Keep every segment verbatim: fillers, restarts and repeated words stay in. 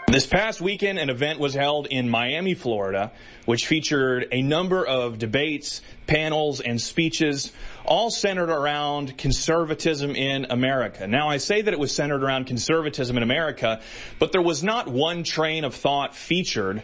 This past weekend, an event was held in Miami, Florida, which featured a number of debates, panels, and speeches, all centered around conservatism in America. Now, I say that it was centered around conservatism in America, but there was not one train of thought featured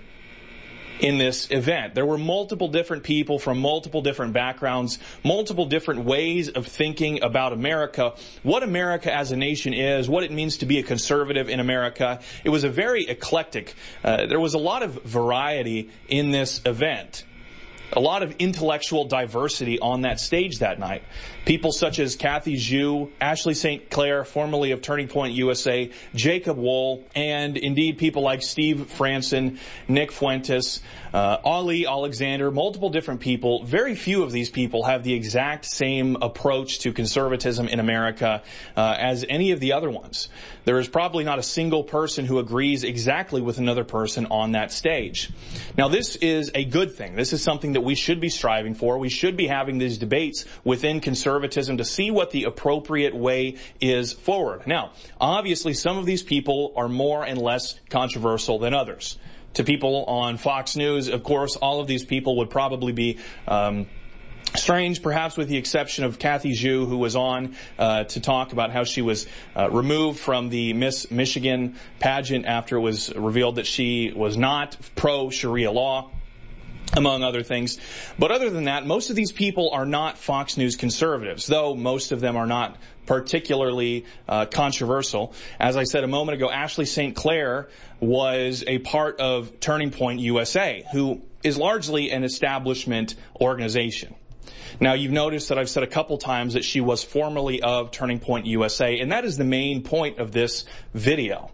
in this event. There were multiple different people from multiple different backgrounds, multiple different ways of thinking about America, what America as a nation is, what it means to be a conservative in America. It was a very eclectic. Uh, there was a lot of variety in this event. A lot of intellectual diversity on that stage that night. People such as Kathy Zhu, Ashley Saint Clair, formerly of Turning Point U S A, Jacob Wohl, and indeed people like Steve Franson, Nick Fuentes, uh, Ali Alexander, multiple different people. Very few of these people have the exact same approach to conservatism in America uh, as any of the other ones. There is probably not a single person who agrees exactly with another person on that stage. Now, this is a good thing. This is something that we should be striving for. We should be having these debates within conservatism to see what the appropriate way is forward. Now, obviously, some of these people are more and less controversial than others. To people on Fox News, of course, all of these people would probably be um strange, perhaps with the exception of Kathy Zhu, who was on uh, to talk about how she was uh, removed from the Miss Michigan pageant after it was revealed that she was not pro-Sharia law, among other things. But other than that, most of these people are not Fox News conservatives, though most of them are not particularly uh, controversial. As I said a moment ago, Ashley Saint Clair was a part of Turning Point U S A, who is largely an establishment organization. Now, you've noticed that I've said a couple times that she was formerly of Turning Point U S A, and that is the main point of this video.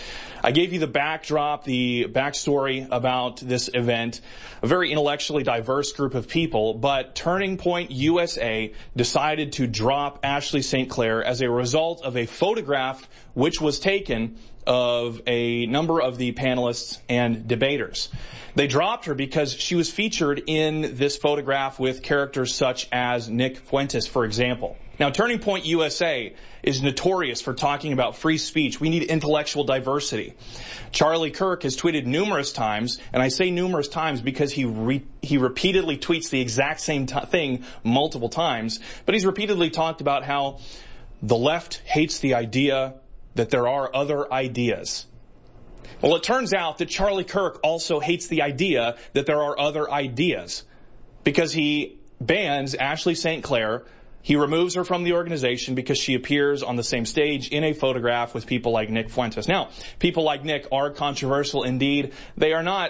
I gave you the backdrop, the backstory about this event, a very intellectually diverse group of people, but Turning Point U S A decided to drop Ashley Saint Clair as a result of a photograph which was taken of a number of the panelists and debaters. They dropped her because she was featured in this photograph with characters such as Nick Fuentes, for example. Now, Turning Point U S A is notorious for talking about free speech. We need intellectual diversity. Charlie Kirk has tweeted numerous times, and I say numerous times because he re- he repeatedly tweets the exact same t- thing multiple times, but he's repeatedly talked about how the left hates the idea that there are other ideas. Well, it turns out that Charlie Kirk also hates the idea that there are other ideas because he bans Ashley Saint Clair. He removes her from the organization because she appears on the same stage in a photograph with people like Nick Fuentes. Now, people like Nick are controversial indeed. They are not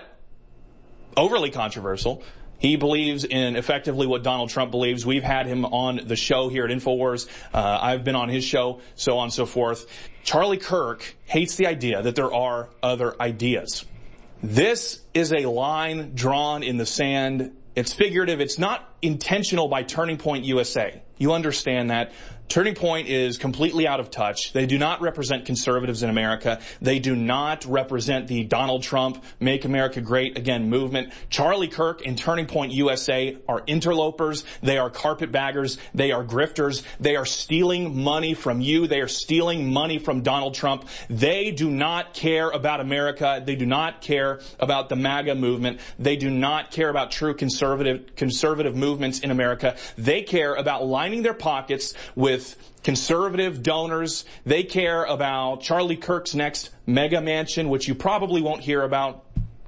overly controversial. He believes in effectively what Donald Trump believes. We've had him on the show here at InfoWars. Uh, I've been on his show, so on and so forth. Charlie Kirk hates the idea that there are other ideas. This is a line drawn in the sand. It's figurative. It's not intentional by Turning Point U S A. You understand that. Turning Point is completely out of touch. They do not represent conservatives in America. They do not represent the Donald Trump Make America Great Again movement. Charlie Kirk and Turning Point U S A are interlopers. They are carpetbaggers. They are grifters. They are stealing money from you. They are stealing money from Donald Trump. They do not care about America. They do not care about the MAGA movement. They do not care about true conservative conservative movements in America. They care about lining their pockets with with conservative donors. They care about Charlie Kirk's next mega mansion, which you probably won't hear about.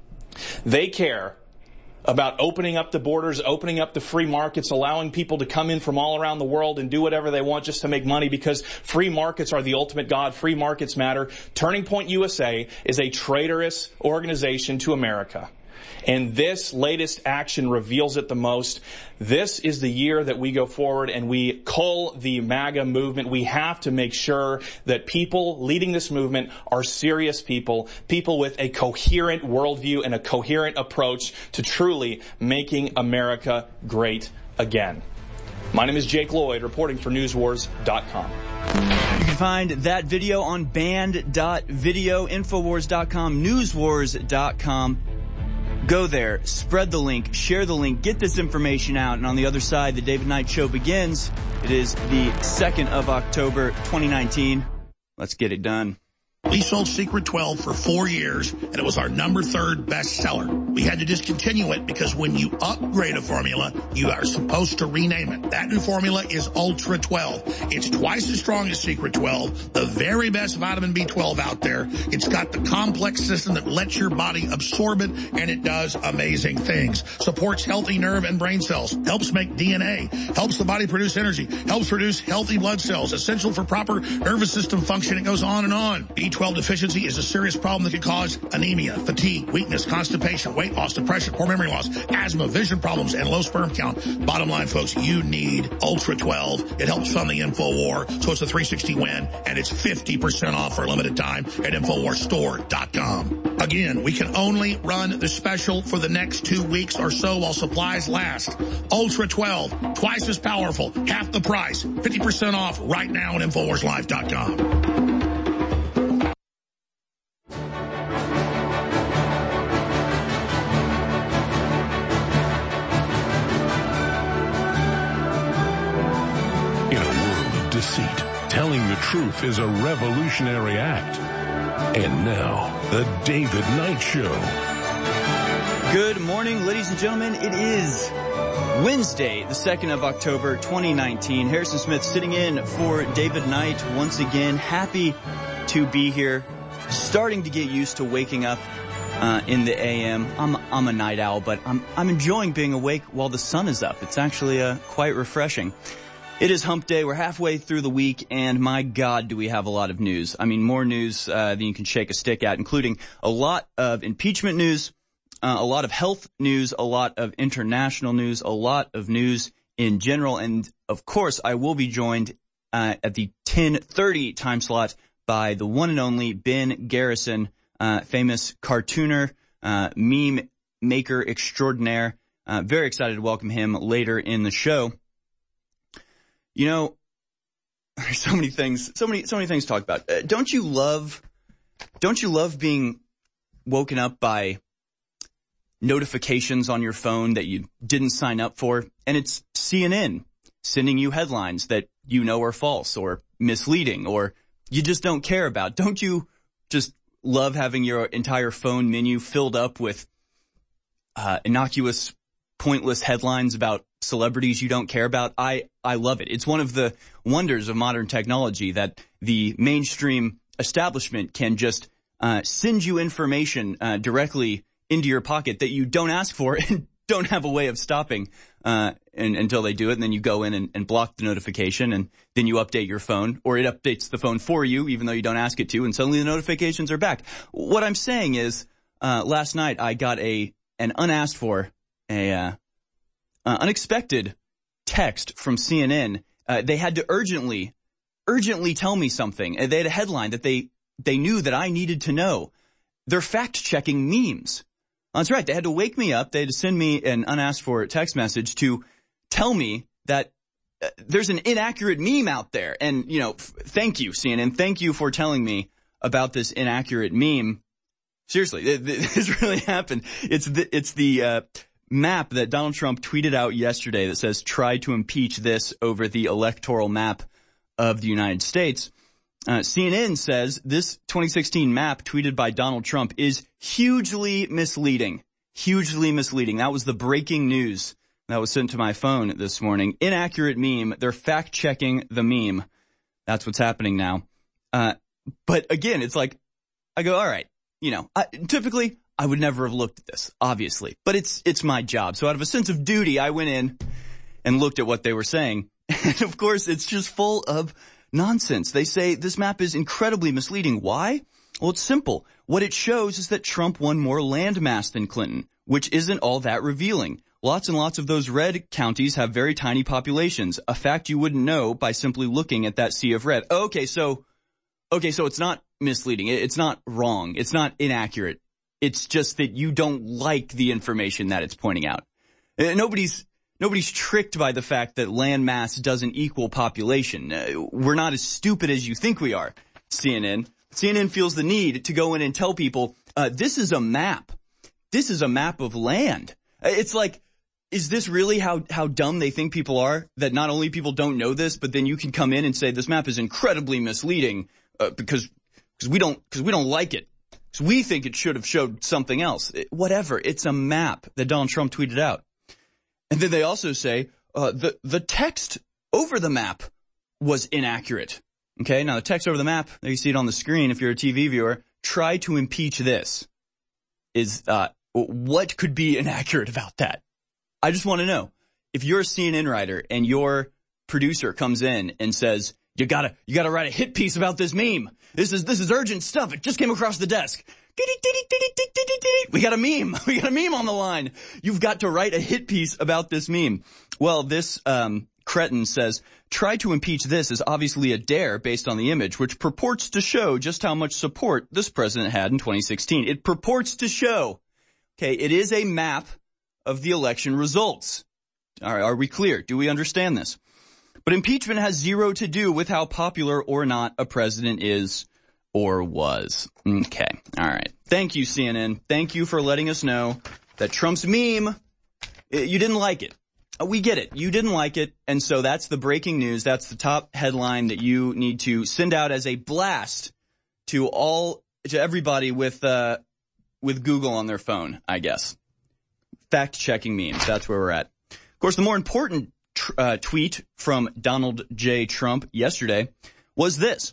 They care about opening up the borders, opening up the free markets, allowing people to come in from all around the world and do whatever they want just to make money because free markets are the ultimate god. Free markets matter. Turning Point U S A is a traitorous organization to America. And this latest action reveals it the most. This is the year that we go forward and we cull the MAGA movement. We have to make sure that people leading this movement are serious people, people with a coherent worldview and a coherent approach to truly making America great again. My name is Jake Lloyd, reporting for news wars dot com. You can find that video on band dot video, infowars dot com, newswars dot com. Go there, spread the link, share the link, get this information out, and on the other side, the David Knight Show begins. It is the second of October, twenty nineteen. Let's get it done. We sold Secret twelve for four years, and it was our number third bestseller. We had to discontinue it because when you upgrade a formula, you are supposed to rename it. That new formula is Ultra twelve. It's twice as strong as Secret twelve, the very best vitamin B twelve out there. It's got the complex system that lets your body absorb it, and it does amazing things. Supports healthy nerve and brain cells, helps make D N A, helps the body produce energy, helps produce healthy blood cells, essential for proper nervous system function. It goes on and on. B twelve deficiency is a serious problem that can cause anemia, fatigue, weakness, constipation, weight loss, depression, poor memory loss, asthma, vision problems, and low sperm count. Bottom line, folks, you need Ultra twelve. It helps fund the InfoWar, so it's a three sixty win, and it's fifty percent off for a limited time at InfoWar Store dot com. Again, we can only run the special for the next two weeks or so while supplies last. Ultra twelve, twice as powerful, half the price, fifty percent off right now at InfoWars Live dot com. Deceit. Telling the truth is a revolutionary act. And now, the David Knight Show. Good morning, ladies and gentlemen. It is Wednesday, the second of October, twenty nineteen. Harrison Smith sitting in for David Knight once again. Happy to be here. Starting to get used to waking up uh, in the A M. I'm I'm a night owl, but I'm I'm enjoying being awake while the sun is up. It's actually uh, quite refreshing. It is hump day. We're halfway through the week, and my God, do we have a lot of news. I mean, more news uh, than you can shake a stick at, including a lot of impeachment news, uh, a lot of health news, a lot of international news, a lot of news in general. And, of course, I will be joined uh, at the ten thirty time slot by the one and only Ben Garrison, uh, famous cartooner, uh, meme maker extraordinaire. Uh, very excited to welcome him later in the show. You know, there's so many things, so many, so many things to talk about. Uh, don't you love, don't you love being woken up by notifications on your phone that you didn't sign up for? And it's C N N sending you headlines that you know are false or misleading or you just don't care about. Don't you just love having your entire phone menu filled up with uh, innocuous, pointless headlines about celebrities you don't care about? I, I love it. It's one of the wonders of modern technology that the mainstream establishment can just uh, send you information uh, directly into your pocket that you don't ask for and don't have a way of stopping uh, and, until they do it. And then you go in and, and block the notification, and then you update your phone, or it updates the phone for you even though you don't ask it to, and suddenly the notifications are back. What I'm saying is uh, last night I got a an unasked for, a uh, Uh, unexpected text from C N N. Uh, they had to urgently, urgently tell me something. They had a headline that they, they knew that I needed to know. They're fact-checking memes. That's right. They had to wake me up. They had to send me an unasked for text message to tell me that uh, there's an inaccurate meme out there. And, you know, f- thank you, C N N. Thank you for telling me about this inaccurate meme. Seriously, th- th- this really happened. It's the, it's the, uh, map that Donald Trump tweeted out yesterday that says try to impeach this over the electoral map of the United States. Uh, C N N says this twenty sixteen map tweeted by Donald Trump is hugely misleading. Hugely misleading. That was the breaking news that was sent to my phone this morning. Inaccurate meme. They're fact-checking the meme. That's what's happening now. Uh, but again, it's like, I go, all right, you know, I, typically I would never have looked at this, obviously, but it's, it's my job. So out of a sense of duty, I went in and looked at what they were saying. And of course, it's just full of nonsense. They say this map is incredibly misleading. Why? Well, it's simple. What it shows is that Trump won more land mass than Clinton, which isn't all that revealing. Lots and lots of those red counties have very tiny populations, a fact you wouldn't know by simply looking at that sea of red. Okay, so, okay, so it's not misleading. It's not wrong. It's not inaccurate. It's just that you don't like the information that it's pointing out. Nobody's, nobody's tricked by the fact that land mass doesn't equal population. Uh, we're not as stupid as you think we are, C N N. C N N feels the need to go in and tell people, uh, this is a map. This is a map of land. It's like, is this really how, how dumb they think people are? That not only people don't know this, but then you can come in and say this map is incredibly misleading, uh, because because we don't, because we don't like it. Because we think it should have showed something else. It, whatever. It's a map that Donald Trump tweeted out. And then they also say, uh, the, the text over the map was inaccurate. Okay. Now the text over the map, there you see it on the screen. If you're a T V viewer, try to impeach this. Is, uh, what could be inaccurate about that? I just want to know. If you're a C N N writer and your producer comes in and says, you gotta, you gotta write a hit piece about this meme. This is, this is urgent stuff. It just came across the desk. We got a meme. We got a meme on the line. You've got to write a hit piece about this meme. Well, this, um, cretin says, try to impeach this is obviously a dare based on the image, which purports to show just how much support this president had in twenty sixteen. It purports to show. Okay, it is a map of the election results. All right, are we clear? Do we understand this? But impeachment has zero to do with how popular or not a president is or was. Okay, all right. Thank you, C N N. Thank you for letting us know that Trump's meme, you didn't like it. We get it. You didn't like it, and so that's the breaking news. That's the top headline that you need to send out as a blast to all, to everybody with, uh, with Google on their phone, I guess. Fact-checking memes. That's where we're at. Of course, the more important tr- uh, tweet from Donald J. Trump yesterday was this.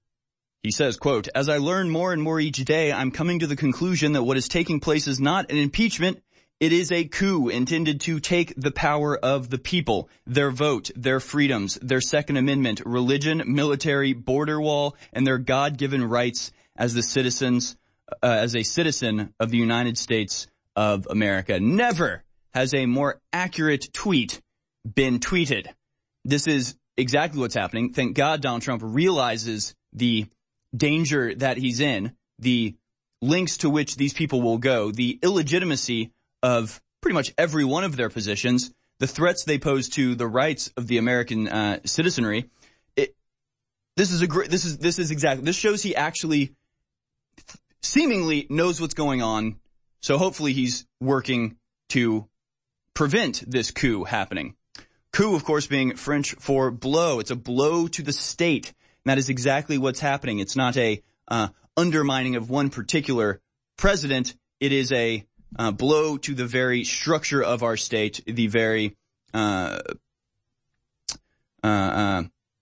He says, quote, as I learn more and more each day, I'm coming to the conclusion that what is taking place is not an impeachment. It is a coup intended to take the power of the people, their vote, their freedoms, their Second Amendment, religion, military, border wall, and their God-given rights as the citizens, uh, as a citizen of the United States of America. Never has a more accurate tweet been tweeted. This is exactly what's happening. Thank God Donald Trump realizes the danger that he's in, the links to which these people will go, the illegitimacy of pretty much every one of their positions, the threats they pose to the rights of the American uh, citizenry. It, this is a great, this is, this is exactly, this shows he actually seemingly knows what's going on. So hopefully he's working to prevent this coup happening. Coup, of course, being French for blow. It's a blow to the state. And that is exactly what's happening. It's not a uh, undermining of one particular president. It is a uh, blow to the very structure of our state, the very uh, uh, uh,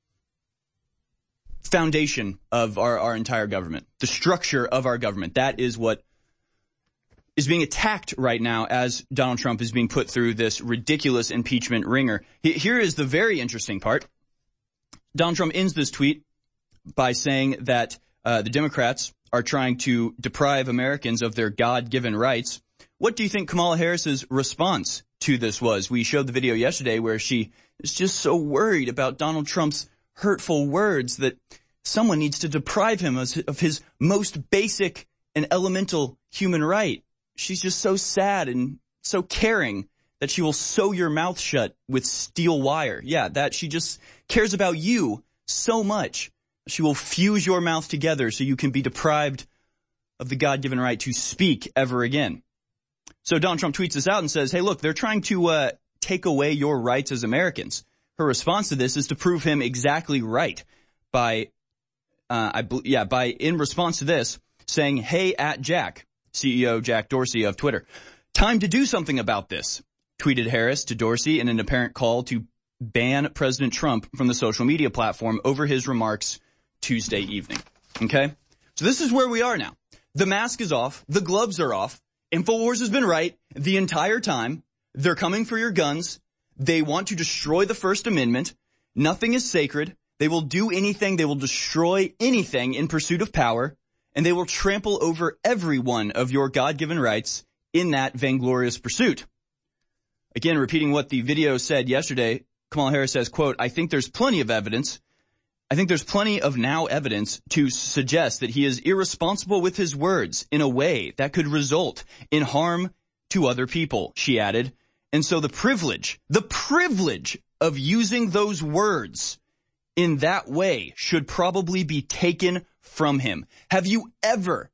foundation of our, our entire government, the structure of our government. That is what is being attacked right now as Donald Trump is being put through this ridiculous impeachment ringer. Here is the very interesting part. Donald Trump ends this tweet by saying that uh, the Democrats are trying to deprive Americans of their God-given rights. What do you think Kamala Harris's response to this was? We showed the video yesterday where she is just so worried about Donald Trump's hurtful words that someone needs to deprive him of his most basic and elemental human right. She's just so sad and so caring that she will sew your mouth shut with steel wire. Yeah, that she just cares about you so much. She will fuse your mouth together so you can be deprived of the God-given right to speak ever again. So Donald Trump tweets this out and says, hey, look, they're trying to uh take away your rights as Americans. Her response to this is to prove him exactly right by, uh I yeah, by in response to this, saying, hey, at Jack, C E O Jack Dorsey of Twitter, time to do something about this, tweeted Harris to Dorsey in an apparent call to ban President Trump from the social media platform over his remarks Tuesday evening. Okay? So this is where we are now. The mask is off. The gloves are off. InfoWars has been right the entire time. They're coming for your guns. They want to destroy the First Amendment. Nothing is sacred. They will do anything. They will destroy anything in pursuit of power. And they will trample over every one of your God-given rights in that vainglorious pursuit. Again, repeating what the video said yesterday, Kamala Harris says, quote, I think there's plenty of evidence. I think there's plenty of now evidence to suggest that he is irresponsible with his words in a way that could result in harm to other people, she added. And so the privilege, the privilege of using those words in that way should probably be taken from him. Have you ever,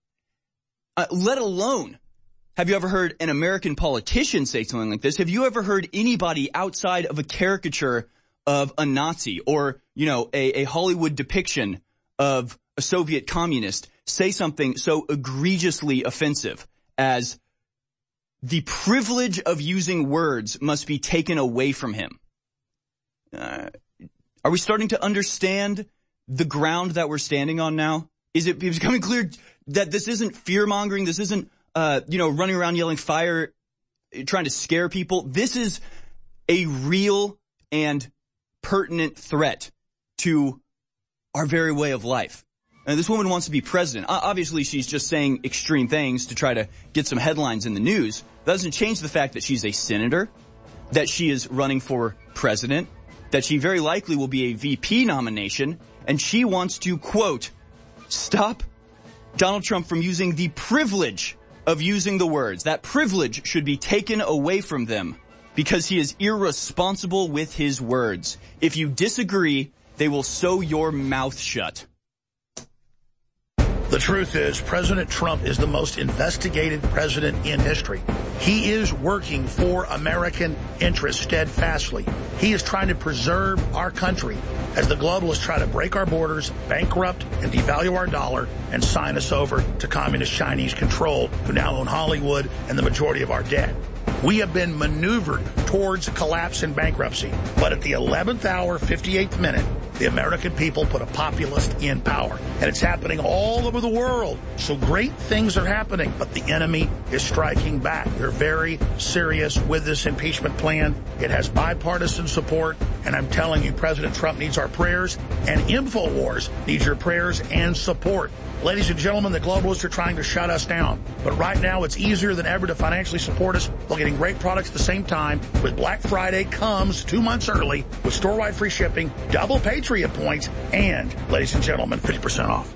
uh, let alone, have you ever heard an American politician say something like this? Have you ever heard anybody outside of a caricature of a Nazi or, you know, a, a Hollywood depiction of a Soviet communist say something so egregiously offensive as the privilege of using words must be taken away from him. Uh, are we starting to understand the ground that we're standing on now? Is it becoming clear that this isn't fear-mongering? This isn't, uh, you know, running around yelling fire, trying to scare people. This is a real and pertinent threat to our very way of life. And this woman wants to be president. Obviously, she's just saying extreme things to try to get some headlines in the news. That doesn't change the fact that she's a senator, that she is running for president, that she very likely will be a V P nomination, and she wants to, quote, stop Donald Trump from using the privilege of using the words. That privilege should be taken away from them because he is irresponsible with his words. If you disagree, they will sew your mouth shut. The truth is, President Trump is the most investigated president in history. He is working for American interests steadfastly. He is trying to preserve our country as the globalists try to break our borders, bankrupt and devalue our dollar, and sign us over to communist Chinese control, who now own Hollywood and the majority of our debt. We have been maneuvered towards collapse and bankruptcy. But at the eleventh hour, fifty-eighth minute, the American people put a populist in power. And it's happening all over the world. So great things are happening, but the enemy is striking back. They're very serious with this impeachment plan. It has bipartisan support. And I'm telling you, President Trump needs our prayers, and InfoWars needs your prayers and support. Ladies and gentlemen, the globalists are trying to shut us down. But right now, it's easier than ever to financially support us while getting great products at the same time. With Black Friday comes two months early with store-wide free shipping, double Patriot points, and, ladies and gentlemen, fifty percent off.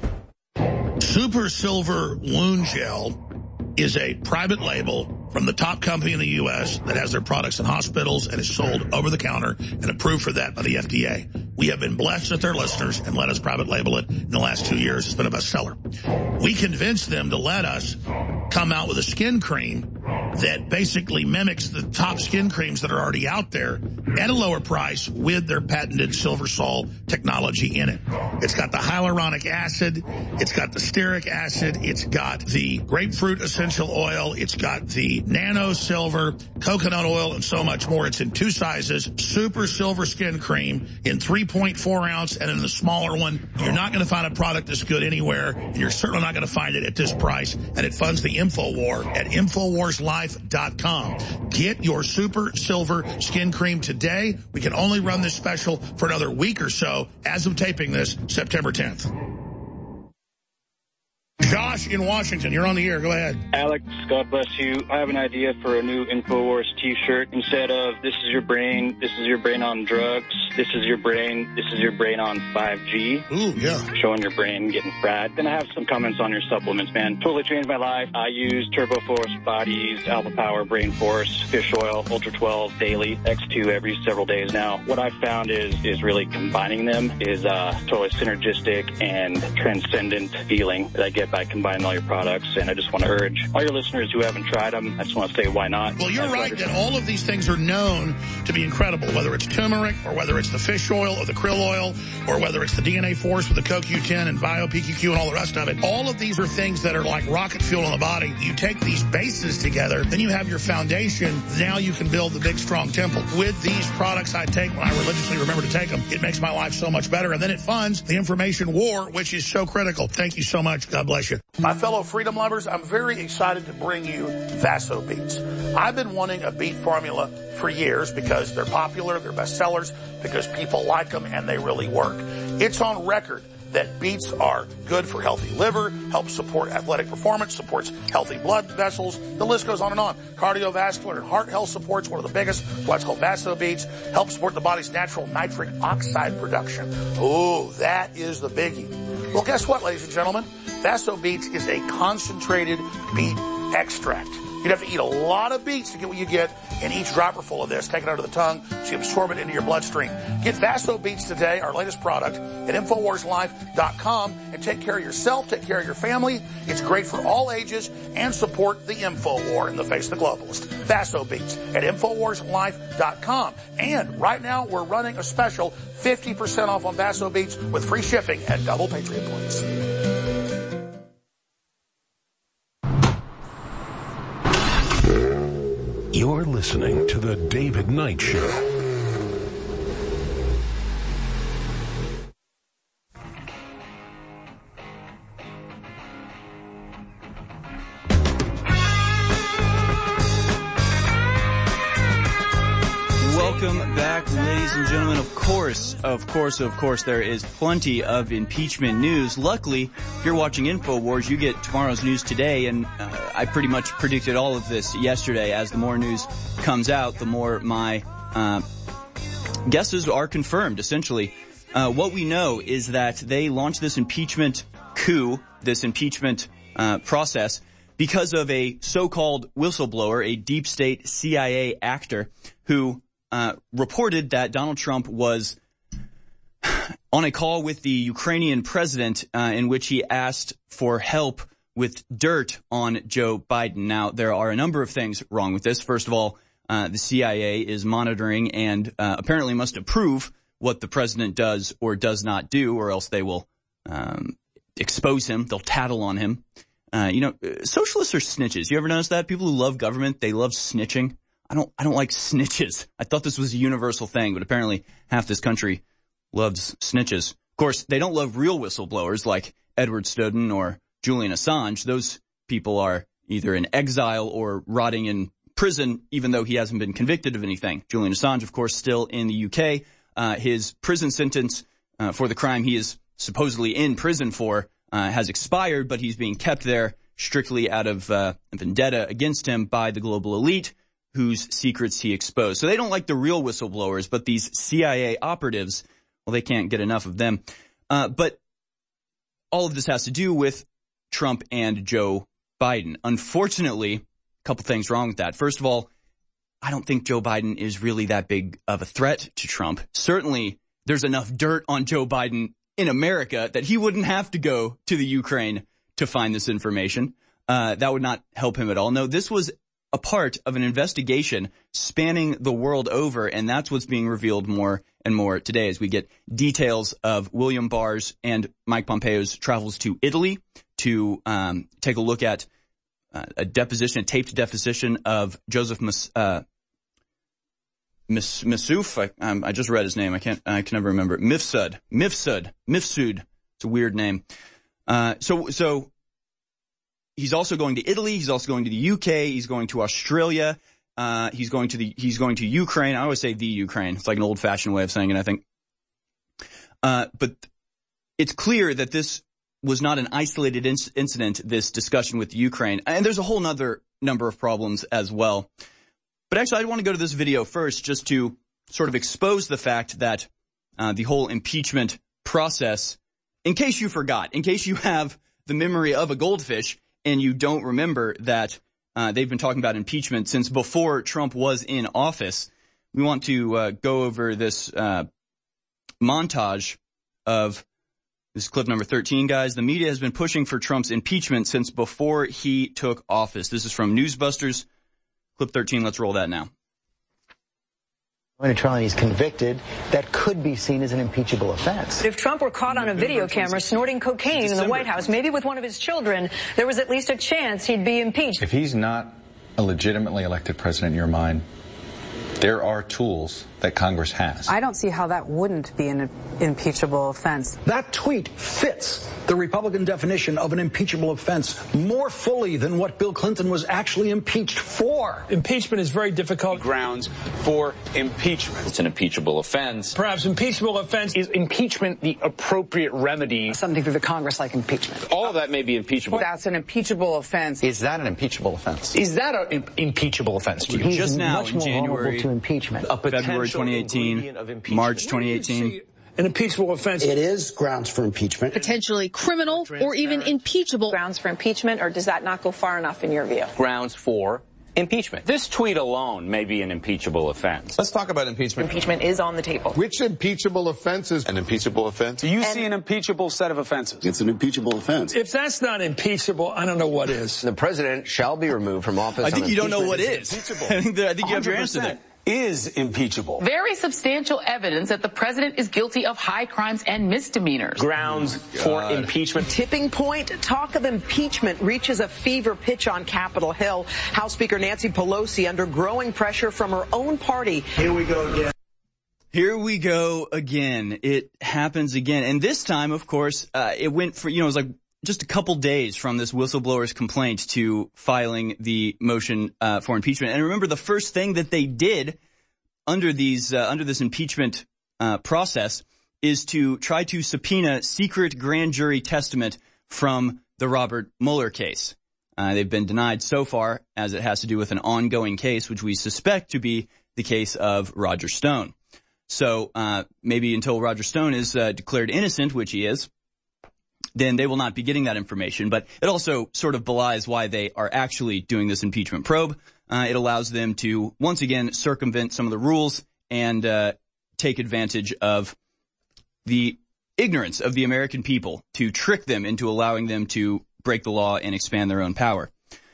Super Silver Wound Gel is a private label from the top company in the U S that has their products in hospitals and is sold over the counter and approved for that by the F D A. We have been blessed with their listeners and let us private label it in the last two years. It's been a bestseller. We convinced them to let us come out with a skin cream that basically mimics the top skin creams that are already out there at a lower price with their patented Silver Sol technology in it. It's got the hyaluronic acid, it's got the stearic acid, it's got the grapefruit essential oil, it's got the nano silver, coconut oil, and so much more. It's in two sizes, Super Silver Skin Cream in three point four ounce and in the smaller one. You're not going to find a product this good anywhere, and you're certainly not going to find it at this price, and it funds the InfoWar at Infowars Life dot com. Get your Super Silver Skin Cream today. We can only run this special for another week or so as of taping this, September tenth. Josh in Washington, you're on the air. Go ahead. Alex, God bless you. I have an idea for a new InfoWars t-shirt. Instead of this is your brain, this is your brain on drugs, this is your brain, this is your brain on five G. Ooh, yeah. Showing your brain getting fried. Then I have some comments on your supplements, man. Totally changed my life. I use Turbo Force, Bodies, Alpha Power, Brain Force, Fish Oil, Ultra twelve daily, X two every several days now. What I've found is is really combining them is uh, totally synergistic and transcendent feeling that I get by combining all your products. And I just want to urge all your listeners who haven't tried them, I just want to say why not. Well, you're right that all of these things are known to be incredible, whether it's turmeric or whether it's the fish oil or the krill oil or whether it's the D N A Force with the C O Q ten and Bio P Q Q and all the rest of it. All of these are things that are like rocket fuel in the body. You take these bases together, then you have your foundation. Now you can build the big, strong temple. With these products I take when I religiously remember to take them, it makes my life so much better. And then it funds the information war, which is so critical. Thank you so much. God bless you. My fellow freedom lovers, I'm very excited to bring you Vaso Beats. I've been wanting a beet formula for years because they're popular, they're bestsellers, because people like them and they really work. It's on record that beets are good for healthy liver, helps support athletic performance, supports healthy blood vessels. The list goes on and on. Cardiovascular and heart health support's one of the biggest. What's called Vaso Beats. Helps support the body's natural nitric oxide production. Ooh, that is the biggie. Well, guess what, ladies and gentlemen? Vaso Beats is a concentrated beet extract. You'd have to eat a lot of beets to get what you get in each dropperful of this. Take it under the tongue so you absorb it into your bloodstream. Get Vaso Beats today, our latest product, at Infowars Life dot com, and take care of yourself, take care of your family. It's great for all ages and support the info war in the face of the globalist. Vaso Beats at Infowars Life dot com. And right now we're running a special fifty percent off on Vaso Beats with free shipping and double Patriot points. You're listening to The David Knight Show. Welcome back, ladies and gentlemen. Of course, of course, of course, there is plenty of impeachment news. Luckily, if you're watching InfoWars, you get tomorrow's news today, and uh, I pretty much predicted all of this yesterday. As the more news comes out, the more my uh, guesses are confirmed, essentially. Uh, what we know is that they launched this impeachment coup, this impeachment uh, process, because of a so-called whistleblower, a deep state C I A actor, who Uh, reported that Donald Trump was on a call with the Ukrainian president uh, in which he asked for help with dirt on Joe Biden. Now, there are a number of things wrong with this. First of all, uh, the C I A is monitoring and uh, apparently must approve what the president does or does not do, or else they will um, expose him. They'll tattle on him. Uh, you know, socialists are snitches. You ever notice that? People who love government, they love snitching. I don't, I don't like snitches. I thought this was a universal thing, but apparently half this country loves snitches. Of course, they don't love real whistleblowers like Edward Snowden or Julian Assange. Those people are either in exile or rotting in prison, even though he hasn't been convicted of anything. Julian Assange, of course, still in the U K. Uh, his prison sentence, uh, for the crime he is supposedly in prison for, uh, has expired, but he's being kept there strictly out of, uh, vendetta against him by the global elite, whose secrets he exposed. So they don't like the real whistleblowers, but these C I A operatives, well, they can't get enough of them. Uh, but all of this has to do with Trump and Joe Biden. Unfortunately, a couple things wrong with that. First of all, I don't think Joe Biden is really that big of a threat to Trump. Certainly, there's enough dirt on Joe Biden in America that he wouldn't have to go to the Ukraine to find this information. Uh, that would not help him at all. No, this was a part of an investigation spanning the world over, and that's what's being revealed more and more today as we get details of William Barr's and Mike Pompeo's travels to Italy to um, take a look at uh, a deposition, a taped deposition of Joseph Mas, uh, Mis, Missouf. I, um, I just read his name. I can't. I can never remember it. Mifsud. Mifsud. Mifsud. It's a weird name. Uh, so so. He's also going to Italy. He's also going to the U K. He's going to Australia. Uh, he's going to the, he's going to Ukraine. I always say the Ukraine. It's like an old fashioned way of saying it, I think. Uh, but it's clear that this was not an isolated inc- incident, this discussion with Ukraine. And there's a whole nother number of problems as well. But actually, I want to go to this video first just to sort of expose the fact that, uh, the whole impeachment process, in case you forgot, in case you have the memory of a goldfish, and you don't remember that uh, they've been talking about impeachment since before Trump was in office, we want to uh, go over this uh, montage of this clip number thirteen, guys. The media has been pushing for Trump's impeachment since before he took office. This is from Newsbusters. Clip thirteen, let's roll that now. Going to trial and he's convicted, that could be seen as an impeachable offense. If Trump were caught on a video camera snorting cocaine in the White House, maybe with one of his children, there was at least a chance he'd be impeached. If he's not a legitimately elected president in your mind, there are tools that Congress has. I don't see how that wouldn't be an impeachable offense. That tweet fits the Republican definition of an impeachable offense more fully than what Bill Clinton was actually impeached for. Impeachment is very difficult. Grounds for impeachment. It's an impeachable offense. Perhaps impeachable offense. Is impeachment the appropriate remedy? Something through the Congress like impeachment. All of that may be impeachable. That's an impeachable offense. Is that an impeachable offense? Is that an im- impeachable offense to you? He's Just now much in more January, to impeachment. February twenty eighteen, March twenty eighteen. An impeachable offense. It is grounds for impeachment. Potentially criminal or even impeachable. Grounds for impeachment, or does that not go far enough in your view? Grounds for impeachment. This tweet alone may be an impeachable offense. Let's talk about impeachment. Impeachment is on the table. Which impeachable offense is an impeachable offense? Do you and see an impeachable set of offenses? It's an impeachable offense. If that's not impeachable, I don't know what is. The president shall be removed from office. I think you don't know what is. I think, that, I think you have your answer there. is impeachable. Very substantial evidence that the president is guilty of high crimes and misdemeanors. Grounds for impeachment. Tipping point. Talk of impeachment reaches a fever pitch on Capitol Hill. House Speaker Nancy Pelosi under growing pressure from her own party. Here we go again. Here we go again. It happens again. And this time, of course, uh, it went for, you know, it was like just a couple days from this whistleblower's complaint to filing the motion uh, for impeachment. And remember, the first thing that they did under these uh, under this impeachment uh, process is to try to subpoena secret grand jury testament from the Robert Mueller case. Uh, they've been denied so far, as it has to do with an ongoing case, which we suspect to be the case of Roger Stone. So uh maybe until Roger Stone is uh, declared innocent, which he is, then they will not be getting that information. But it also sort of belies why they are actually doing this impeachment probe. Uh, it allows them to, once again, circumvent some of the rules and uh take advantage of the ignorance of the American people to trick them into allowing them to break the law and expand their own power.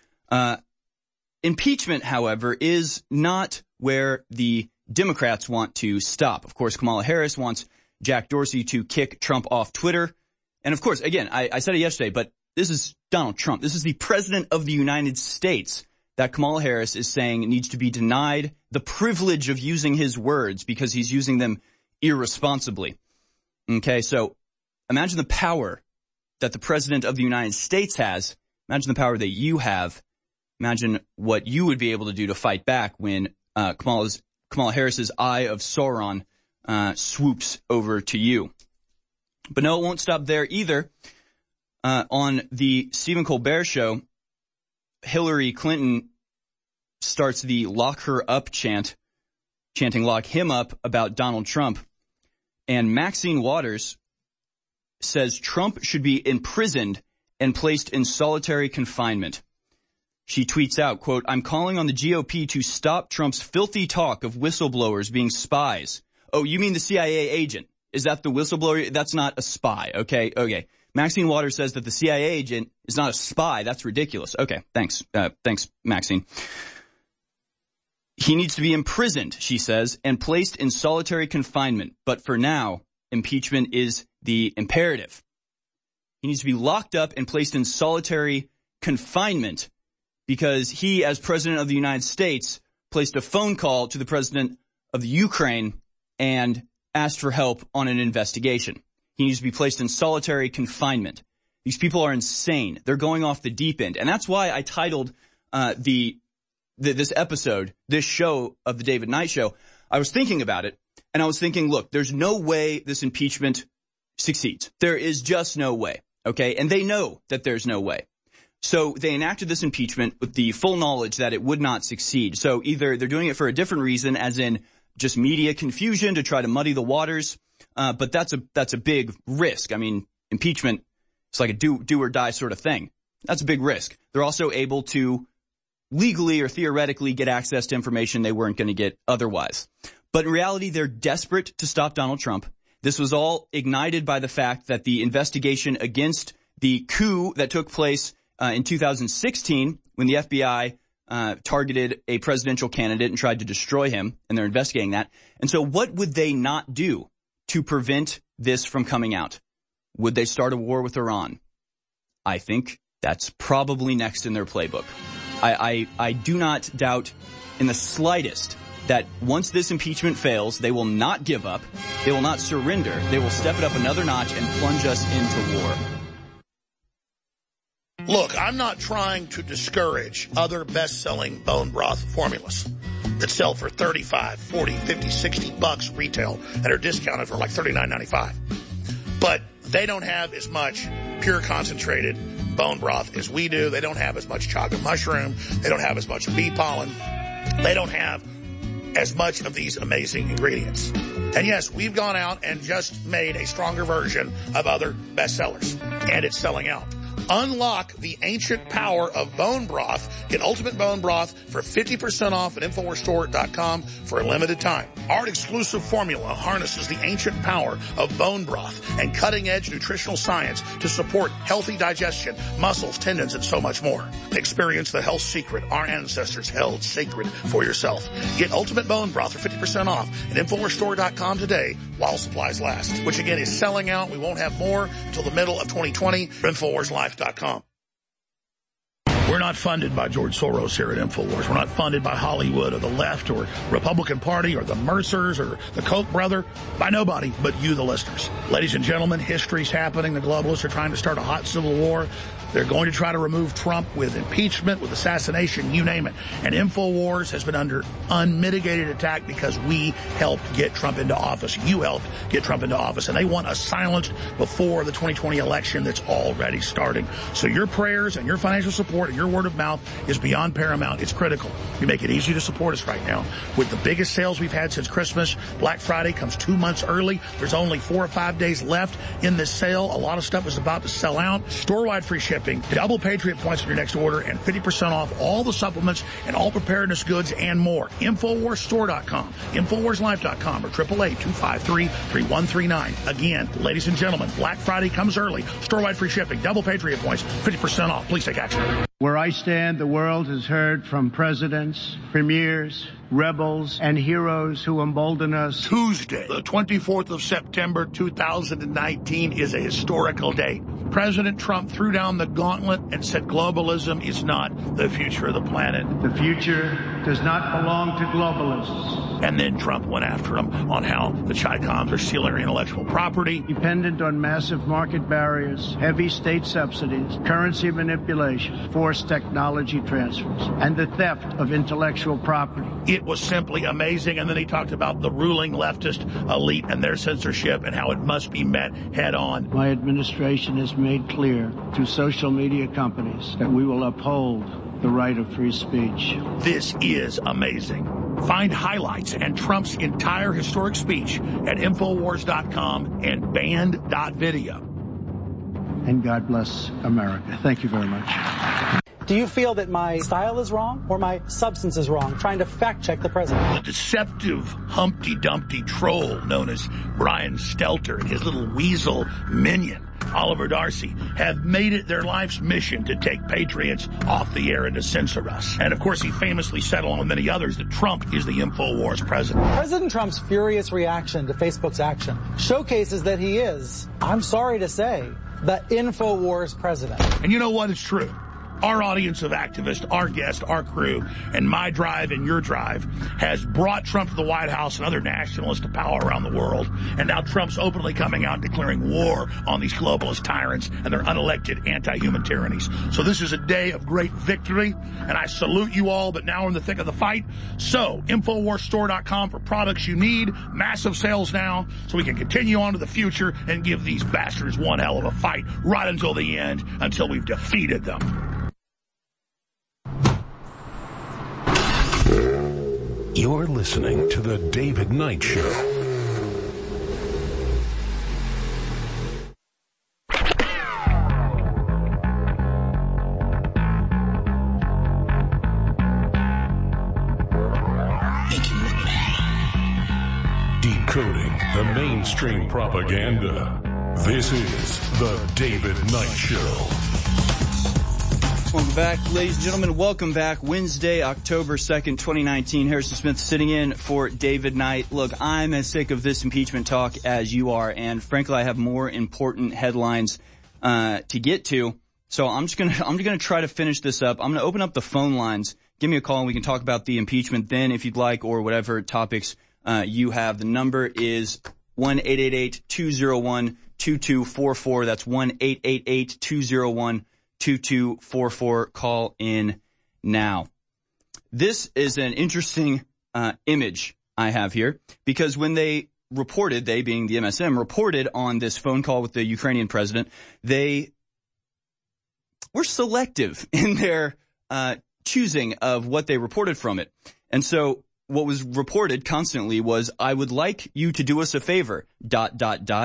Uh Impeachment, however, is not where the Democrats want to stop. Of course, Kamala Harris wants Jack Dorsey to kick Trump off Twitter. And of course, again, I, I said it yesterday, but this is Donald Trump. This is the president of the United States that Kamala Harris is saying needs to be denied the privilege of using his words because he's using them irresponsibly. Okay, so imagine the power that the president of the United States has. Imagine the power that you have. Imagine what you would be able to do to fight back when uh, Kamala's Kamala Harris's eye of Sauron uh, swoops over to you. But no, it won't stop there either. Uh, on the Stephen Colbert Show, Hillary Clinton starts the lock her up chant, chanting lock him up about Donald Trump. And Maxine Waters says Trump should be imprisoned and placed in solitary confinement. She tweets out, quote, I'm calling on the G O P to stop Trump's filthy talk of whistleblowers being spies. Oh, you mean the C I A agent? Is that the whistleblower? That's not a spy. Okay. Okay. Maxine Waters says that the C I A agent is not a spy. That's ridiculous. Okay. Thanks. Uh, thanks, Maxine. He needs to be imprisoned, she says, and placed in solitary confinement. But for now, impeachment is the imperative. He needs to be locked up and placed in solitary confinement because he, as president of the United States, placed a phone call to the president of the Ukraine and asked for help on an investigation. He needs to be placed in solitary confinement. These people are insane. They're going off the deep end. And that's why I titled uh the, the this episode, this show of the David Knight Show. I was thinking about it, and I was thinking, look, there's no way this impeachment succeeds. There is just no way, okay? And they know that there's no way. So they enacted this impeachment with the full knowledge that it would not succeed. So either they're doing it for a different reason, as in just media confusion to try to muddy the waters, uh, but that's a that's a big risk. I mean, impeachment, it's like a do do or die sort of thing. That's a big risk. They're also able to legally or theoretically get access to information they weren't going to get otherwise. But in reality, they're desperate to stop Donald Trump. This was all ignited by the fact that the investigation against the coup that took place uh, in two thousand sixteen, when the F B I uh, targeted a presidential candidate and tried to destroy him, and they're investigating that. And so what would they not do to prevent this from coming out? Would they start a war with Iran? I think that's probably next in their playbook. I, I, I do not doubt in the slightest that once this impeachment fails, they will not give up. They will not surrender. They will step it up another notch and plunge us into war. Look, I'm not trying to discourage other best-selling bone broth formulas that sell for thirty-five, forty, fifty, sixty bucks retail and are discounted for like thirty-nine ninety-five. But they don't have as much pure concentrated bone broth as we do. They don't have as much chaga mushroom. They don't have as much bee pollen. They don't have as much of these amazing ingredients. And yes, we've gone out and just made a stronger version of other bestsellers, and it's selling out. Unlock the ancient power of bone broth. Get Ultimate Bone Broth for fifty percent off at Infowars Store dot com for a limited time. Our exclusive formula harnesses the ancient power of bone broth and cutting-edge nutritional science to support healthy digestion, muscles, tendons, and so much more. Experience the health secret our ancestors held sacred for yourself. Get Ultimate Bone Broth for fifty percent off at Infowars Store dot com today while supplies last, which again is selling out. We won't have more until the middle of twenty twenty. Infowars Life dot com. We're not funded by George Soros here at InfoWars. We're not funded by Hollywood or the left or Republican Party or the Mercers or the Koch brother. By nobody but you, the listeners. Ladies and gentlemen, history's happening. The globalists are trying to start a hot civil war. They're going to try to remove Trump with impeachment, with assassination, you name it. And InfoWars has been under unmitigated attack because we helped get Trump into office. You helped get Trump into office. And they want us silenced before the twenty twenty election that's already starting. So your prayers and your financial support and your word of mouth is beyond paramount. It's critical. You make it easy to support us right now. With the biggest sales we've had since Christmas, Black Friday comes two months early. There's only four or five days left in this sale. A lot of stuff is about to sell out. Store-wide free shipping. Double Patriot points on your next order and fifty percent off all the supplements and all preparedness goods and more. Infowars Store dot com, Infowars Life dot com, or eight eight eight, two five three, three one three nine. Again, ladies and gentlemen, Black Friday comes early. Store-wide free shipping. Double Patriot points, fifty percent off. Please take action. Where I stand, the world has heard from presidents, premiers, rebels, and heroes who embolden us. Tuesday, the twenty-fourth of September, two thousand nineteen, is a historical day. President Trump threw down the gauntlet and said globalism is not the future of the planet. The future does not belong to globalists. And then Trump went after him on how the Chi-Coms are stealing our intellectual property. Dependent on massive market barriers, heavy state subsidies, currency manipulation, forced technology transfers, and the theft of intellectual property. It was simply amazing. And then he talked about the ruling leftist elite and their censorship and how it must be met head on. My administration has made clear to social media companies that we will uphold the right of free speech. This is amazing. Find highlights and Trump's entire historic speech at Infowars dot com and Band dot video. And God bless America. Thank you very much. Do you feel that my style is wrong or my substance is wrong? Trying to fact check the president. The deceptive Humpty Dumpty troll known as Brian Stelter and his little weasel minion, Oliver Darcy, have made it their life's mission to take patriots off the air and to censor us. And of course, he famously said, along with many others, that Trump is the InfoWars president. President Trump's furious reaction to Facebook's action showcases that he is, I'm sorry to say, the InfoWars president. And you know what? It's true. Our audience of activists, our guest, our crew, and my drive and your drive has brought Trump to the White House and other nationalists to power around the world. And now Trump's openly coming out and declaring war on these globalist tyrants and their unelected anti-human tyrannies. So this is a day of great victory, and I salute you all, but now we're in the thick of the fight. So, Infowars Store dot com for products you need. Massive sales now, so we can continue on to the future and give these bastards one hell of a fight right until the end, until we've defeated them. You're listening to The David Knight Show. Decoding the mainstream propaganda. This is The David Knight Show. Welcome back, ladies and gentlemen. Welcome back. Wednesday, October second, twenty nineteen. Harrison Smith sitting in for David Knight. Look, I'm as sick of this impeachment talk as you are, and frankly, I have more important headlines uh to get to. So I'm just gonna I'm gonna try to finish this up. I'm gonna open up the phone lines. Give me a call and we can talk about the impeachment then, if you'd like, or whatever topics uh you have. The number is one eight eight eight, two oh one, two two four four. That's one eight eight eight, two oh one, two two four four. Call in now. This is an interesting uh image I have here, because when they reported, they being the M S M, reported on this phone call with the Ukrainian president, they were selective in their uh choosing of what they reported from it. And so what was reported constantly was, I would like you to do us a favor, dot, dot, dot.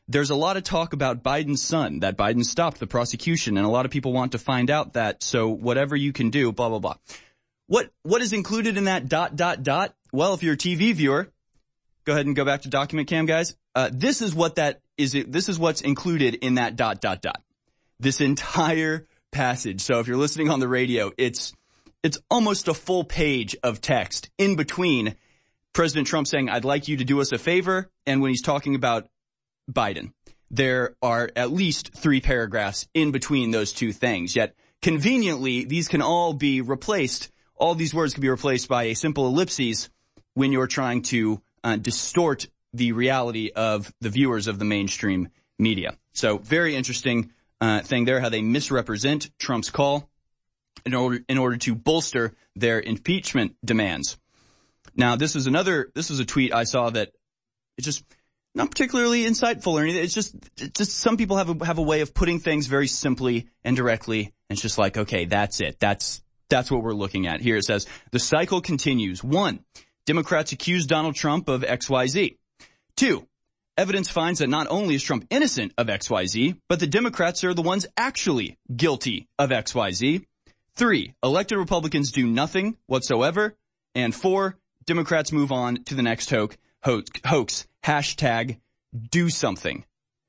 there's a lot of talk about Biden's son, that Biden stopped the prosecution, and a lot of people want to find out that, so whatever you can do, blah, blah, blah. What, what is included in that dot, dot, dot? Well, if you're a T V viewer, go ahead and go back to document cam, guys. Uh, this is what that is, this is what's included in that dot, dot, dot. This entire passage. So if you're listening on the radio, it's, it's almost a full page of text in between President Trump saying, I'd like you to do us a favor, and when he's talking about Biden. There are at least three paragraphs in between those two things. Yet, conveniently, these can all be replaced. All these words can be replaced by a simple ellipses when you're trying to uh, distort the reality of the viewers of the mainstream media. So, very interesting uh, thing there, how they misrepresent Trump's call in order in order to bolster their impeachment demands. Now, this is another, this is a tweet I saw that it just not particularly insightful or anything. It's just, it's just some people have a, have a way of putting things very simply and directly. And it's just like, okay, that's it. That's, that's what we're looking at. Here it says, the cycle continues. One, Democrats accuse Donald Trump of X Y Z. Two, evidence finds that not only is Trump innocent of X Y Z, but the Democrats are the ones actually guilty of X Y Z. Three, elected Republicans do nothing whatsoever. And four, Democrats move on to the next hoax, hoax, hashtag do something.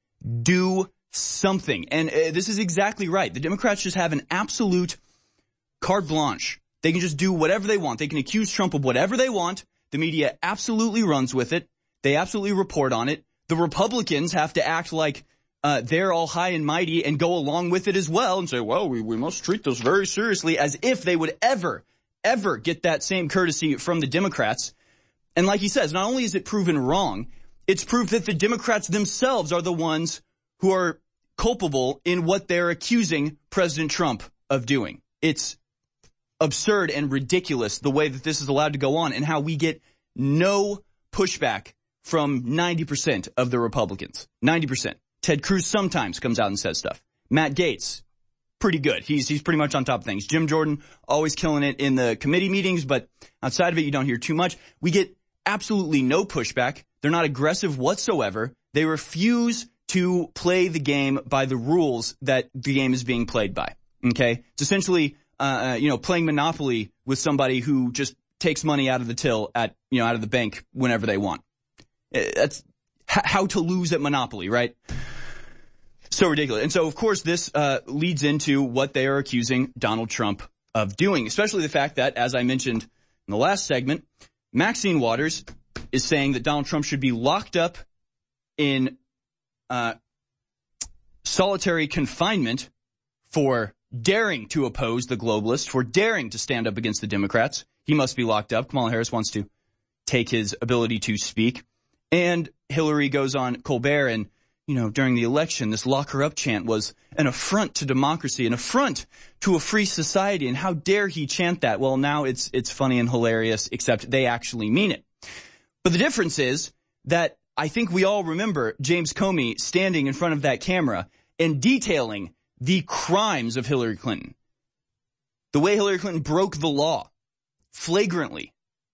Do something. And uh, this is exactly right. The Democrats just have an absolute carte blanche. They can just do whatever they want. They can accuse Trump of whatever they want. The media absolutely runs with it. They absolutely report on it. The Republicans have to act like uh, they're all high and mighty and go along with it as well and say, well, we, we must treat this very seriously, as if they would ever ever get that same courtesy from the Democrats. And like he says, not only is it proven wrong, it's proof that the Democrats themselves are the ones who are culpable in what they're accusing President Trump of doing. It's absurd and ridiculous the way that this is allowed to go on and how we get no pushback from ninety percent of the Republicans. ninety percent. Ted Cruz sometimes comes out and says stuff. Matt Gaetz, pretty good. He's he's pretty much on top of things. Jim Jordan, always killing it in the committee meetings, but outside of it, you don't hear too much. We get absolutely no pushback. They're not aggressive whatsoever. They refuse to play the game by the rules that the game is being played by. Okay? It's essentially, uh, you know, playing Monopoly with somebody who just takes money out of the till at, you know, out of the bank whenever they want. That's h- how to lose at Monopoly, right? So ridiculous. And so, of course, this uh leads into what they are accusing Donald Trump of doing, especially the fact that, as I mentioned in the last segment, Maxine Waters is saying that Donald Trump should be locked up in uh solitary confinement for daring to oppose the globalists, for daring to stand up against the Democrats. He must be locked up. Kamala Harris wants to take his ability to speak. And Hillary goes on Colbert and, you know, during the election, this lock her up chant was an affront to democracy, an affront to a free society. And how dare he chant that? Well, now it's, it's funny and hilarious, except they actually mean it. But the difference is that I think we all remember James Comey standing in front of that camera and detailing the crimes of Hillary Clinton. The way Hillary Clinton broke the law flagrantly.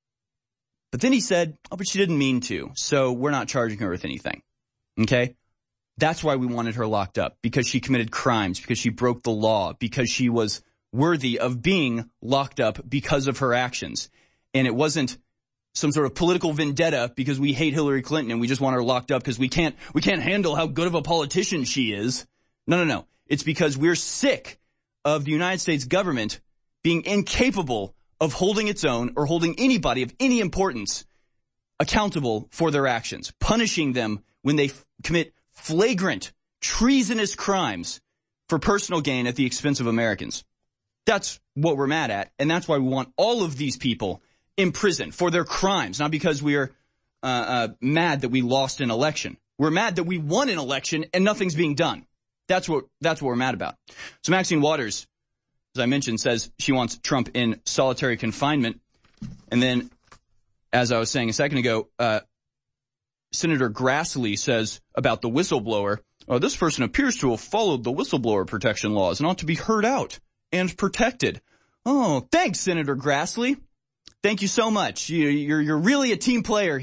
But then he said, oh, but she didn't mean to, so we're not charging her with anything. Okay? That's why we wanted her locked up, because she committed crimes, because she broke the law, because she was worthy of being locked up because of her actions. And it wasn't some sort of political vendetta because we hate Hillary Clinton and we just want her locked up because we can't, we can't handle how good of a politician she is. No, no, no. It's because we're sick of the United States government being incapable of holding its own or holding anybody of any importance accountable for their actions, punishing them when they f- commit flagrant, treasonous crimes for personal gain at the expense of Americans. That's what we're mad at, and that's why we want all of these people in prison for their crimes, not because we are uh, uh, mad that we lost an election. We're mad that we won an election and nothing's being done. That's what that's what we're mad about. So Maxine Waters, as I mentioned, says she wants Trump in solitary confinement. And then, as I was saying a second ago, uh, Senator Grassley says about the whistleblower, oh, this person appears to have followed the whistleblower protection laws and ought to be heard out and protected. Oh, thanks, Senator Grassley. Thank you so much. You, you're, you're really a team player here.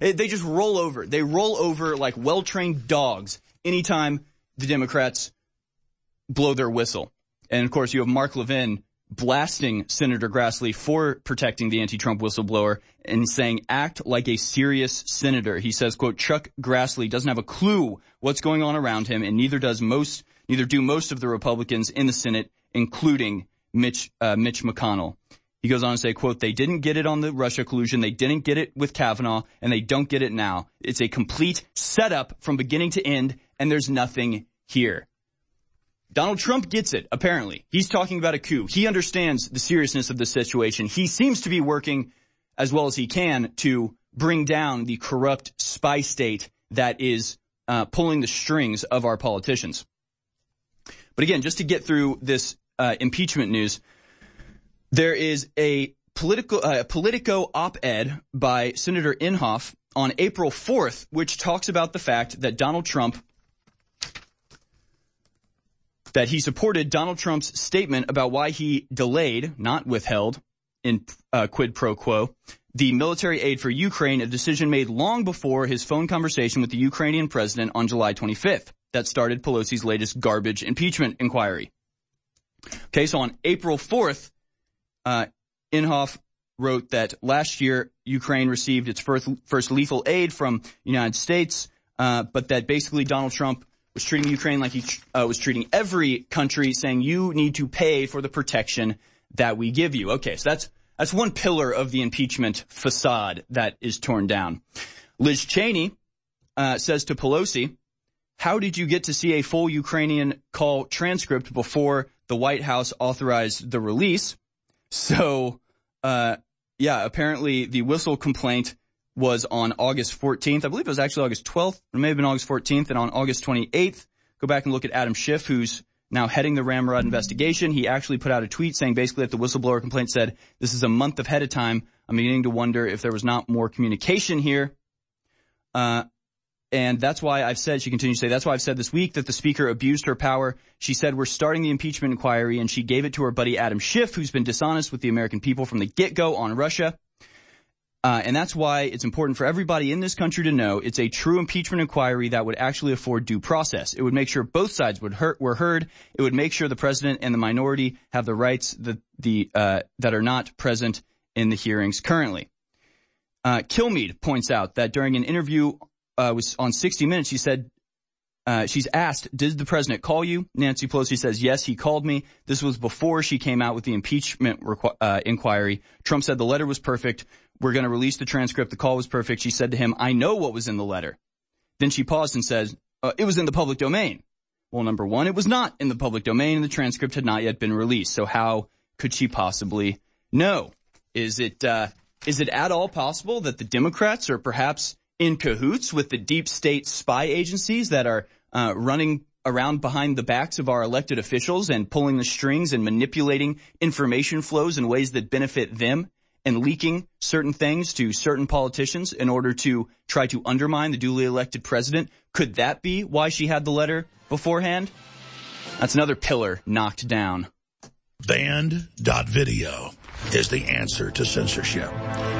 It, they just roll over. They roll over like well-trained dogs anytime the Democrats blow their whistle. And, of course, you have Mark Levin blasting Senator Grassley for protecting the anti-Trump whistleblower and saying, act like a serious senator. He says, quote, Chuck Grassley doesn't have a clue what's going on around him, and neither does most, neither do most of the Republicans in the Senate, including Mitch, uh, Mitch McConnell. He goes on to say, quote, they didn't get it on the Russia collusion. They didn't get it with Kavanaugh, and they don't get it now. It's a complete setup from beginning to end, and there's nothing here. Donald Trump gets it, apparently. He's talking about a coup. He understands the seriousness of the situation. He seems to be working as well as he can to bring down the corrupt spy state that is uh, pulling the strings of our politicians. But again, just to get through this uh, impeachment news, there is a political uh, Politico op-ed by Senator Inhofe on April fourth, which talks about the fact that Donald Trump that he supported Donald Trump's statement about why he delayed, not withheld, in uh, quid pro quo, the military aid for Ukraine, a decision made long before his phone conversation with the Ukrainian president on July twenty-fifth. That started Pelosi's latest garbage impeachment inquiry. Okay, so on April fourth, uh, Inhofe wrote that last year Ukraine received its first, first lethal aid from the United States, uh, but that basically Donald Trump was treating Ukraine like he uh, was treating every country, saying you need to pay for the protection that we give you. Okay, so that's that's one pillar of the impeachment facade that is torn down. Liz Cheney uh, says to Pelosi, how did you get to see a full Ukrainian call transcript before the White House authorized the release? So, uh, yeah, apparently the whistle complaint was on August fourteenth. I believe it was actually August twelfth. It may have been August fourteenth. And on August twenty-eighth, go back and look at Adam Schiff, who's now heading the Ramrod investigation. He actually put out a tweet saying basically that the whistleblower complaint said, this is a month ahead of time. I'm beginning to wonder if there was not more communication here. Uh, and that's why I've said, she continues to say, that's why I've said this week that the speaker abused her power. She said, we're starting the impeachment inquiry, and she gave it to her buddy Adam Schiff, who's been dishonest with the American people from the get-go on Russia. Uh, and that's why it's important for everybody in this country to know it's a true impeachment inquiry that would actually afford due process. It would make sure both sides would hurt, were heard. It would make sure the president and the minority have the rights that, the, uh, that are not present in the hearings currently. Uh, Kilmeade points out that during an interview uh, was on sixty minutes, she said, uh, she's asked, did the president call you? Nancy Pelosi says, yes, he called me. This was before she came out with the impeachment requ- uh, inquiry. Trump said the letter was perfect. We're going to release the transcript. The call was perfect. She said to him, I know what was in the letter. Then she paused and says, uh, it was in the public domain. Well, number one, it was not in the public domain, and the transcript had not yet been released. So how could she possibly know? Is it, uh, is it at all possible that the Democrats are perhaps in cahoots with the deep state spy agencies that are uh, running around behind the backs of our elected officials and pulling the strings and manipulating information flows in ways that benefit them, and leaking certain things to certain politicians in order to try to undermine the duly elected president? Could that be why she had the letter beforehand? That's another pillar knocked down. Banned dot video is the answer to censorship.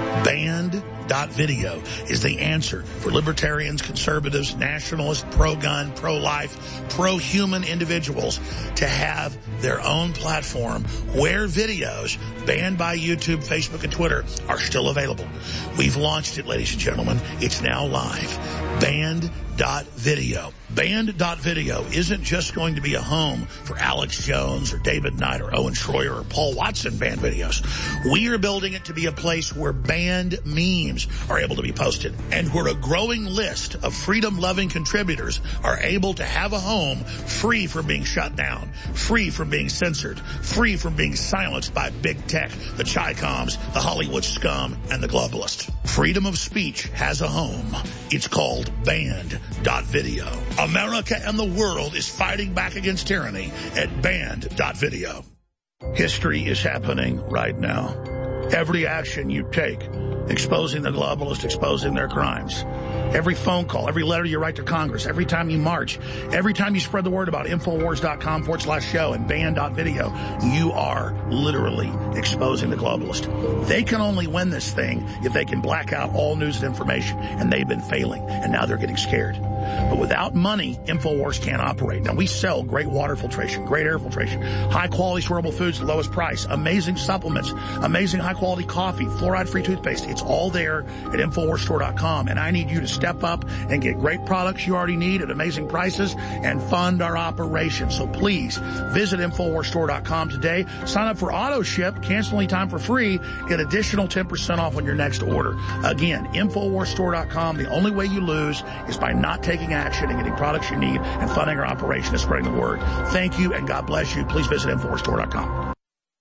Banned dot video is the answer for libertarians, conservatives, nationalists, pro-gun, pro-life, pro-human individuals to have their own platform where videos banned by YouTube, Facebook, and Twitter are still available. We've launched it, ladies and gentlemen. It's now live. Banned dot video. Banned dot video isn't just going to be a home for Alex Jones or David Knight or Owen Schroyer or Paul Watson banned videos. We are building it to be a place where banned memes are able to be posted and where a growing list of freedom-loving contributors are able to have a home free from being shut down, free from being censored, free from being silenced by big tech, the Chi-Coms, the Hollywood scum, and the globalists. Freedom of speech has a home. It's called Banned dot video. America and the world is fighting back against tyranny at Banned dot video. History is happening right now. Every action you take exposing the globalists, exposing their crimes. Every phone call, every letter you write to Congress, every time you march, every time you spread the word about Infowars.com forward slash show and band.video, you are literally exposing the globalist. They can only win this thing if they can black out all news and information, and they've been failing, and now they're getting scared. But without money, Infowars can't operate. Now, we sell great water filtration, great air filtration, high-quality storable foods at the lowest price, amazing supplements, amazing high-quality coffee, fluoride-free toothpaste. It's all there at Infowars Store dot com, and I need you to step up and get great products you already need at amazing prices and fund our operation. So please visit Infowars Store dot com today. Sign up for auto ship, cancel anytime for free, get additional ten percent off on your next order. Again, Infowars Store dot com. The only way you lose is by not taking action and getting products you need and funding our operation and spreading the word. Thank you, and God bless you. Please visit Infowars Store dot com.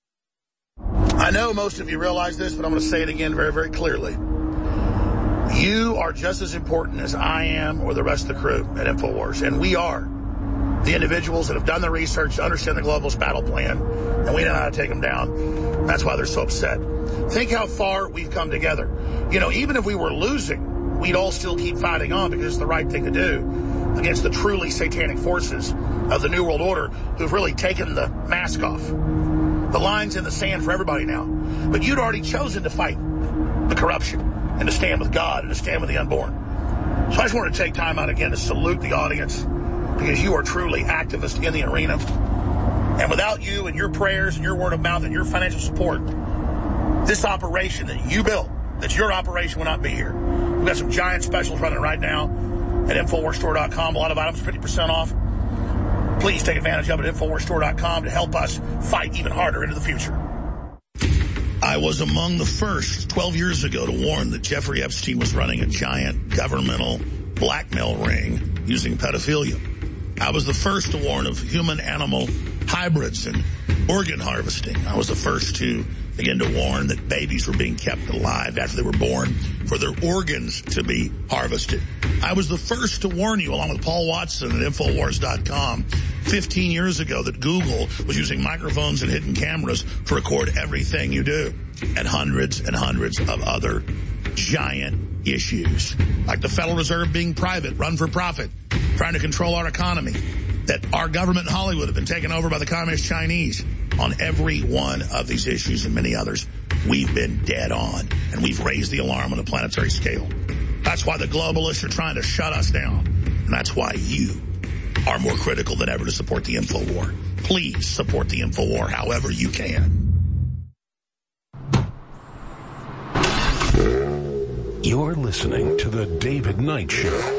I know most of you realize this, but I'm going to say it again very, very clearly. You are just as important as I am or the rest of the crew at Infowars, and we are the individuals that have done the research to understand the globalist battle plan, and we know how to take them down. That's why they're so upset. Think how far we've come together. You know, even if we were losing, we'd all still keep fighting on because it's the right thing to do against the truly satanic forces of the New World Order who've really taken the mask off. The line's in the sand for everybody now. But you'd already chosen to fight the corruption and to stand with God and to stand with the unborn. So I just want to take time out again to salute the audience because you are truly activists in the arena. And without you and your prayers and your word of mouth and your financial support, this operation that you built, that your operation will not be here. We've got some giant specials running right now at Infowars Store dot com. A lot of items fifty percent off. Please take advantage of it at Infowars Store dot com to help us fight even harder into the future. I was among the first twelve years ago to warn that Jeffrey Epstein was running a giant governmental blackmail ring using pedophilia. I was the first to warn of human-animal hybrids and organ harvesting. I was the first to begin to warn that babies were being kept alive after they were born for their organs to be harvested. I was the first to warn you, along with Paul Watson at Infowars dot com, fifteen years ago that Google was using microphones and hidden cameras to record everything you do, and hundreds and hundreds of other giant issues, like the Federal Reserve being private, run for profit, trying to control our economy, that our government in Hollywood have been taken over by the Communist Chinese. On every one of these issues and many others, we've been dead on, and we've raised the alarm on a planetary scale. That's why the globalists are trying to shut us down, and that's why you are more critical than ever to support the InfoWar. Please support the InfoWar however you can. You're listening to The David Knight Show.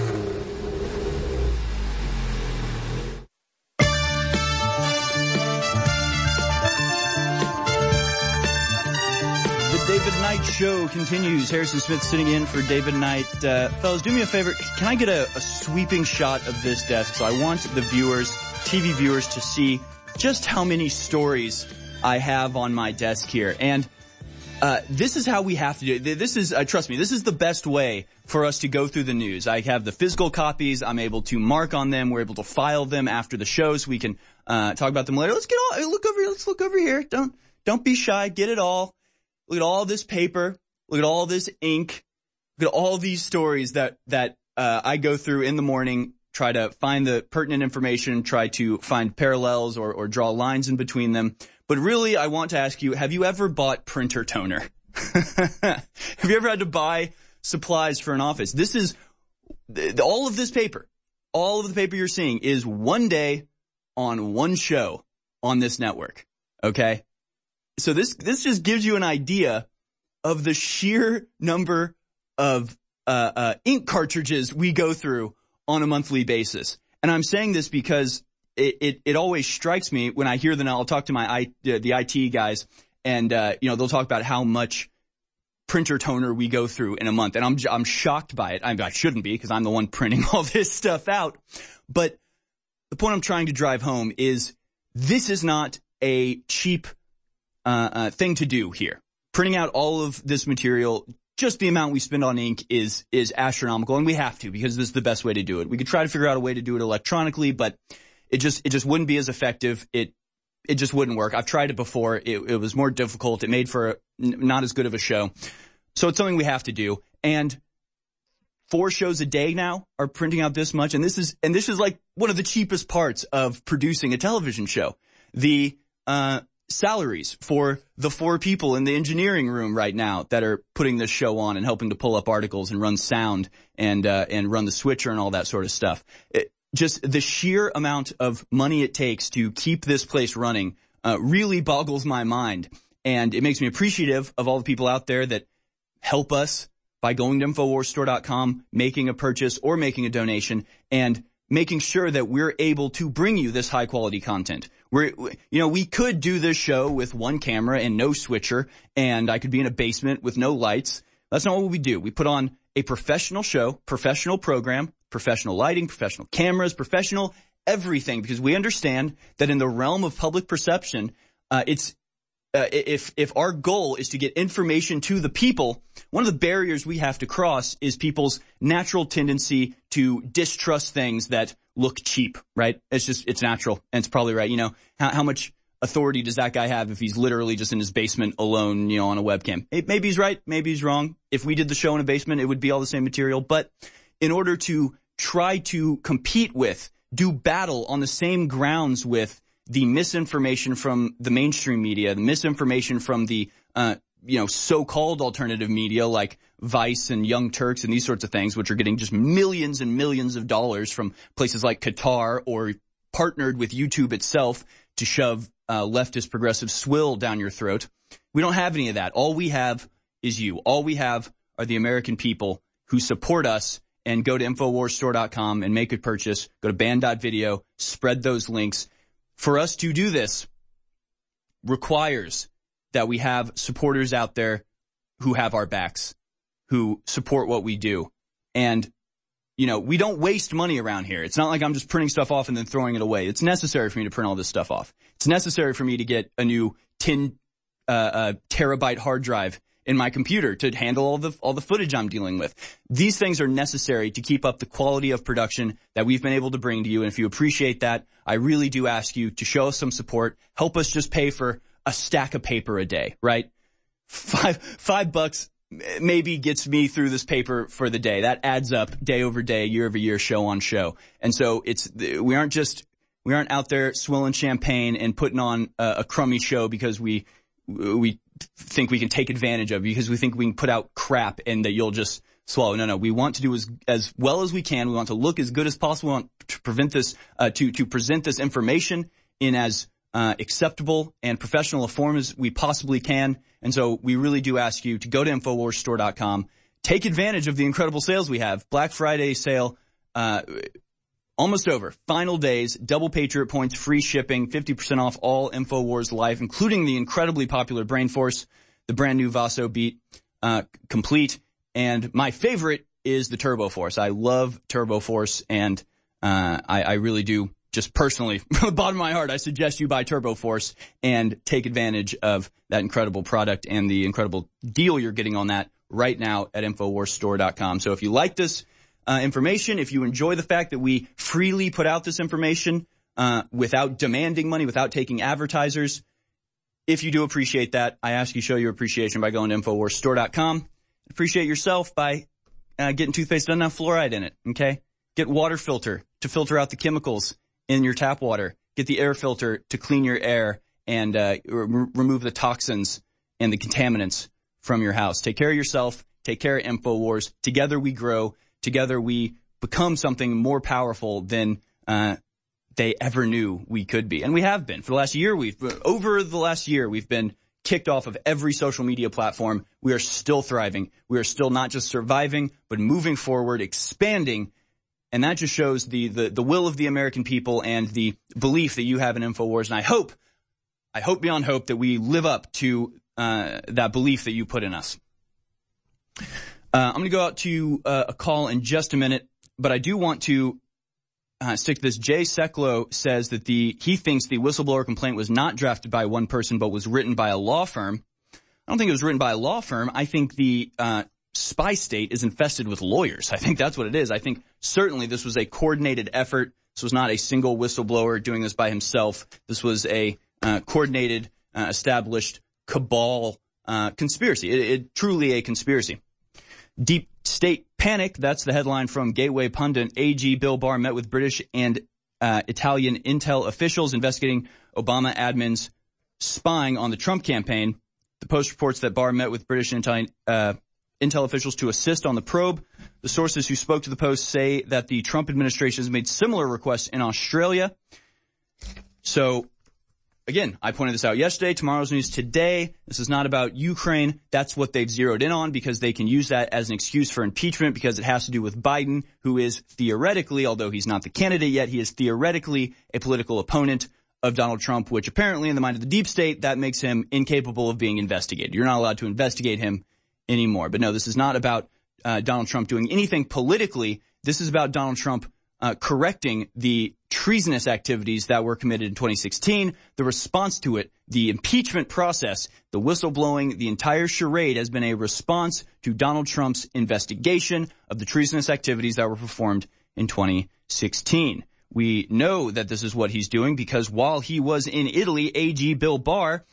David Knight Show continues. Harrison Smith sitting in for David Knight. Uh, fellas, do me a favor. Can I get a, a sweeping shot of this desk? So I want the viewers, T V viewers, to see just how many stories I have on my desk here. And uh this is how we have to do it. This is, uh, trust me, this is the best way for us to go through the news. I have the physical copies. I'm able to mark on them. We're able to file them after the show so we can uh talk about them later. Let's get all, look over here. Let's look over here. Don't, don't be shy. Get it all. Look at all this paper. Look at all this ink. Look at all these stories that, that, uh, I go through in the morning, try to find the pertinent information, try to find parallels or, or draw lines in between them. But really, I want to ask you, have you ever bought printer toner? Have you ever had to buy supplies for an office? This is, all of this paper, all of the paper you're seeing is one day on one show on this network. Okay? So this, this just gives you an idea of the sheer number of, uh, uh, ink cartridges we go through on a monthly basis. And I'm saying this because it, it, it always strikes me when I hear them. I'll talk to my, I, uh, the I T guys and, uh, you know, they'll talk about how much printer toner we go through in a month. And I'm, I'm shocked by it. I, I shouldn't be because I'm the one printing all this stuff out. But the point I'm trying to drive home is this is not a cheap Uh, uh, thing to do here. Printing out all of this material, just the amount we spend on ink is, is astronomical, and we have to because this is the best way to do it. We could try to figure out a way to do it electronically, but it just, it just wouldn't be as effective. It, it just wouldn't work. I've tried it before. It, it was more difficult. It made for a, n- not as good of a show. So it's something we have to do. And four shows a day now are printing out this much. And this is, and this is like one of the cheapest parts of producing a television show. The, uh, salaries for the four people in the engineering room right now that are putting this show on and helping to pull up articles and run sound and, uh, and run the switcher and all that sort of stuff. It, just the sheer amount of money it takes to keep this place running, uh, really boggles my mind. And it makes me appreciative of all the people out there that help us by going to Infowars Store dot com, making a purchase or making a donation, and making sure that we're able to bring you this high quality content. We're, you know, we could do this show with one camera and no switcher, and I could be in a basement with no lights. That's not what we do. We put on a professional show, professional program, professional lighting, professional cameras, professional everything, because we understand that in the realm of public perception, uh, it's, Uh, if, if our goal is to get information to the people, one of the barriers we have to cross is people's natural tendency to distrust things that look cheap, right? It's just, it's natural, and it's probably right. You know, how, how much authority does that guy have if he's literally just in his basement alone, you know, on a webcam? It, maybe he's right, maybe he's wrong. If we did the show in a basement, it would be all the same material. But in order to try to compete with, do battle on the same grounds with the misinformation from the mainstream media, the misinformation from the, uh, you know, so-called alternative media like Vice and Young Turks and these sorts of things, which are getting just millions and millions of dollars from places like Qatar or partnered with YouTube itself to shove uh, leftist progressive swill down your throat. We don't have any of that. All we have is you. All we have are the American people who support us. And go to Infowars Store dot com and make a purchase. Go to band dot video, spread those links. For us to do this requires that we have supporters out there who have our backs, who support what we do. And, you know, we don't waste money around here. It's not like I'm just printing stuff off and then throwing it away. It's necessary for me to print all this stuff off. It's necessary for me to get a new ten uh, uh, terabyte hard drive in my computer to handle all the all the footage I'm dealing with. These things are necessary to keep up the quality of production that we've been able to bring to you. And if you appreciate that, I really do ask you to show us some support. Help us just pay for a stack of paper a day, right? Five five bucks maybe gets me through this paper for the day. That adds up day over day, year over year, show on show. And so it's we aren't just we aren't out there swilling champagne and putting on a, a crummy show because we we think we can take advantage of, because we think we can put out crap and that you'll just swallow. No, no. We want to do as as well as we can. We want to look as good as possible. We want to prevent this, uh, to to present this information in as uh, acceptable and professional a form as we possibly can. And so we really do ask you to go to Infowars Store dot com, take advantage of the incredible sales we have. Black Friday sale, uh, almost over. Final days, double Patriot points, free shipping, fifty percent off all Infowars Life, including the incredibly popular Brain Force, the brand new Vaso Beat, uh, complete. And my favorite is the Turbo Force. I love Turbo Force, and uh, I, I really do, just personally, from the bottom of my heart, I suggest you buy Turbo Force and take advantage of that incredible product and the incredible deal you're getting on that right now at Infowars Store dot com. So if you like this uh, information, if you enjoy the fact that we freely put out this information uh, without demanding money, without taking advertisers, if you do appreciate that, I ask you to show your appreciation by going to Infowars Store dot com. Appreciate yourself by uh, getting toothpaste that doesn't have fluoride in it, okay? Get water filter to filter out the chemicals in your tap water. Get the air filter to clean your air and uh, re- remove the toxins and the contaminants from your house. Take care of yourself. Take care of InfoWars. Together we grow. Together we become something more powerful than uh, they ever knew we could be. And we have been. For the last year, we've over the last year, we've been kicked off of every social media platform. We are still thriving. We are still not just surviving, but moving forward, expanding. And that just shows the, the, the will of the American people and the belief that you have in InfoWars. And I hope, I hope beyond hope that we live up to uh, that belief that you put in us. Uh, I'm going to go out to uh, a call in just a minute, but I do want to Uh, stick to this. Jay Seklo says that the he thinks the whistleblower complaint was not drafted by one person, but was written by a law firm. I don't think it was written by a law firm. I think the uh, spy state is infested with lawyers. I think that's what it is. I think certainly this was a coordinated effort. This was not a single whistleblower doing this by himself. This was a uh, coordinated, uh, established cabal uh, conspiracy. It, it truly a conspiracy. Deep state panic. That's the headline from Gateway Pundit. A G Bill Barr met with British and uh, Italian intel officials investigating Obama admin's spying on the Trump campaign. The Post reports that Barr met with British and Italian uh, intel officials to assist on the probe. The sources who spoke to the Post say that the Trump administration has made similar requests in Australia. So, again, I pointed this out yesterday. Tomorrow's news today. This is not about Ukraine. That's what they've zeroed in on because they can use that as an excuse for impeachment because it has to do with Biden, who is theoretically, although he's not the candidate yet, he is theoretically a political opponent of Donald Trump, which apparently in the mind of the deep state, that makes him incapable of being investigated. You're not allowed to investigate him anymore. But no, this is not about uh, Donald Trump doing anything politically. This is about Donald Trump uh, correcting the treasonous activities that were committed in twenty sixteen. The response to it, the impeachment process, the whistleblowing, the entire charade has been a response to Donald Trump's investigation of the treasonous activities that were performed in twenty sixteen. We know that this is what he's doing because while he was in Italy, A G Bill Barr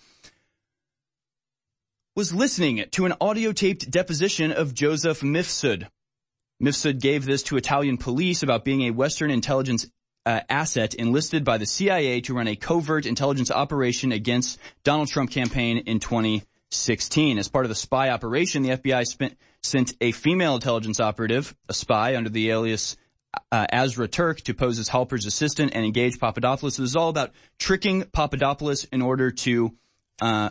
was listening to an audio-taped deposition of Joseph Mifsud. Mifsud gave this to Italian police about being a Western intelligence uh, asset enlisted by the C I A to run a covert intelligence operation against Donald Trump campaign in twenty sixteen. As part of the spy operation, the F B I spent, sent a female intelligence operative, a spy under the alias uh, Azra Turk, to pose as Halper's assistant and engage Papadopoulos. It was all about tricking Papadopoulos in order to uh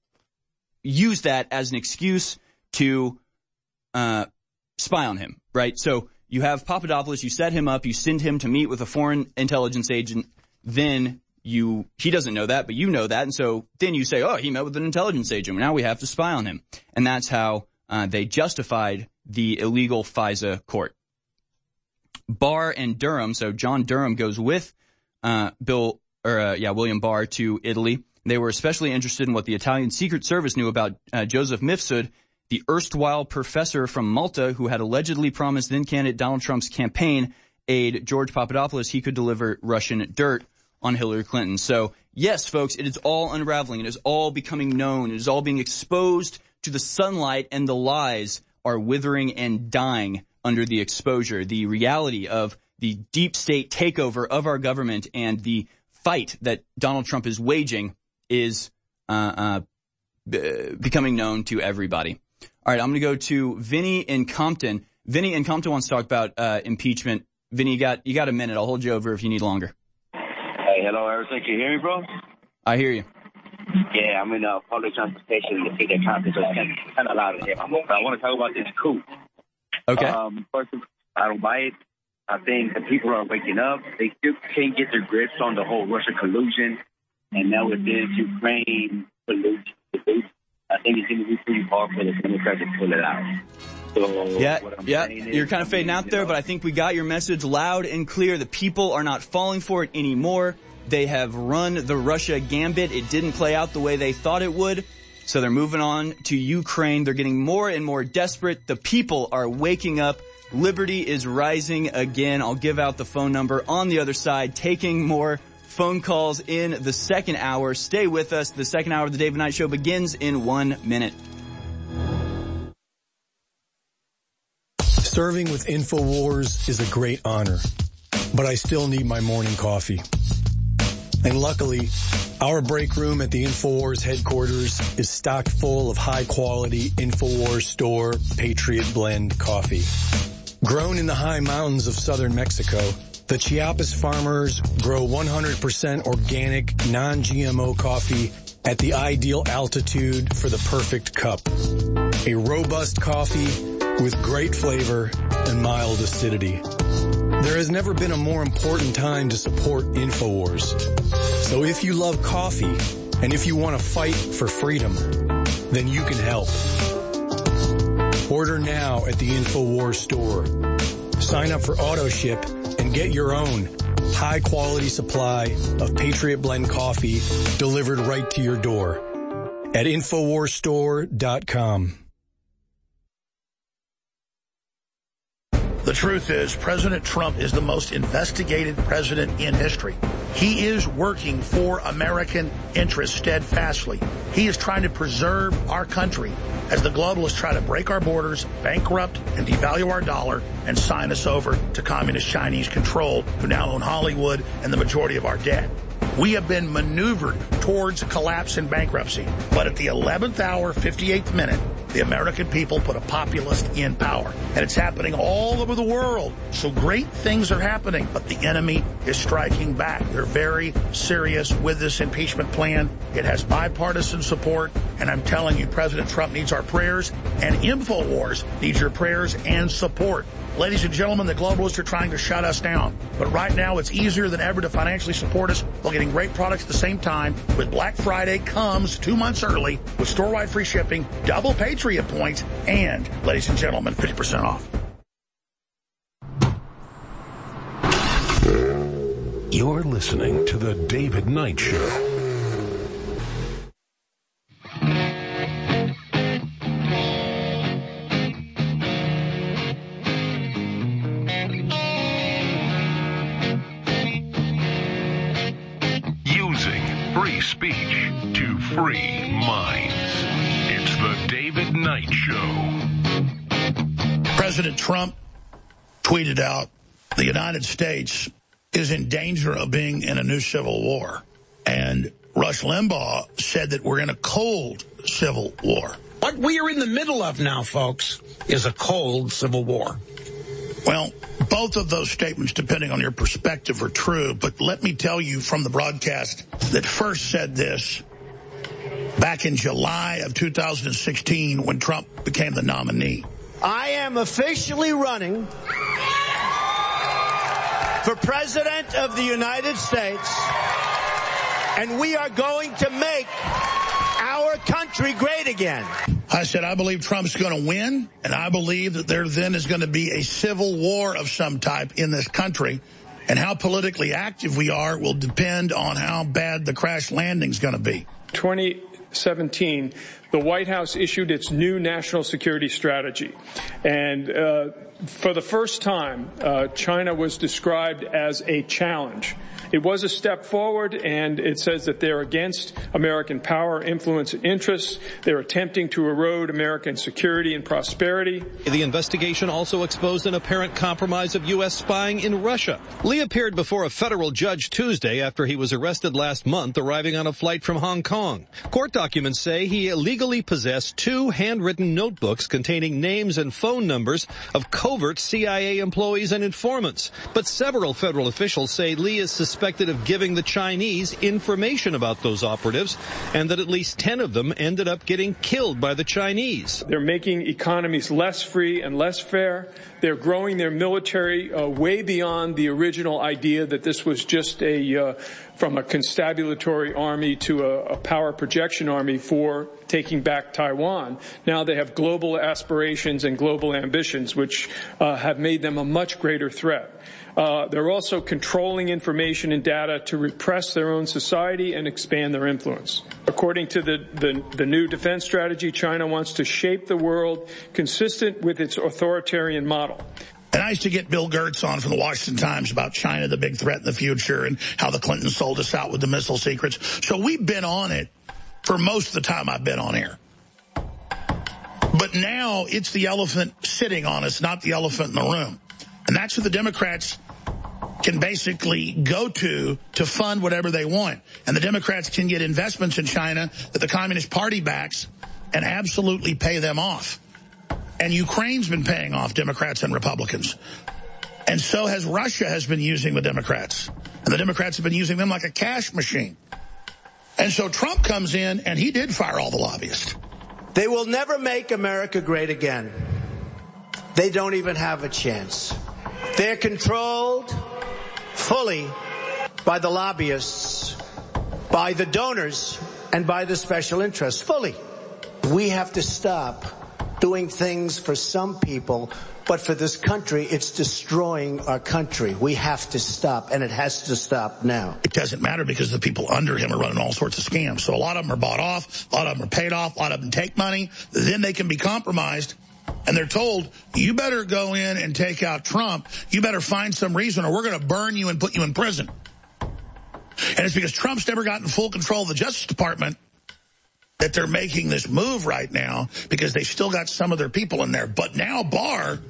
use that as an excuse to uh spy on him, right? So you have Papadopoulos, you set him up, you send him to meet with a foreign intelligence agent, then you, he doesn't know that, but you know that, and so then you say, oh, he met with an intelligence agent, now we have to spy on him. And that's how uh they justified the illegal FISA court. Barr and Durham, so John Durham goes with uh Bill, or uh, yeah, William Barr to Italy. They were especially interested in what the Italian Secret Service knew about uh, Joseph Mifsud, the erstwhile professor from Malta who had allegedly promised then-candidate Donald Trump's campaign aide, George Papadopoulos, he could deliver Russian dirt on Hillary Clinton. So, yes, folks, it is all unraveling. It is all becoming known. It is all being exposed to the sunlight, and the lies are withering and dying under the exposure. The reality of the deep state takeover of our government and the fight that Donald Trump is waging is uh, uh b- becoming known to everybody. All right, I'm going to go to Vinny in Compton. Vinny in Compton wants to talk about uh impeachment. Vinny, you got you got a minute. I'll hold you over if you need longer. Hey, hello, everything. Can you hear me, bro? I hear you. Yeah, I'm in uh, public transportation to take that conference, so it's kind of loud in here. But I want to talk about this coup. Okay. Um, first, I don't buy it. I think the people are waking up. They still can't get their grips on the whole Russia collusion. And now with this Ukraine collusion, I think it's going to be pretty hard for the Democrats to pull it out. So yeah, yeah, is, you're kind of fading out there, but I think we got your message loud and clear. The people are not falling for it anymore. They have run the Russia gambit. It didn't play out the way they thought it would. So they're moving on to Ukraine. They're getting more and more desperate. The people are waking up. Liberty is rising again. I'll give out the phone number on the other side, taking more phone calls in the second hour. Stay with us. The second hour of the David Knight Show begins in one minute. Serving with InfoWars is a great honor, but I still need my morning coffee. And luckily, our break room at the InfoWars headquarters is stocked full of high-quality InfoWars store Patriot Blend coffee. Grown in the high mountains of southern Mexico, the Chiapas farmers grow one hundred percent organic, non-G M O coffee at the ideal altitude for the perfect cup. A robust coffee with great flavor and mild acidity. There has never been a more important time to support InfoWars. So if you love coffee and if you want to fight for freedom, then you can help. Order now at the InfoWars store. Sign up for AutoShip and get your own high-quality supply of Patriot Blend coffee delivered right to your door at infowars store dot com. The truth is, President Trump is the most investigated president in history. He is working for American interests steadfastly. He is trying to preserve our country as the globalists try to break our borders, bankrupt and devalue our dollar, and sign us over to communist Chinese control, who now own Hollywood and the majority of our debt. We have been maneuvered towards collapse and bankruptcy. But at the eleventh hour, fifty-eighth minute, the American people put a populist in power. And it's happening all over the world. So great things are happening, but the enemy is striking back. They're very serious with this impeachment plan. It has bipartisan support. And I'm telling you, President Trump needs our prayers, and InfoWars needs your prayers and support. Ladies and gentlemen, the globalists are trying to shut us down. But right now, it's easier than ever to financially support us while getting great products at the same time. With Black Friday comes two months early with store-wide free shipping, double Patriot points, and, ladies and gentlemen, fifty percent off. You're listening to The David Knight Show. Free speech to free minds. It's the David Knight Show. President Trump tweeted out, the United States is in danger of being in a new civil war. And Rush Limbaugh said that we're in a cold civil war. What we are in the middle of now, folks, is a cold civil war. Well, both of those statements, depending on your perspective, are true. But let me tell you from the broadcast that first said this back in July of two thousand sixteen when Trump became the nominee. I am officially running for President of the United States, and we are going to make our country great again. I said, I believe Trump's going to win, and I believe that there then is going to be a civil war of some type in this country, and how politically active we are will depend on how bad the crash landing's going to be. twenty seventeen, the White House issued its new national security strategy, and uh, for the first time, uh, China was described as a challenge. It was a step forward, and it says that they're against American power, influence, and interests. They're attempting to erode American security and prosperity. The investigation also exposed an apparent compromise of U S spying in Russia. Lee appeared before a federal judge Tuesday after he was arrested last month, arriving on a flight from Hong Kong. Court documents say he illegally possessed two handwritten notebooks containing names and phone numbers of covert C I A employees and informants. But several federal officials say Lee is suspected suspected of giving the Chinese information about those operatives, and that at least ten of them ended up getting killed by the Chinese. They're making economies less free and less fair. They're growing their military uh, way beyond the original idea that this was just a uh, from a constabulary army to a, a power projection army for taking back Taiwan. Now they have global aspirations and global ambitions, which uh, have made them a much greater threat. Uh, they're also controlling information and data to repress their own society and expand their influence. According to the, the, the new defense strategy, China wants to shape the world consistent with its authoritarian model. And I used to get Bill Gertz on from the Washington Times about China, the big threat in the future, and how the Clintons sold us out with the missile secrets. So we've been on it for most of the time I've been on air. But now it's the elephant sitting on us, not the elephant in the room. And that's what the Democrats can basically go to to fund whatever they want. And the Democrats can get investments in China that the Communist Party backs and absolutely pay them off. And Ukraine's been paying off Democrats and Republicans. And so has Russia has been using the Democrats. And the Democrats have been using them like a cash machine. And so Trump comes in, and he did fire all the lobbyists. They will never make America great again. They don't even have a chance. They're controlled fully by the lobbyists, by the donors, and by the special interests. Fully. We have to stop doing things for some people, but for this country, it's destroying our country. We have to stop, and it has to stop now. It doesn't matter because the people under him are running all sorts of scams. So a lot of them are bought off, a lot of them are paid off, a lot of them take money. Then they can be compromised, and they're told, you better go in and take out Trump. You better find some reason or we're going to burn you and put you in prison. And it's because Trump's never gotten full control of the Justice Department that they're making this move right now, because they still got some of their people in there. But now Barr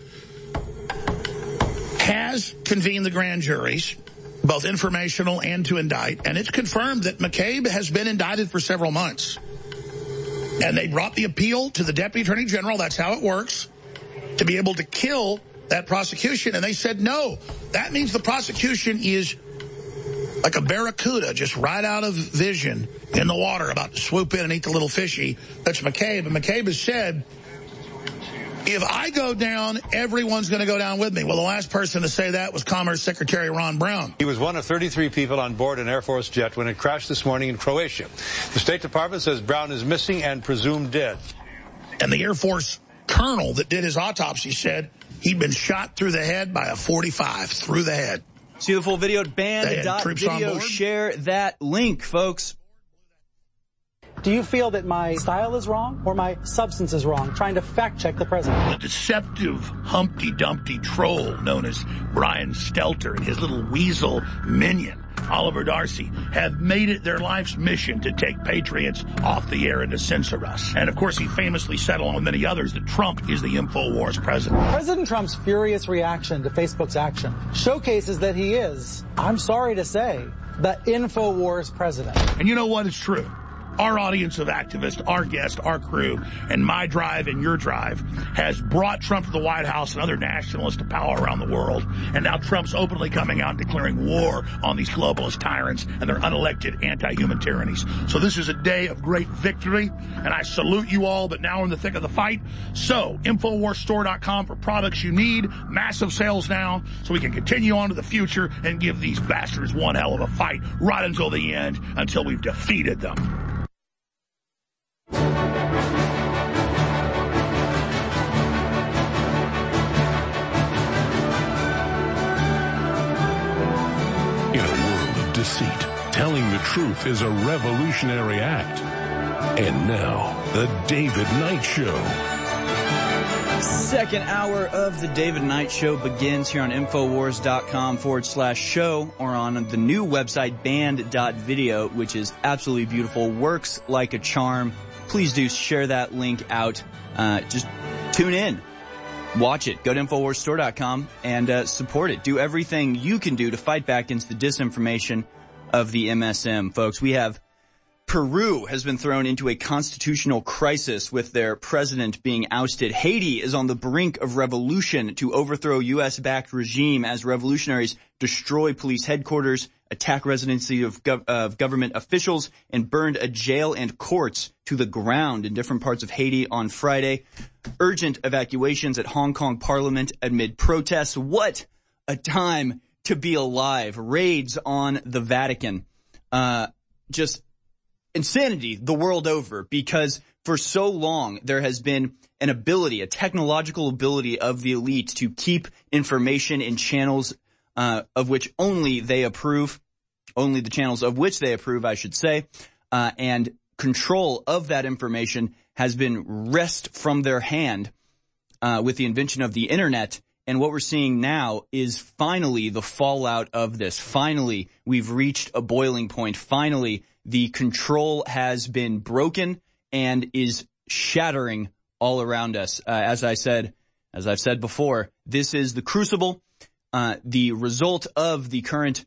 has convened the grand juries, both informational and to indict, and it's confirmed that McCabe has been indicted for several months. And they brought the appeal to the Deputy Attorney General, that's how it works, to be able to kill that prosecution. And they said no. That means the prosecution is like a barracuda, just right out of vision in the water, about to swoop in and eat the little fishy. That's McCabe. And McCabe has said, if I go down, everyone's going to go down with me. Well, the last person to say that was Commerce Secretary Ron Brown. He was one of thirty-three people on board an Air Force jet when it crashed this morning in Croatia. The State Department says Brown is missing and presumed dead. And the Air Force colonel that did his autopsy said he'd been shot through the head by a forty-five, through the head. See the full video at band dot video. Share that link, folks. Do you feel that my style is wrong or my substance is wrong, trying to fact-check the president? The deceptive Humpty Dumpty troll known as Brian Stelter and his little weasel minion, Oliver Darcy, have made it their life's mission to take patriots off the air and to censor us. And, of course, he famously said, along with many others, that Trump is the InfoWars president. President Trump's furious reaction to Facebook's action showcases that he is, I'm sorry to say, the InfoWars president. And you know what? It's true. Our audience of activists, our guest, our crew, and my drive and your drive has brought Trump to the White House and other nationalists to power around the world. And now Trump's openly coming out and declaring war on these globalist tyrants and their unelected anti-human tyrannies. So this is a day of great victory, and I salute you all, but now we're in the thick of the fight. So, Infowars Store dot com for products you need. Massive sales now, so we can continue on to the future and give these bastards one hell of a fight right until the end, until we've defeated them. In a world of deceit, telling the truth is a revolutionary act. And now, the David Knight Show. Second hour of the David Knight Show begins here on Infowars dot com forward slash show or on the new website band dot video, which is absolutely beautiful, works like a charm. Please do share that link out. Uh, just tune in. Watch it. Go to Infowars Store dot com and uh, support it. Do everything you can do to fight back against the disinformation of the M S M. Folks, we have Peru has been thrown into a constitutional crisis with their president being ousted. Haiti is on the brink of revolution to overthrow U S-backed regime as revolutionaries destroy police headquarters, attack residency of, gov- of government officials, and burned a jail and courts to the ground in different parts of Haiti on Friday. Urgent evacuations at Hong Kong Parliament amid protests. What a time to be alive. Raids on the Vatican. Uh, just insanity the world over, because for so long there has been an ability, a technological ability of the elite to keep information in channels uh, of which only they approve, only the channels of which they approve, I should say, uh, and control of that information has been wrested from their hand uh, with the invention of the internet. And what we're seeing now is finally the fallout of this. Finally, we've reached a boiling point. Finally, the control has been broken and is shattering all around us. Uh, as I said, as I've said before, this is the crucible, uh, the result of the current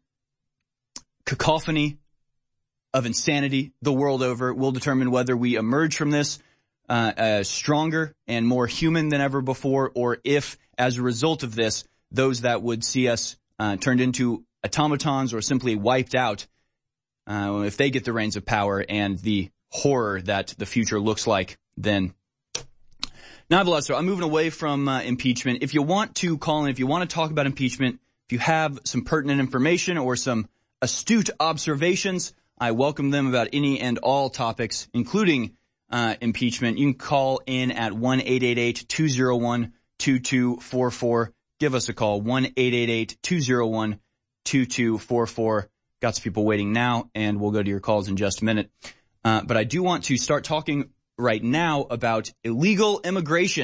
cacophony of insanity the world over will determine whether we emerge from this uh, uh, stronger and more human than ever before, or if, as a result of this, those that would see us uh, turned into automatons or simply wiped out, uh, if they get the reins of power and the horror that the future looks like, then nevertheless, so I'm moving away from uh, impeachment. If you want to call in, if you want to talk about impeachment, if you have some pertinent information or some astute observations, I welcome them about any and all topics, including uh, impeachment. You can call in at one eight eight eight, two oh one, two two four four. Give us a call, one eight eight eight, two oh one, two two four four. Got some people waiting now, and we'll go to your calls in just a minute. Uh, but I do want to start talking right now about illegal immigration.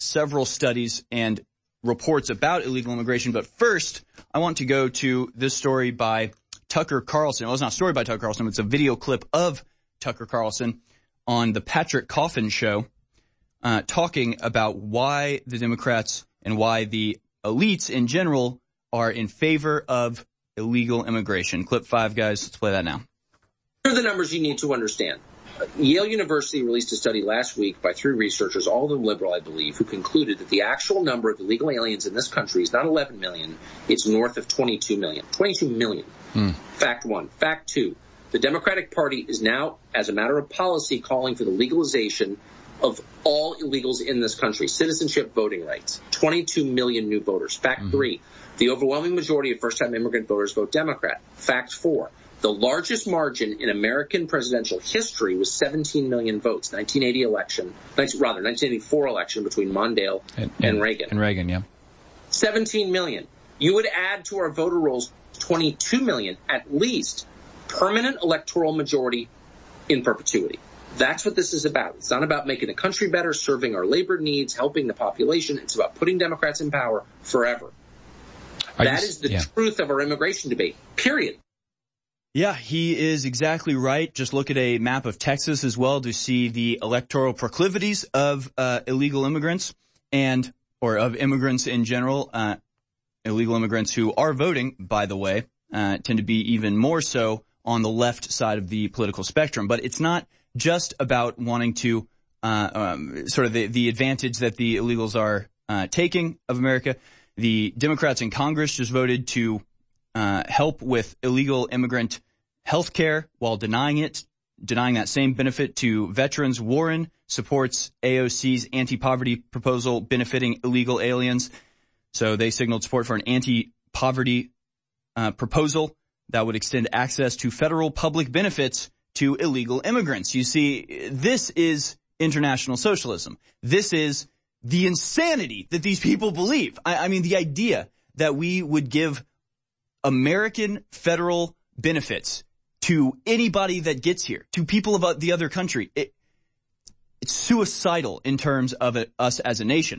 several studies and reports about illegal immigration. But first, I want to go to this story by Tucker Carlson. Well, it's not a story by Tucker Carlson. It's a video clip of Tucker Carlson on the Patrick Coffin show, uh, talking about why the Democrats and why the elites in general are in favor of illegal immigration. Clip five, guys. Let's play that now. Here are the numbers you need to understand. Yale University released a study last week by three researchers, all of them liberal, I believe, who concluded that the actual number of illegal aliens in this country is not eleven million, it's north of twenty-two million. twenty-two million. Mm. Fact one. Fact two. The Democratic Party is now, as a matter of policy, calling for the legalization of all illegals in this country. Citizenship, voting rights. twenty-two million new voters. Fact mm-hmm. three. The overwhelming majority of first-time immigrant voters vote Democrat. Fact four. The largest margin in American presidential history was seventeen million votes. nineteen eighty election, rather, nineteen eighty-four election between Mondale and, and, and Reagan. And Reagan, yeah. seventeen million. You would add to our voter rolls twenty-two million, at least, permanent electoral majority in perpetuity. That's what this is about. It's not about making the country better, serving our labor needs, helping the population. It's about putting Democrats in power forever. Are that you, is the yeah. truth of our immigration debate, period. Yeah, he is exactly right. Just look at a map of Texas as well to see the electoral proclivities of uh, illegal immigrants and or of immigrants in general. Uh, illegal immigrants who are voting, by the way, uh, tend to be even more so on the left side of the political spectrum. But it's not just about wanting to uh, um, sort of the, the advantage that the illegals are uh, taking of America. The Democrats in Congress just voted to uh, help with illegal immigrant health care while denying it, denying that same benefit to veterans. Warren supports A O C's anti-poverty proposal benefiting illegal aliens. So they signaled support for an anti-poverty uh, proposal that would extend access to federal public benefits to illegal immigrants. You see, this is international socialism. This is the insanity that these people believe. I, I mean, the idea that we would give American federal benefits to anybody that gets here, to people of the other country, it, it's suicidal in terms of it, us as a nation.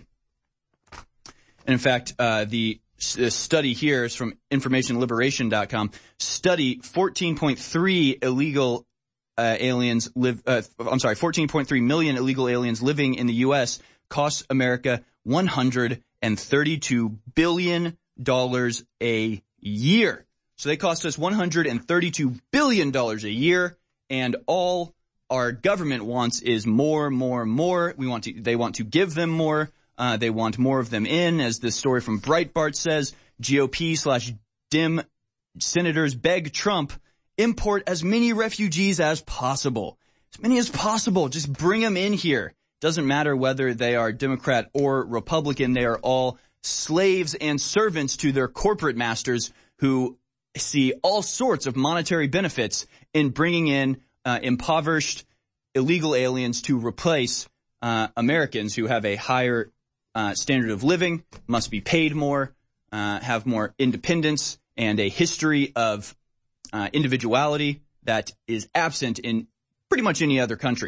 And in fact, uh, the, the study here is from information liberation dot com. Study fourteen point three illegal uh, aliens live, uh, I'm sorry, fourteen point three million illegal aliens living in the U S costs America one hundred thirty-two billion dollars a year. So they cost us one hundred thirty-two billion dollars a year, and all our government wants is more, more, more. We want to, they want to give them more. Uh, they want more of them in, as this story from Breitbart says. G O P slash Dem senators beg Trump, import as many refugees as possible. As many as possible. Just bring them in here. Doesn't matter whether they are Democrat or Republican. They are all slaves and servants to their corporate masters who see all sorts of monetary benefits in bringing in uh, impoverished illegal aliens to replace uh, Americans who have a higher uh, standard of living, must be paid more, uh, have more independence, and a history of uh, individuality that is absent in pretty much any other country.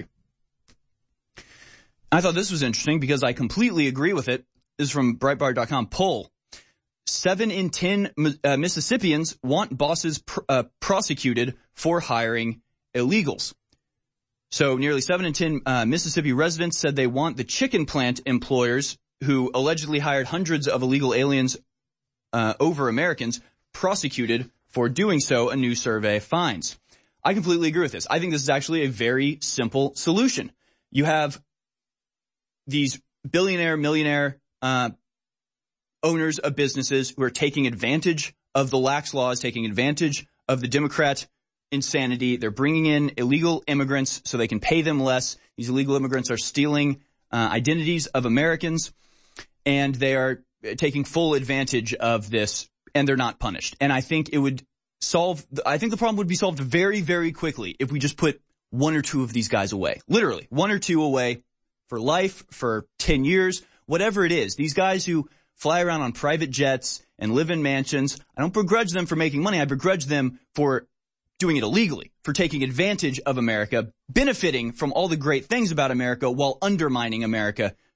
I thought this was interesting because I completely agree with it. This is from Breitbart dot com. Poll. Seven in ten uh, Mississippians want bosses pr- uh, prosecuted for hiring illegals. So nearly seven in ten uh, Mississippi residents said they want the chicken plant employers who allegedly hired hundreds of illegal aliens uh, over Americans prosecuted for doing so, a new survey finds. I completely agree with this. I think this is actually a very simple solution. You have these billionaire, millionaire uh owners of businesses who are taking advantage of the lax laws, taking advantage of the Democrat insanity. They're bringing in illegal immigrants so they can pay them less. These illegal immigrants are stealing uh, identities of Americans, and they are taking full advantage of this, and they're not punished. And I think it would solve, I think the problem would be solved very, very quickly if we just put one or two of these guys away. Literally, one or two away for life, for ten years, whatever it is. These guys who fly around on private jets and live in mansions, I don't begrudge them for making money. I begrudge them for doing it illegally, for taking advantage of America, benefiting from all the great things about America while undermining America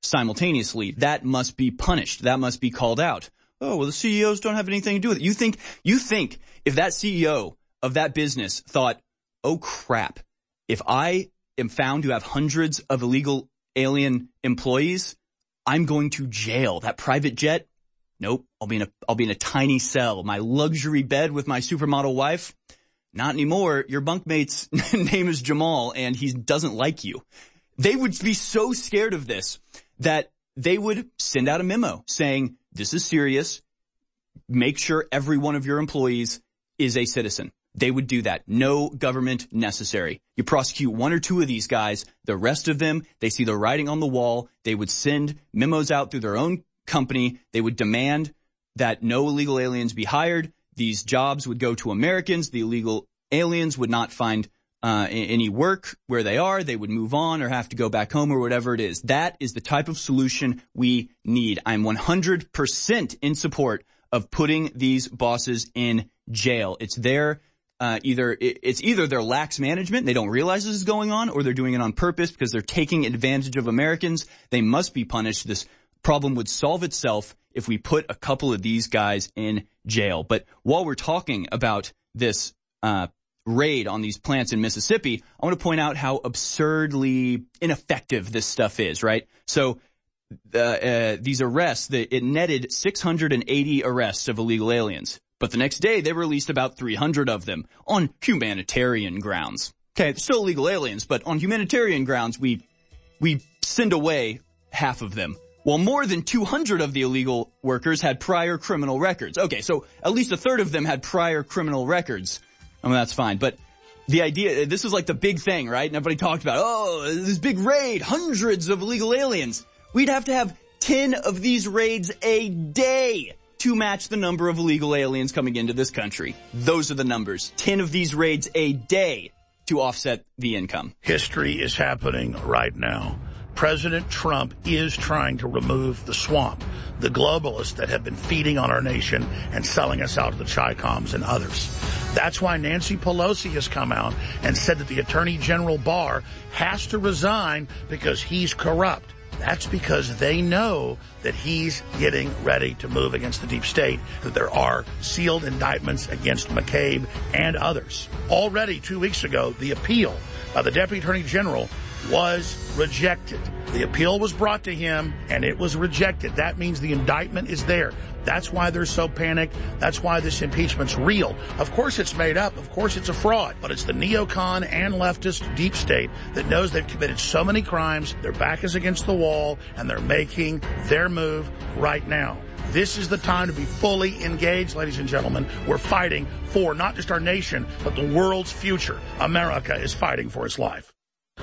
simultaneously. That must be punished. That must be called out. Oh, well, the C E Os don't have anything to do with it. You think, you think if that C E O of that business thought, oh crap, if I am found to have hundreds of illegal alien employees, I'm going to jail. That private jet? Nope. I'll be in a, I'll be in a tiny cell. My luxury bed with my supermodel wife? Not anymore. Your bunkmate's name is Jamal and he doesn't like you. They would be so scared of this that they would send out a memo saying, this is serious. Make sure every one of your employees is a citizen. They would do that. No government necessary. You prosecute one or two of these guys. The rest of them, they see the writing on the wall. They would send memos out through their own company. They would demand that no illegal aliens be hired. These jobs would go to Americans. The illegal aliens would not find uh any work where they are. They would move on or have to go back home or whatever it is. That is the type of solution we need. I'm one hundred percent in support of putting these bosses in jail. It's their Uh, either it's either their lax management, they don't realize this is going on, or they're doing it on purpose because they're taking advantage of Americans. They must be punished. This problem would solve itself if we put a couple of these guys in jail. But while we're talking about this uh raid on these plants in Mississippi, I want to point out how absurdly ineffective this stuff is, right? So uh, uh these arrests, the, it netted six hundred eighty arrests of illegal aliens. But the next day, they released about three hundred of them on humanitarian grounds. Okay, they're still illegal aliens, but on humanitarian grounds, we we send away half of them. Well, more than two hundred of the illegal workers had prior criminal records. Okay, so at least a third of them had prior criminal records. I mean, that's fine. But the idea, this is like the big thing, right? And everybody talked about, oh, this big raid, hundreds of illegal aliens. We'd have to have ten of these raids a day to match the number of illegal aliens coming into this country. Those are the numbers. ten of these raids a day to offset the income. History is happening right now. President Trump is trying to remove the swamp, the globalists that have been feeding on our nation and selling us out to the Chi-Coms and others. That's why Nancy Pelosi has come out and said that the Attorney General Barr has to resign because he's corrupt. That's because they know that he's getting ready to move against the deep state, that there are sealed indictments against McCabe and others. Already two weeks ago, the appeal by the Deputy Attorney General was rejected. The appeal was brought to him, and it was rejected. That means the indictment is there. That's why they're so panicked. That's why this impeachment's real. Of course it's made up. Of course it's a fraud. But it's the neocon and leftist deep state that knows they've committed so many crimes, their back is against the wall, and they're making their move right now. This is the time to be fully engaged, ladies and gentlemen. We're fighting for not just our nation, but the world's future. America is fighting for its life.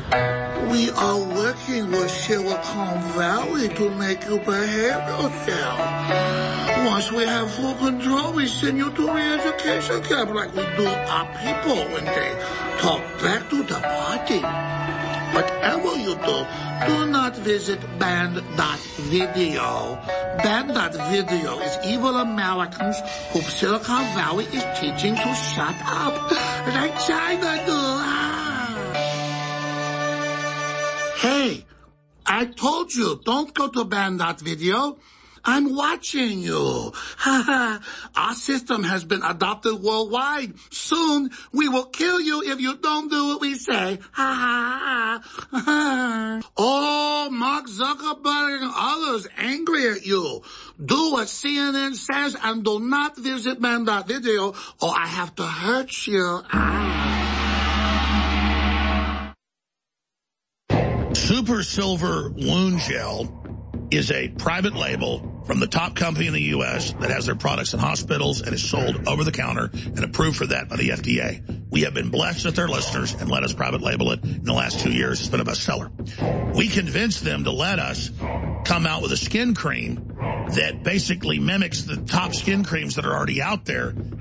We are working with Silicon Valley to make you behave yourself. Once we have full control, we send you to re-education camp like we do our people when they talk back to the party. Whatever you do, do not visit band dot video. band dot video is evil Americans whom Silicon Valley is teaching to shut up, like China do. Hey, I told you, don't go to band dot video. I'm watching you. Our system has been adopted worldwide. Soon, we will kill you if you don't do what we say. Oh, Mark Zuckerberg and others angry at you. Do what C N N says and do not visit band dot video or I have to hurt you. Super Silver Wound Gel is a private label from the top company in the U S that has their products in hospitals and is sold over the counter and approved for that by the F D A. We have been blessed with their listeners and let us private label it in the last two years. It's been a bestseller. We convinced them to let us come out with a skin cream that basically mimics the top skin creams that are already out there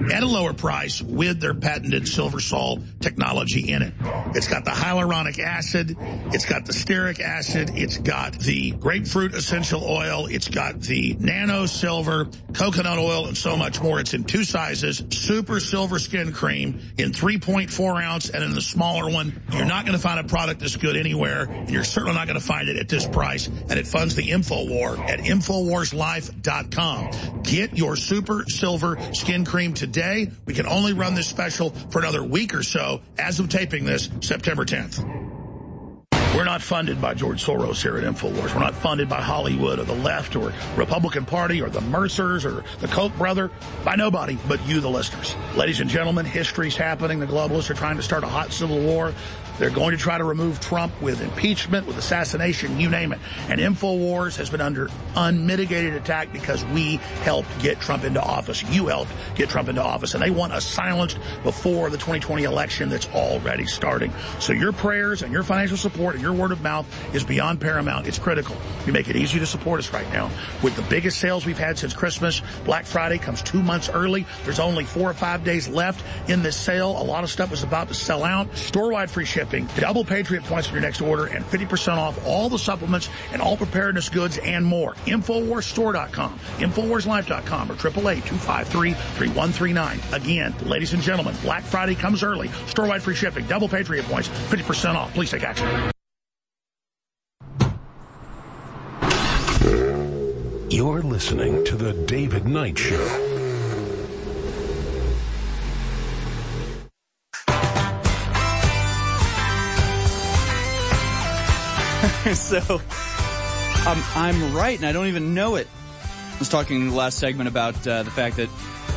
at a lower price with their patented Silver Sol technology in it. It's got the hyaluronic acid, it's got the stearic acid, it's got the grapefruit essential oil, it's got the nano silver, coconut oil, and so much more. It's in two sizes, Super Silver Skin Cream in three point four ounce and in the smaller one. You're not going to find a product this good anywhere, and you're certainly not going to find it at this price, and it funds the InfoWar at Infowars Life dot com. Get your Super Silver Skin Cream today. We can only run this special for another week or so as of taping this, September tenth. We're not funded by George Soros here at InfoWars. We're not funded by Hollywood or the left or Republican Party or the Mercers or the Koch brother. By nobody but you, the listeners. Ladies and gentlemen, history's happening. The globalists are trying to start a hot civil war. They're going to try to remove Trump with impeachment, with assassination, you name it. And InfoWars has been under unmitigated attack because we helped get Trump into office. You helped get Trump into office. And they want us silenced before the twenty twenty election that's already starting. So your prayers and your financial support and your word of mouth is beyond paramount. It's critical. We make it easy to support us right now. With the biggest sales we've had since Christmas, Black Friday comes two months early. There's only four or five days left in this sale. A lot of stuff is about to sell out. Store-wide free shipping. Double Patriot points for your next order and fifty percent off all the supplements and all preparedness goods and more. Infowars Store dot com, Infowars Life dot com, or eight eight eight, two five three, three one three nine. Again, ladies and gentlemen, Black Friday comes early. Store-wide free shipping, double Patriot points, fifty percent off. Please take action. You're listening to The David Knight Show. So, um, I'm right, and I don't even know it. I was talking in the last segment about uh, the fact that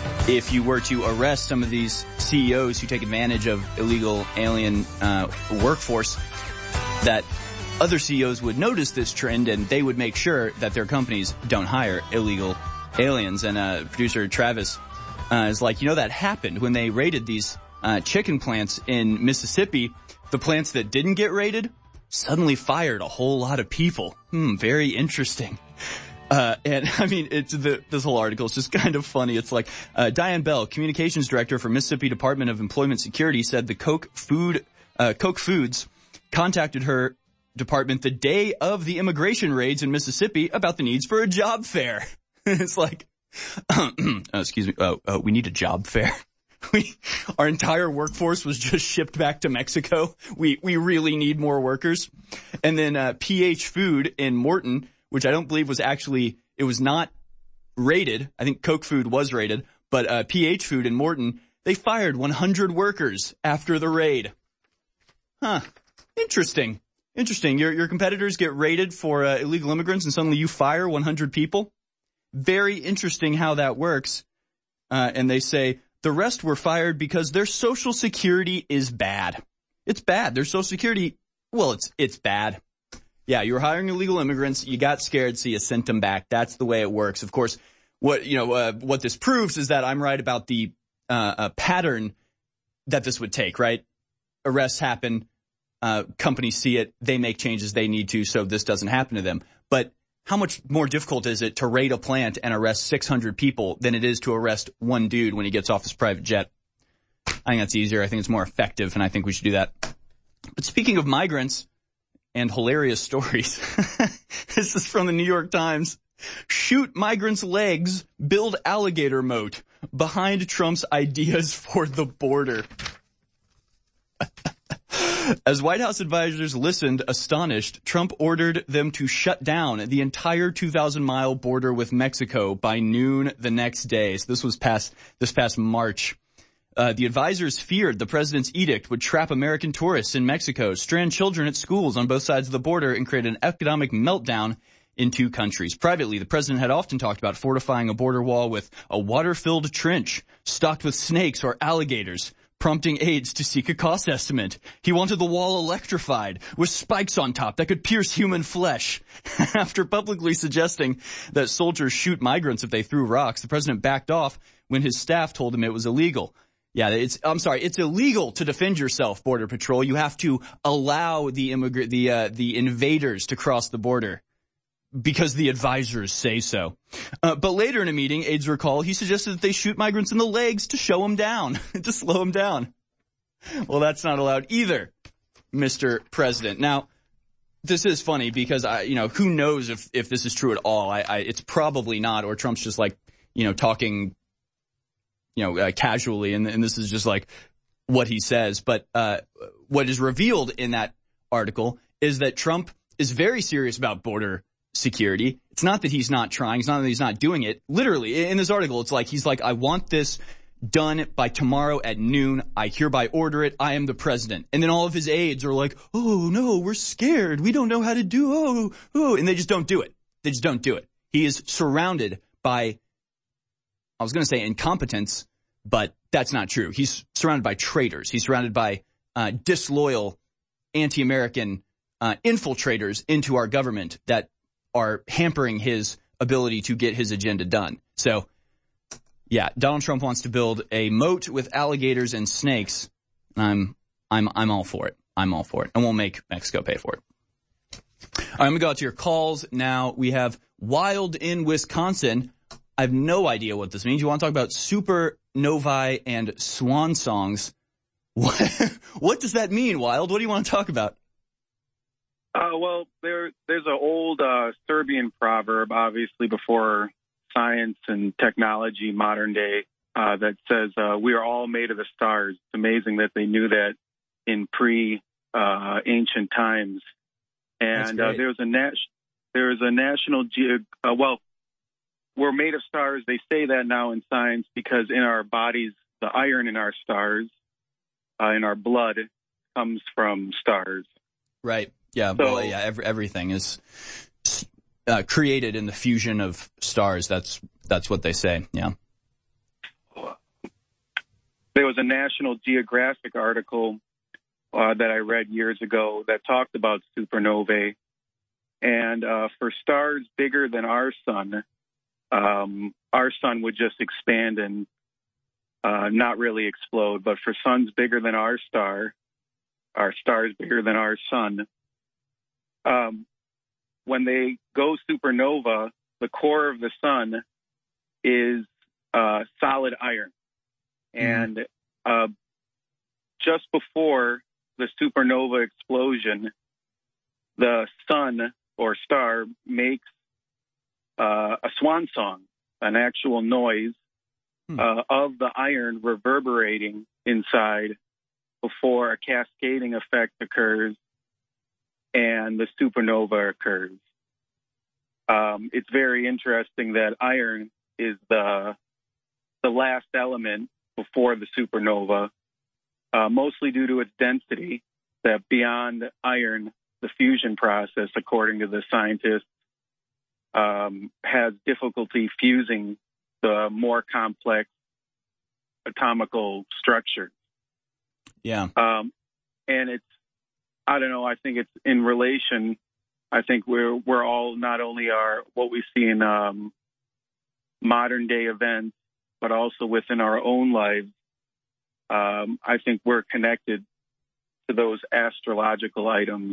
if you were to arrest some of these C E Os who take advantage of illegal alien uh, workforce, that other C E Os would notice this trend, and they would make sure that their companies don't hire illegal aliens. And uh, producer Travis uh, is like, you know, that happened when they raided these uh, chicken plants in Mississippi. The plants that didn't get raided suddenly fired a whole lot of people. Hmm, very interesting. Uh, and I mean, it's the, this whole article is just kind of funny. It's like, uh, Diane Bell, communications director for Mississippi Department of Employment Security, said the Koch food, uh, Koch Foods contacted her department the day of the immigration raids in Mississippi about the needs for a job fair. It's like, oh, excuse me, oh, oh, we need a job fair. We, our entire workforce was just shipped back to Mexico. We, we really need more workers. And then, uh, P H Food in Morton, which I don't believe was actually, it was not raided. I think Koch Food was raided, but, uh, P H Food in Morton, they fired one hundred workers after the raid. Huh. Interesting. Interesting. Your, your competitors get raided for, uh, illegal immigrants and suddenly you fire one hundred people. Very interesting how that works. Uh, and they say, the rest were fired because their Social Security is bad. It's bad. Their Social Security, well, it's it's bad. Yeah, you were hiring illegal immigrants. You got scared, so you sent them back. That's the way it works. Of course, what you know, uh, what this proves is that I'm right about the uh, uh, pattern that this would take. Right? Arrests happen. Uh, companies see it. They make changes they need to, so this doesn't happen to them. But how much more difficult is it to raid a plant and arrest six hundred people than it is to arrest one dude when he gets off his private jet? I think that's easier. I think it's more effective, and I think we should do that. But speaking of migrants and hilarious stories, this is from the New York Times. Shoot migrants' legs, build alligator moat behind Trump's ideas for the border. As White House advisors listened, astonished, Trump ordered them to shut down the entire two thousand mile border with Mexico by noon the next day. So this was past, this past March. Uh, the advisors feared the president's edict would trap American tourists in Mexico, strand children at schools on both sides of the border, and create an economic meltdown in two countries. Privately, the president had often talked about fortifying a border wall with a water-filled trench stocked with snakes or alligators, prompting aides to seek a cost estimate. He wanted the wall electrified, with spikes on top that could pierce human flesh. After publicly suggesting that soldiers shoot migrants if they threw rocks, the president backed off when his staff told him it was illegal. Yeah, it's, I'm sorry, it's illegal to defend yourself, Border Patrol. You have to allow the immigrant, the, uh, the invaders to cross the border. because the advisors say so. Uh, but later in a meeting, aides recall, he suggested that they shoot migrants in the legs to show them down, to slow them down. Well, that's not allowed either, Mister President. Now, this is funny because I, you know, who knows if, if this is true at all. I, I, it's probably not, or Trump's just like, you know, talking, you know, uh, casually, and, and this is just like what he says. But, uh, what is revealed in that article is that Trump is very serious about border security. It's not that he's not trying. It's not that he's not doing it. Literally, in this article, it's like, he's like, I want this done by tomorrow at noon. I hereby order it. I am the president. And then all of his aides are like, oh, no, we're scared. We don't know how to do, oh, oh. And they just don't do it. They just don't do it. He is surrounded by, I was going to say incompetence, but that's not true. He's surrounded by traitors. He's surrounded by uh, disloyal, anti-American uh, infiltrators into our government that are hampering his ability to get his agenda done. So, yeah, Donald Trump wants to build a moat with alligators and snakes. I'm, I'm, I'm all for it. I'm all for it. And we'll make Mexico pay for it. All right, I'm going to go out to your calls now. We have Wild in Wisconsin. I have no idea what this means. You want to talk about supernovae and swan songs. What, what does that mean, Wild? What do you want to talk about? Uh, well, there, there's an old uh, Serbian proverb, obviously before science and technology, modern day, uh, that says uh, we are all made of the stars. It's amazing that they knew that in pre uh, ancient times. And uh, there's a nat- there's a national ge- uh, well, we're made of stars. They say that now in science because in our bodies, the iron in our stars, uh, in our blood, comes from stars. Right. Yeah. So, well, yeah. Every, everything is uh, created in the fusion of stars. That's that's what they say. Yeah. There was a National Geographic article uh, that I read years ago that talked about supernovae, and uh, for stars bigger than our sun, um, our sun would just expand and uh, not really explode. But for suns bigger than our star, our stars bigger than our sun. Um, when they go supernova, the core of the sun is uh, solid iron. And uh, just before the supernova explosion, the sun or star makes uh, a swan song, an actual noise uh, of the iron reverberating inside before a cascading effect occurs and the supernova occurs. Um, it's very interesting that iron is the the last element before the supernova, uh, mostly due to its density, that beyond iron, the fusion process, according to the scientists, um, has difficulty fusing the more complex atomical structures. Yeah. Um, and it's, I don't know, I think it's in relation. I think we're, we're all not only are what we see in um, modern day events, but also within our own lives. Um, I think we're connected to those astrological items.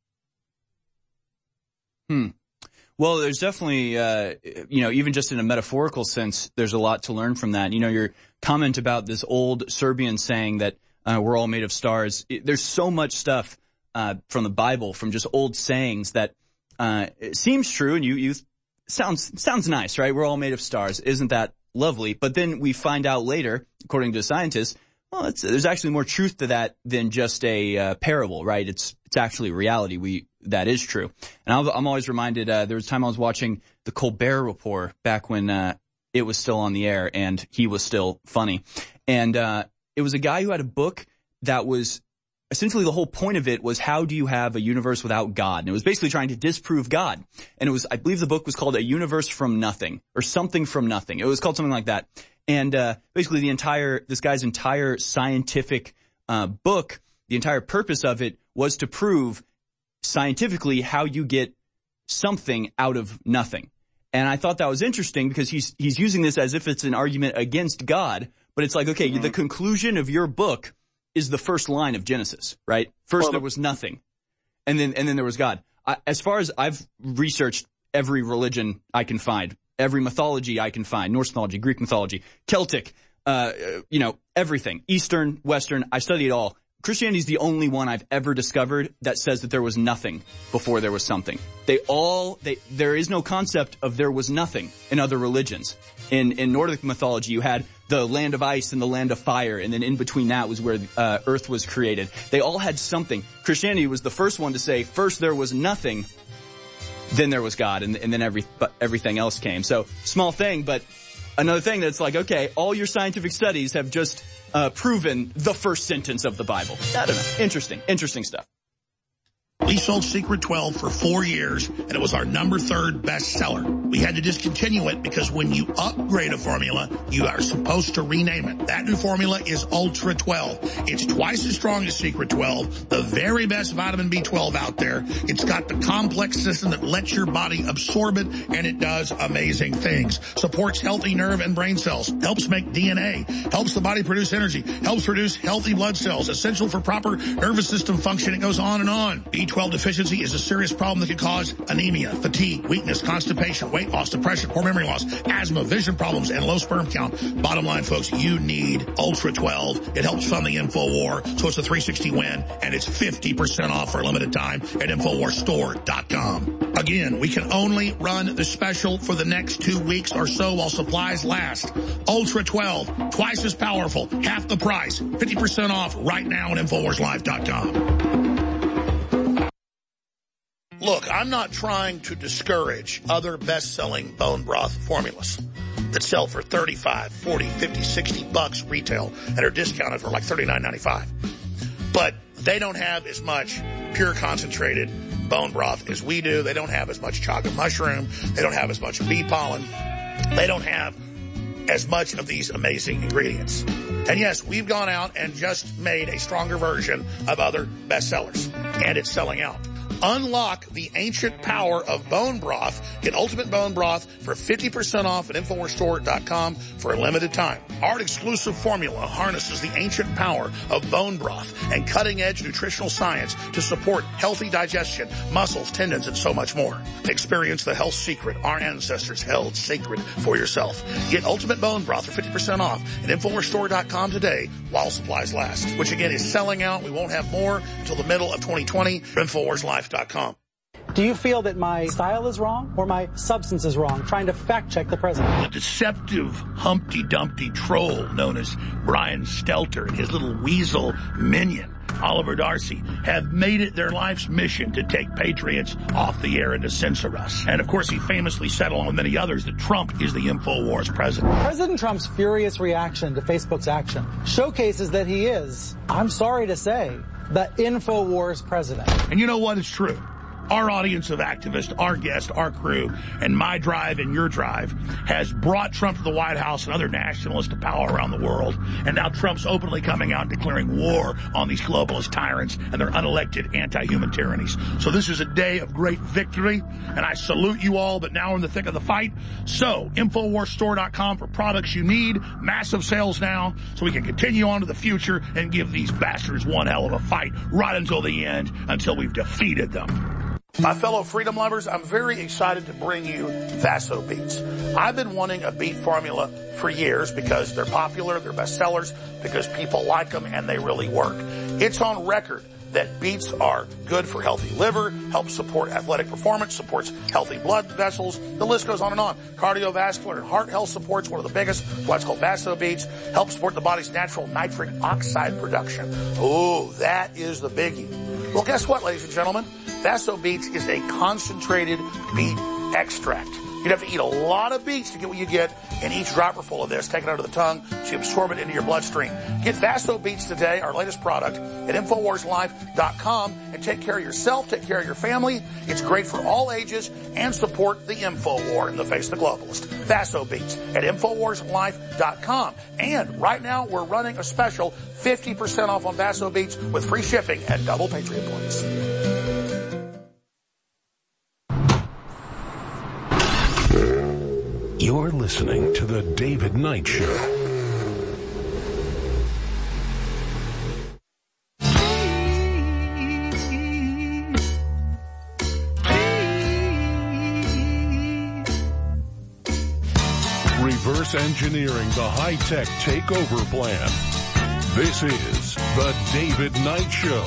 Hmm. Well, there's definitely, uh, you know, even just in a metaphorical sense, there's a lot to learn from that. You know, your comment about this old Serbian saying that uh, we're all made of stars. It, there's so much stuff uh, from the Bible, from just old sayings that uh, it seems true, and you, you sounds sounds nice, right? We're all made of stars. Isn't that lovely? But then we find out later, according to scientists, well, it's, there's actually more truth to that than just a uh, parable, right? It's it's actually reality. We that is true. And I'm, I'm always reminded. Uh, there was a time I was watching the Colbert Report back when uh, it was still on the air, and he was still funny. And uh, it was a guy who had a book that was essentially the whole point of it was how do you have a universe without God? And it was basically trying to disprove God. And it was, I believe the book was called A Universe from Nothing or something from nothing. It was called something like that. And uh basically the entire, this guy's entire scientific uh book, the entire purpose of it was to prove scientifically how you get something out of nothing. And I thought that was interesting because he's he's using this as if it's an argument against God, but it's like, okay, mm-hmm. the conclusion of your book is the first line of Genesis, right? First well, there was nothing. And then and then there was God. I, as far as I've researched every religion I can find, every mythology I can find, Norse mythology, Greek mythology, Celtic, uh, you know, everything, Eastern, Western, I study it all. Christianity is the only one I've ever discovered that says that there was nothing before there was something. They all, they, there is no concept of there was nothing in other religions. In, in Nordic mythology, you had the land of ice and the land of fire, and then in between that was where uh, earth was created. They all had something. Christianity was the first one to say, first there was nothing, then there was God, and, and then every, but everything else came. So, small thing, but another thing that's like, okay, all your scientific studies have just uh, proven the first sentence of the Bible. I don't know. Interesting. Interesting stuff. We sold Secret twelve for four years, and it was our number third bestseller. We had to discontinue it because when you upgrade a formula, you are supposed to rename it. That new formula is Ultra twelve. It's twice as strong as Secret twelve, the very best vitamin B twelve out there. It's got the complex system that lets your body absorb it, and it does amazing things. Supports healthy nerve and brain cells, helps make D N A, helps the body produce energy, helps produce healthy blood cells, essential for proper nervous system function. It goes on and on. B twelve deficiency is a serious problem that can cause anemia, fatigue, weakness, constipation, weight loss, depression, poor memory loss, asthma, vision problems, and low sperm count. Bottom line, folks, you need Ultra twelve. It helps fund the InfoWar, so it's a three sixty win, and it's fifty percent off for a limited time at Infowars Store dot com. Again, we can only run the special for the next two weeks or so while supplies last. Ultra twelve, twice as powerful, half the price, fifty percent off right now at Infowars Live dot com. Look, I'm not trying to discourage other best-selling bone broth formulas that sell for thirty-five, forty, fifty, sixty bucks retail and are discounted for like thirty-nine ninety-five. But they don't have as much pure concentrated bone broth as we do. They don't have as much chaga mushroom. They don't have as much bee pollen. They don't have as much of these amazing ingredients. And yes, we've gone out and just made a stronger version of other bestsellers, and it's selling out. Unlock the ancient power of bone broth. Get Ultimate Bone Broth for fifty percent off at Infowars Store dot com for a limited time. Our exclusive formula harnesses the ancient power of bone broth and cutting-edge nutritional science to support healthy digestion, muscles, tendons, and so much more. Experience the health secret our ancestors held sacred for yourself. Get Ultimate Bone Broth for fifty percent off at Infowars Store dot com today while supplies last, which again is selling out. We won't have more until the middle of twenty twenty. Infowars Life dot com. Do you feel that my style is wrong or my substance is wrong? Trying to fact check the president. The deceptive Humpty Dumpty troll known as Brian Stelter and his little weasel minion, Oliver Darcy, have made it their life's mission to take patriots off the air and to censor us. And of course, he famously said, along with many others, that Trump is the InfoWars president. President Trump's furious reaction to Facebook's action showcases that he is, I'm sorry to say, the InfoWars president. And you know what? It's true. Our audience of activists, our guests, our crew, and my drive and your drive has brought Trump to the White House and other nationalists to power around the world. And now Trump's openly coming out and declaring war on these globalist tyrants and their unelected anti-human tyrannies. So this is a day of great victory, and I salute you all, but now we're in the thick of the fight. So, Infowars Store dot com for products you need. Massive sales now, so we can continue on to the future and give these bastards one hell of a fight right until the end, until we've defeated them. My fellow freedom lovers, I'm very excited to bring you Vaso Beats. I've been wanting a beet formula for years because they're popular, they're bestsellers, because people like them and they really work. It's on record that beets are good for healthy liver, helps support athletic performance, supports healthy blood vessels. The list goes on and on. Cardiovascular and heart health support's one of the biggest. Why it's called Vaso Beats. Helps support the body's natural nitric oxide production. Oh, that is the biggie. Well, guess what, ladies and gentlemen? Vaso Beats is a concentrated beet extract. You'd have to eat a lot of beets to get what you get in each dropperful of this. Take it out of the tongue so you absorb it into your bloodstream. Get Vaso Beats today, our latest product, at Infowars Life dot com, and take care of yourself, take care of your family. It's great for all ages and support the InfoWar in the face of the globalist. Vaso Beats at Infowars Life dot com. And right now we're running a special fifty percent off on Vaso Beats with free shipping and double Patriot points. You're listening to The David Knight Show. reverse engineering the high-tech takeover plan. This is the David Knight Show.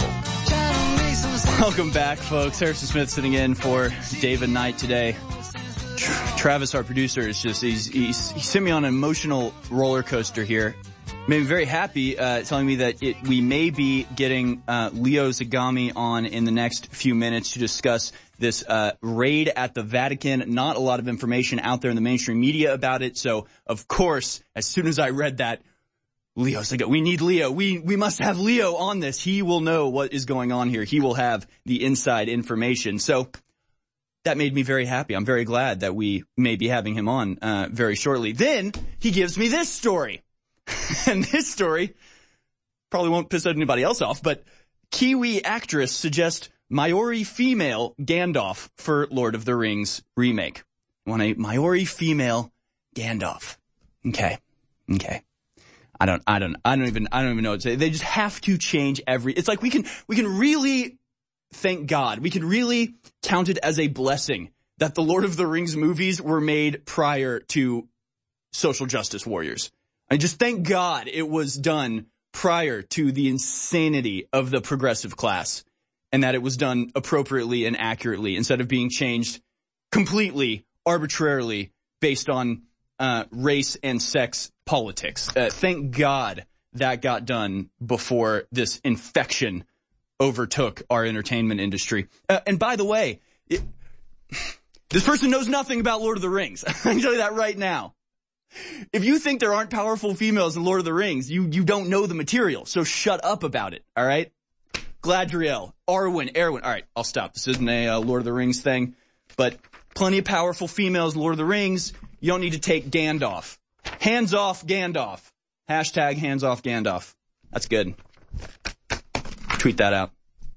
Welcome back, folks. Harrison Smith sitting in for David Knight today. Tra- Travis, our producer, is just, he's, he's, he sent me on an emotional roller coaster here. Made me very happy, uh, telling me that it, we may be getting, uh, Leo Zagami on in the next few minutes to discuss this, uh, raid at the Vatican. Not a lot of information out there in the mainstream media about it. So, of course, as soon as I read that, Leo's like, we need Leo. We, we must have Leo on this. He will know what is going on here. He will have the inside information. So that made me very happy. I'm very glad that we may be having him on, uh, very shortly. Then he gives me this story. And this story probably won't piss anybody else off, but Kiwi actress suggests Maori female Gandalf for Lord of the Rings remake. You want a Maori female Gandalf. Okay. Okay. I don't, I don't, I don't even, I don't even know what to say. They just have to change every, it's like we can, we can really thank God. We can really count it as a blessing that the Lord of the Rings movies were made prior to social justice warriors. I just thank God it was done prior to the insanity of the progressive class, and that it was done appropriately and accurately instead of being changed completely arbitrarily based on uh race and sex politics. Uh, thank God that got done before this infection overtook our entertainment industry. Uh, and by the way, it, this person knows nothing about Lord of the Rings. I can tell you that right now. If you think there aren't powerful females in Lord of the Rings, you, you don't know the material. So shut up about it, all right? Gladriel, Arwen, Erwin. All right, I'll stop. This isn't a uh, Lord of the Rings thing, but plenty of powerful females in Lord of the Rings. You don't need to take Gandalf. Hands off Gandalf. Hashtag hands off Gandalf. That's good. Tweet that out.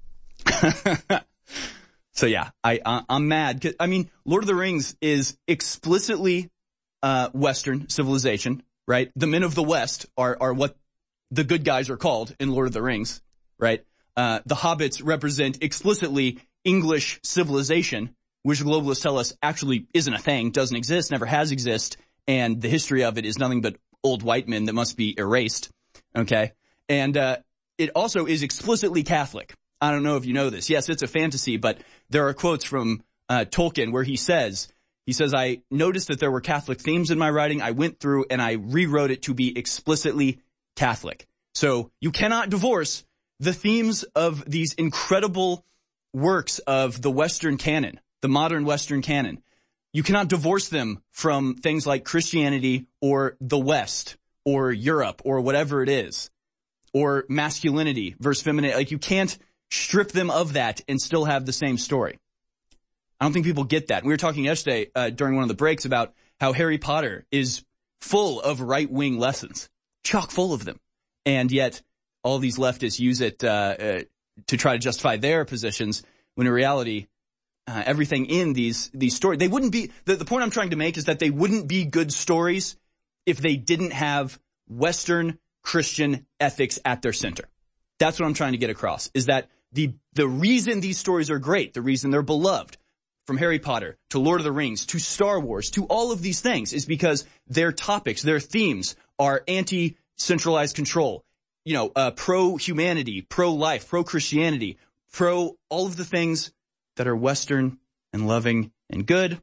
So yeah, I, uh, I'm mad. 'Cause, I mean, Lord of the Rings is explicitly Uh, Western civilization, right? The men of the West are, are what the good guys are called in Lord of the Rings, right? Uh, the hobbits represent explicitly English civilization, which globalists tell us actually isn't a thing, doesn't exist, never has existed, and the history of it is nothing but old white men that must be erased, okay? And, uh, it also is explicitly Catholic. I don't know if you know this. Yes, it's a fantasy, but there are quotes from, uh, Tolkien where he says, He says, I noticed that there were Catholic themes in my writing. I went through and I rewrote it to be explicitly Catholic. So you cannot divorce the themes of these incredible works of the Western canon, the modern Western canon. You cannot divorce them from things like Christianity or the West or Europe or whatever it is, or masculinity versus femininity. Like you can't strip them of that and still have the same story. I don't think people get that. We were talking yesterday uh, during one of the breaks about how Harry Potter is full of right-wing lessons, chock full of them. And yet all these leftists use it uh, uh, to try to justify their positions when in reality uh, everything in these these stories, they wouldn't be, the, the point I'm trying to make is that they wouldn't be good stories if they didn't have Western Christian ethics at their center. That's what I'm trying to get across, is that the the reason these stories are great, the reason they're beloved, from Harry Potter to Lord of the Rings to Star Wars to all of these things, is because their topics, their themes are anti-centralized control, you know, uh, pro-humanity, pro-life, pro-Christianity, pro all of the things that are Western and loving and good.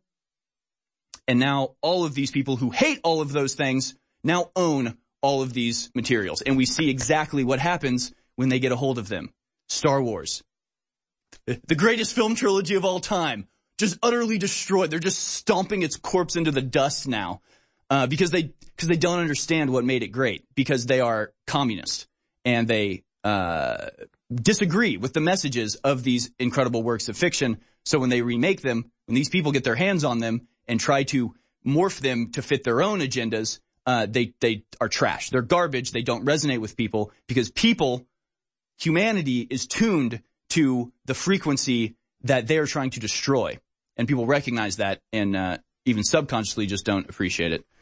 And now all of these people who hate all of those things now own all of these materials. And we see exactly what happens when they get a hold of them. Star Wars, the greatest film trilogy of all time, just utterly destroyed. They're just stomping its corpse into the dust now, uh, because they, because they don't understand what made it great, because they are communist and they, uh, disagree with the messages of these incredible works of fiction. So when they remake them, when these people get their hands on them and try to morph them to fit their own agendas, uh, they, they are trash. They're garbage. They don't resonate with people because people, humanity is tuned to the frequency that they're trying to destroy. And people recognize that and uh, even subconsciously just don't appreciate it.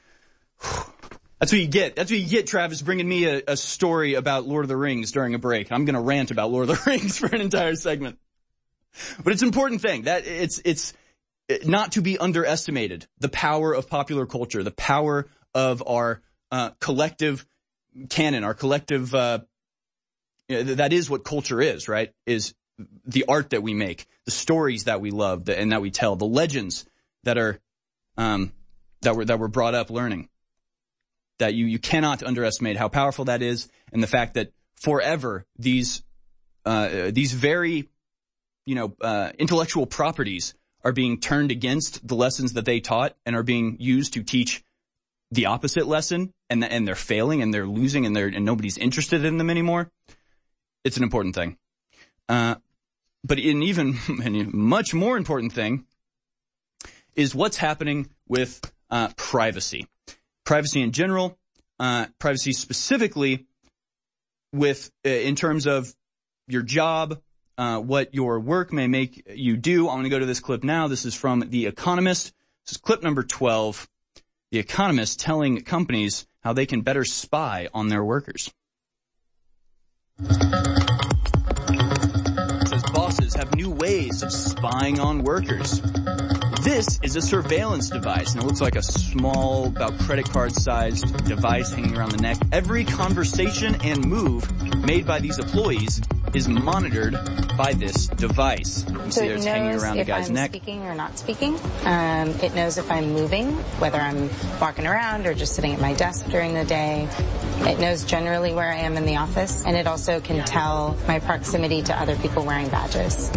That's what you get. That's what you get, Travis, bringing me a, a story about Lord of the Rings during a break. I'm going to rant about Lord of the Rings for an entire segment. But it's an important thing. That it's it's not to be underestimated, the power of popular culture, the power of our uh, collective canon, our collective, uh, you know, that is what culture is, right? Is the art that we make, the stories that we love and that we tell, the legends that are, um, that were, that were brought up learning. That you, you cannot underestimate how powerful that is, and the fact that forever these, uh, these very, you know, uh, intellectual properties are being turned against the lessons that they taught and are being used to teach the opposite lesson, and and they're failing and they're losing and they're and nobody's interested in them anymore. It's an important thing. Uh, but an even much more important thing is what's happening with uh, privacy. Privacy in general, uh, privacy specifically with uh, in terms of your job, uh, what your work may make you do. I'm going to go to this clip now. This is from The Economist. This is clip number twelve. The Economist telling companies how they can better spy on their workers. It says bosses have new ways of spying on workers. This is a surveillance device, and it looks like a small, about credit card-sized device hanging around the neck. Every conversation and move made by these employees is monitored by this device. You so see there it's hanging around the guy's I'm neck. Speaking or not speaking. Um, it knows if I'm moving, whether I'm walking around or just sitting at my desk during the day. It knows generally where I am in the office, and it also can tell my proximity to other people wearing badges.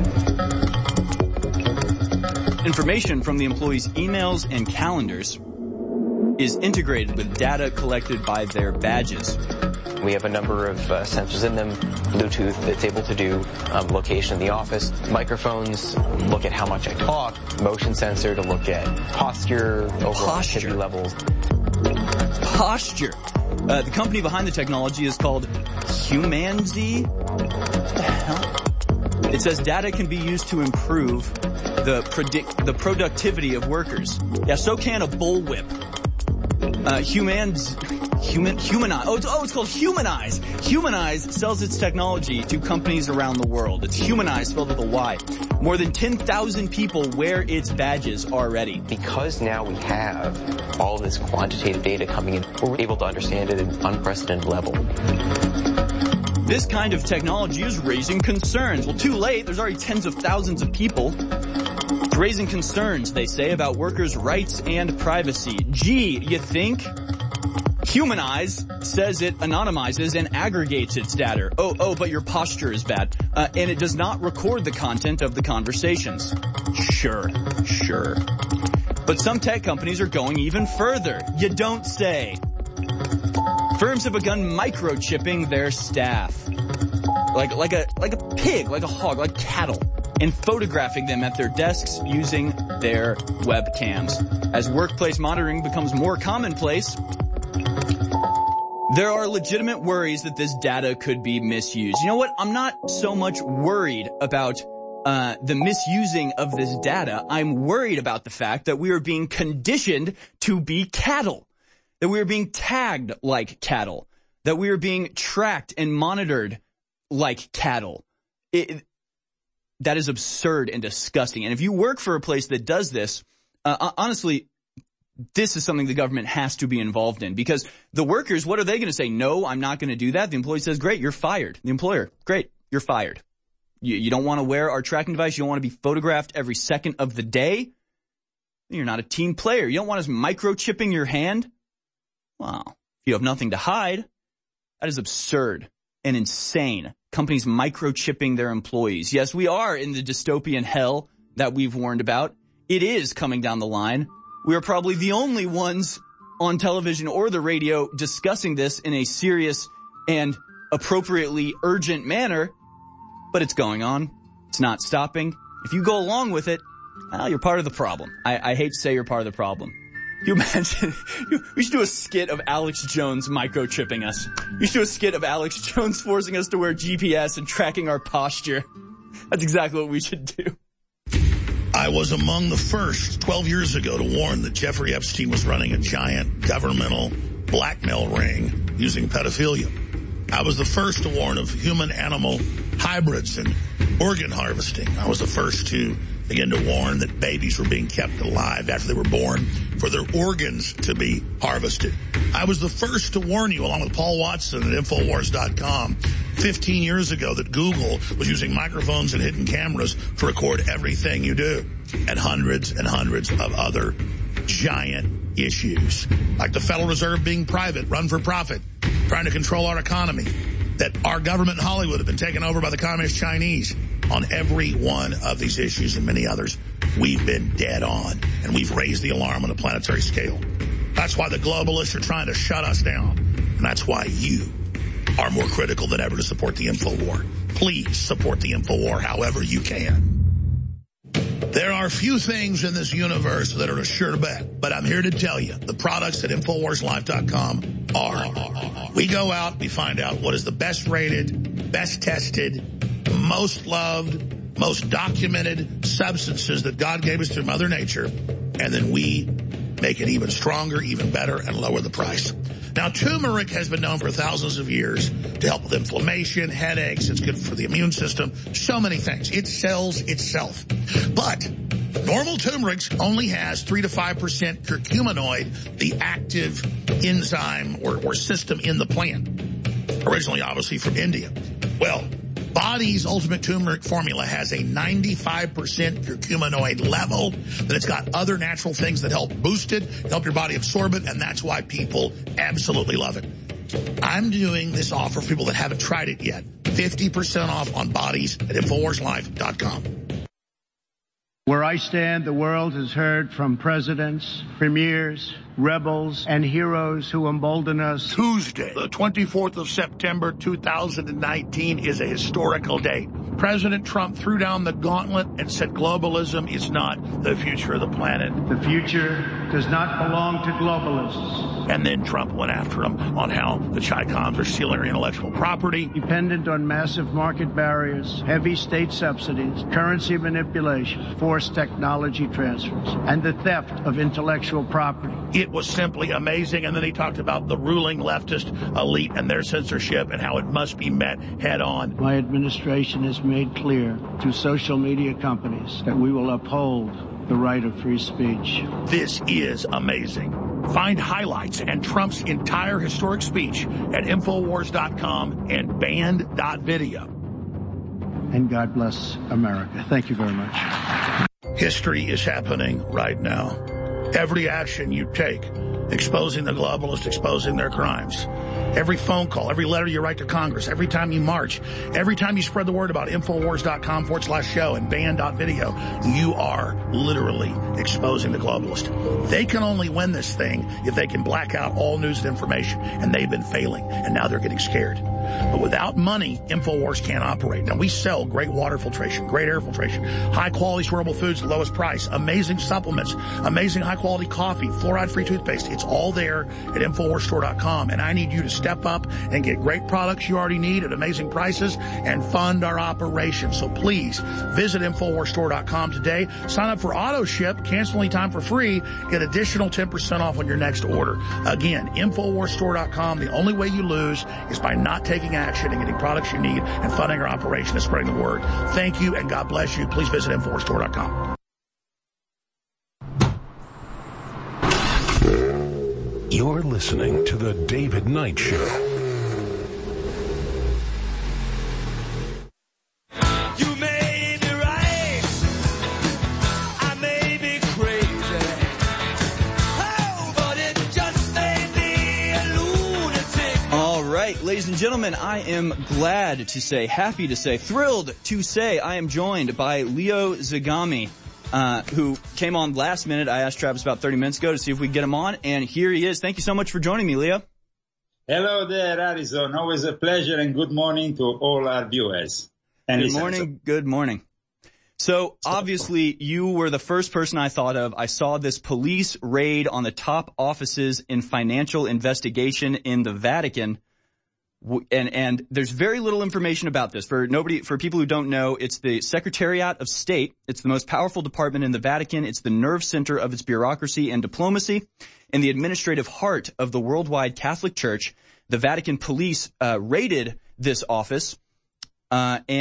Information from the employees' emails and calendars is integrated with data collected by their badges. We have a number of uh, sensors in them, Bluetooth that's able to do um, location in the office, microphones look at how much I talk, motion sensor to look at posture, overall activity levels. Posture. Uh, the company behind the technology is called Humanzy. What the hell? It says data can be used to improve the predict the productivity of workers. Yeah, so can a bullwhip. Uh, humans, human, humanize. Oh, it's, oh, it's called Humanize. Humanize sells its technology to companies around the world. It's Humanize spelled with a Y. More than ten thousand people wear its badges already. Because now we have all this quantitative data coming in, we're able to understand it at an unprecedented level. This kind of technology is raising concerns. Well, too late. There's already tens of thousands of people. It's raising concerns, they say, about workers' rights and privacy. Gee, you think? Humanize says it anonymizes and aggregates its data. Oh, oh, but your posture is bad. Uh, and it does not record the content of the conversations. Sure, sure. But some tech companies are going even further. You don't say. Firms have begun microchipping their staff. Like, like a, like a pig, like a hog, like cattle. And photographing them at their desks using their webcams. As workplace monitoring becomes more commonplace, there are legitimate worries that this data could be misused. You know what? I'm not so much worried about uh the misusing of this data. I'm worried about the fact that we are being conditioned to be cattle. That we are being tagged like cattle. That we are being tracked and monitored like cattle. It, that is absurd and disgusting. And if you work for a place that does this, uh, honestly, this is something the government has to be involved in. Because the workers, what are they going to say? No, I'm not going to do that. The employee says, great, you're fired. The employer, great, you're fired. You, you don't want to wear our tracking device. You don't want to be photographed every second of the day. You're not a team player. You don't want us microchipping your hand. Wow. If you have nothing to hide, that is absurd and insane. Companies microchipping their employees. Yes, we are in the dystopian hell that we've warned about. It is coming down the line. We are probably the only ones on television or the radio discussing this in a serious and appropriately urgent manner, but it's going on. It's not stopping. If you go along with it, well, you're part of the problem. I, I hate to say you're part of the problem. You imagine, we should do a skit of Alex Jones microchipping us. We should do a skit of Alex Jones forcing us to wear G P S and tracking our posture. That's exactly what we should do. I was among the first twelve years ago to warn that Jeffrey Epstein was running a giant governmental blackmail ring using pedophilia. I was the first to warn of human-animal hybrids and organ harvesting. I was the first to began to warn that babies were being kept alive after they were born for their organs to be harvested. I was the first to warn you, along with Paul Watson at Infowars dot com, fifteen years ago, that Google was using microphones and hidden cameras to record everything you do, and hundreds and hundreds of other giant issues, like the Federal Reserve being private, run for profit, trying to control our economy, that our government in Hollywood have been taken over by the communist Chinese. On every one of these issues and many others, we've been dead on, and we've raised the alarm on a planetary scale. That's why the globalists are trying to shut us down, and that's why you are more critical than ever to support the InfoWar. Please support the InfoWar however you can. There are few things in this universe that are a sure bet, but I'm here to tell you, the products at Infowars Life dot com are. We go out, we find out what is the best rated, best tested, most loved, most documented substances that God gave us through Mother Nature, and then we make it even stronger, even better, and lower the price. Now, turmeric has been known for thousands of years to help with inflammation, headaches. It's good for the immune system, so many things. It sells itself. But normal turmeric only has three to five percent curcuminoid, the active enzyme or, or system in the plant, originally obviously from India. Well, Body's Ultimate Turmeric Formula has a ninety-five percent curcuminoid level, that it's got other natural things that help boost it, help your body absorb it, and that's why people absolutely love it. I'm doing this offer for people that haven't tried it yet. fifty percent off on Bodies at Infowars Life dot com. Where I stand, the world has heard from presidents, premiers, rebels, and heroes who embolden us. Tuesday, the twenty-fourth of September, two thousand nineteen, is a historical date. President Trump threw down the gauntlet and said globalism is not the future of the planet. The future does not belong to globalists. And then Trump went after him on how the Chi-Coms are stealing our intellectual property. Dependent on massive market barriers, heavy state subsidies, currency manipulation, forced technology transfers, and the theft of intellectual property. It was simply amazing. And then he talked about the ruling leftist elite and their censorship and how it must be met head on. My administration has made clear to social media companies that we will uphold the right of free speech. This is amazing. Find highlights and Trump's entire historic speech at Infowars dot com and Band dot video. And God bless America. Thank you very much. History is happening right now. Every action you take, exposing the globalists, exposing their crimes. Every phone call, every letter you write to Congress, every time you march, every time you spread the word about Infowars dot com forward slash show and Band dot video, you are literally exposing the globalist. They can only win this thing if they can black out all news and information, and they've been failing, and now they're getting scared. But without money, InfoWars can't operate. Now, we sell great water filtration, great air filtration, high-quality storable foods at the lowest price, amazing supplements, amazing high-quality coffee, fluoride-free toothpaste. It's all there at Infowars Store dot com, and I need you to step up and get great products you already need at amazing prices and fund our operation. So please visit Infowars Store dot com today. Sign up for auto ship, cancel anytime for free, get additional ten percent off on your next order. Again, Infowars Store dot com. The only way you lose is by not taking action and getting products you need and funding our operation and spreading the word. Thank you and God bless you. Please visit Infowars Store dot com. You're listening to The David Knight Show. You may be right, I may be crazy, oh, but it just may be a lunatic. All right, ladies and gentlemen, I am glad to say, happy to say, thrilled to say I am joined by Leo Zagami. Uh, who came on last minute. I asked Travis about thirty minutes ago to see if we could get him on, and here he is. Thank you so much for joining me, Leo. Hello there, Arizona. Always a pleasure, and good morning to all our viewers. And good morning, good morning. So, obviously, you were the first person I thought of. I saw this police raid on the top offices in financial investigation in the Vatican. And, and there's very little information about this. For nobody, for people who don't know, it's the Secretariat of State. It's the most powerful department in the Vatican. It's the nerve center of its bureaucracy and diplomacy, and the administrative heart of the worldwide Catholic Church. The Vatican police uh, raided this office, uh, and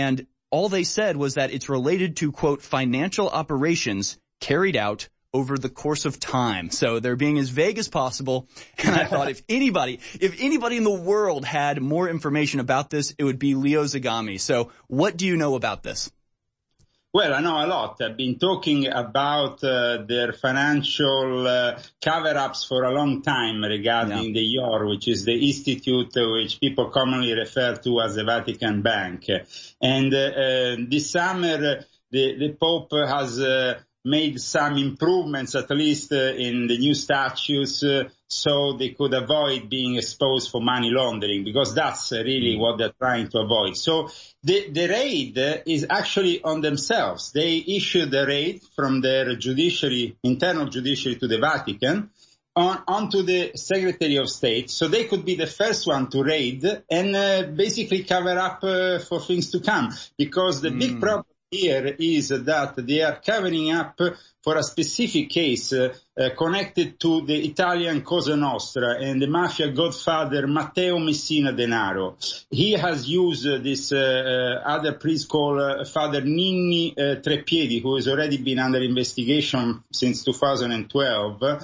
all they said was that it's related to, quote, financial operations carried out over the course of time. So they're being as vague as possible. And I thought if anybody, if anybody in the world had more information about this, it would be Leo Zagami. So what do you know about this? Well, I know a lot. I've been talking about uh, their financial uh, cover-ups for a long time regarding yeah. the I O R, which is the institute uh, which people commonly refer to as the Vatican Bank. And uh, uh, this summer, the, the Pope has uh, made some improvements, at least uh, in the new statutes, uh, so they could avoid being exposed for money laundering, because that's uh, really what they're trying to avoid. So the, the raid uh, is actually on themselves. They issued a raid from their judiciary, internal judiciary to the Vatican, on, onto the Secretary of State, so they could be the first one to raid and uh, basically cover up uh, for things to come, because the mm. big problem here is that they are covering up for a specific case uh, uh, connected to the Italian Cosa Nostra and the mafia godfather Matteo Messina Denaro. He has used uh, this uh, uh, other priest called uh, Father Ninni uh, Trepiedi, who has already been under investigation since two thousand twelve, uh,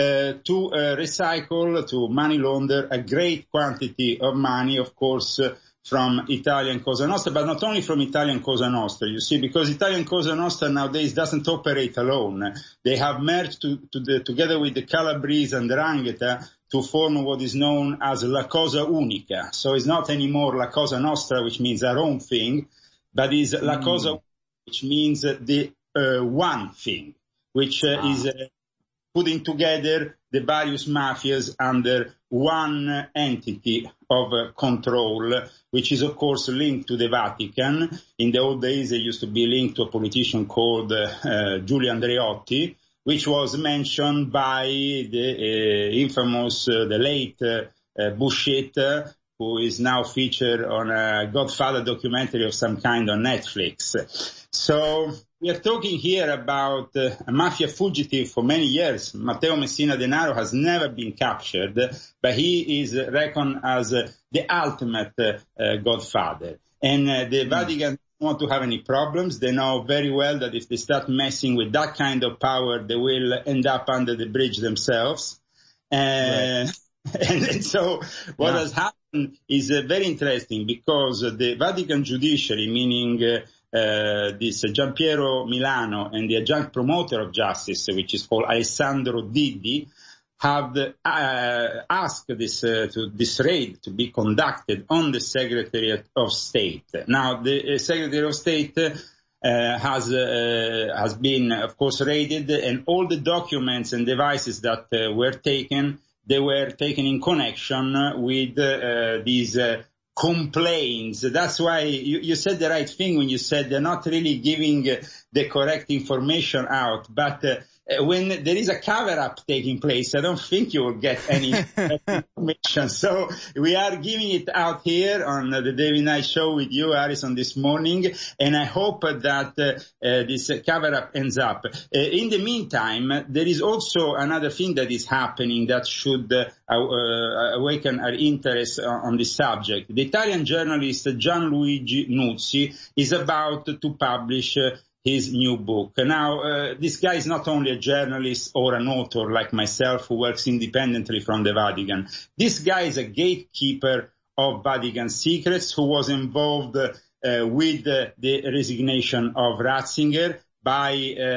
to uh, recycle, to money launder a great quantity of money, of course, uh, from Italian Cosa Nostra, but not only from Italian Cosa Nostra, you see, because Italian Cosa Nostra nowadays doesn't operate alone. They have merged to, to the, together with the Calabrese and 'Ndrangheta to form what is known as La Cosa Unica. So it's not anymore La Cosa Nostra, which means our own thing, but is La mm. Cosa, which means the uh, one thing, which uh, ah. is uh, putting together the various mafias under one entity of uh, control, which is, of course, linked to the Vatican. In the old days, it used to be linked to a politician called uh, uh, Giulio Andreotti, which was mentioned by the uh, infamous, uh, the late uh, uh, Buscetta, who is now featured on a Godfather documentary of some kind on Netflix. So we are talking here about uh, a mafia fugitive for many years. Matteo Messina Denaro has never been captured, but he is reckoned as uh, the ultimate uh, uh, godfather. And uh, the mm. Vatican doesn't want to have any problems. They know very well that if they start messing with that kind of power, they will end up under the bridge themselves. Uh, right. and, and so what yeah. has happened is uh, very interesting, because uh, the Vatican judiciary, meaning uh, Uh, this uh, Giampiero Milano and the adjunct promoter of justice, which is called Alessandro Diddi, have uh, asked this uh, to, this raid to be conducted on the Secretary of State. Now, the uh, Secretary of State uh, has uh, has been, of course, raided, and all the documents and devices that uh, were taken, they were taken in connection with uh, these uh, complaints. That's why you, you said the right thing when you said they're not really giving uh, the correct information out. But uh, when there is a cover-up taking place, I don't think you will get any information. So we are giving it out here on the David Knight Show with you, Harrison, this morning. And I hope that uh, uh, this uh, cover-up ends up. Uh, in the meantime, there is also another thing that is happening that should uh, uh, awaken our interest on, on this subject. The Italian journalist Gianluigi Nuzzi is about to publish uh, his new book. Now, uh, this guy is not only a journalist or an author like myself who works independently from the Vatican. This guy is a gatekeeper of Vatican secrets who was involved uh, with uh, the resignation of Ratzinger by,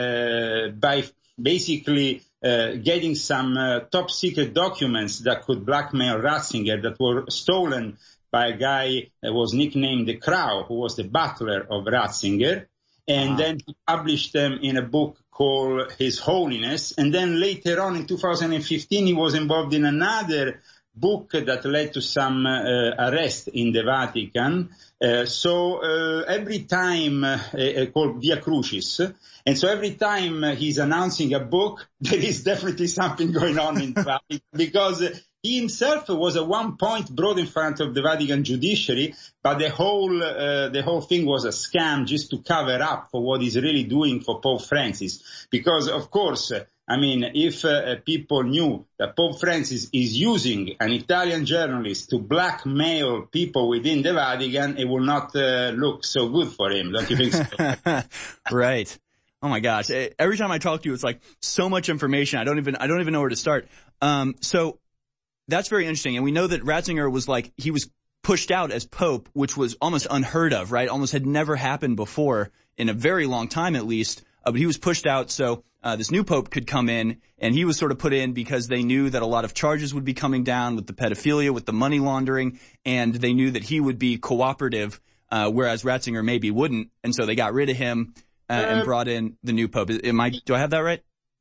uh, by basically uh, getting some uh, top secret documents that could blackmail Ratzinger, that were stolen by a guy that was nicknamed the Crow, who was the butler of Ratzinger. And wow. then he published them in a book called His Holiness. And then later on in two thousand fifteen, he was involved in another book that led to some uh, arrest in the Vatican. Uh, so uh, every time, uh, uh, called Via Crucis, and so every time uh, he's announcing a book, there is definitely something going on in the Vatican, because uh, he himself was at one point brought in front of the Vatican judiciary, but the whole uh, the whole thing was a scam just to cover up for what he's really doing for Pope Francis. Because, of course, uh, I mean, if uh, people knew that Pope Francis is using an Italian journalist to blackmail people within the Vatican, it will not uh, look so good for him. Don't you think so? Right. Oh my gosh. Every time I talk to you, it's like so much information. I don't even, I don't even know where to start. Um, so that's very interesting. And we know that Ratzinger was like, he was pushed out as Pope, which was almost unheard of, right? Almost had never happened before in a very long time, at least. Uh, but he was pushed out so uh, this new Pope could come in, and he was sort of put in because they knew that a lot of charges would be coming down with the pedophilia, with the money laundering, and they knew that he would be cooperative, uh, whereas Ratzinger maybe wouldn't, and so they got rid of him uh, uh, and brought in the new Pope. Am I? Do I have that right?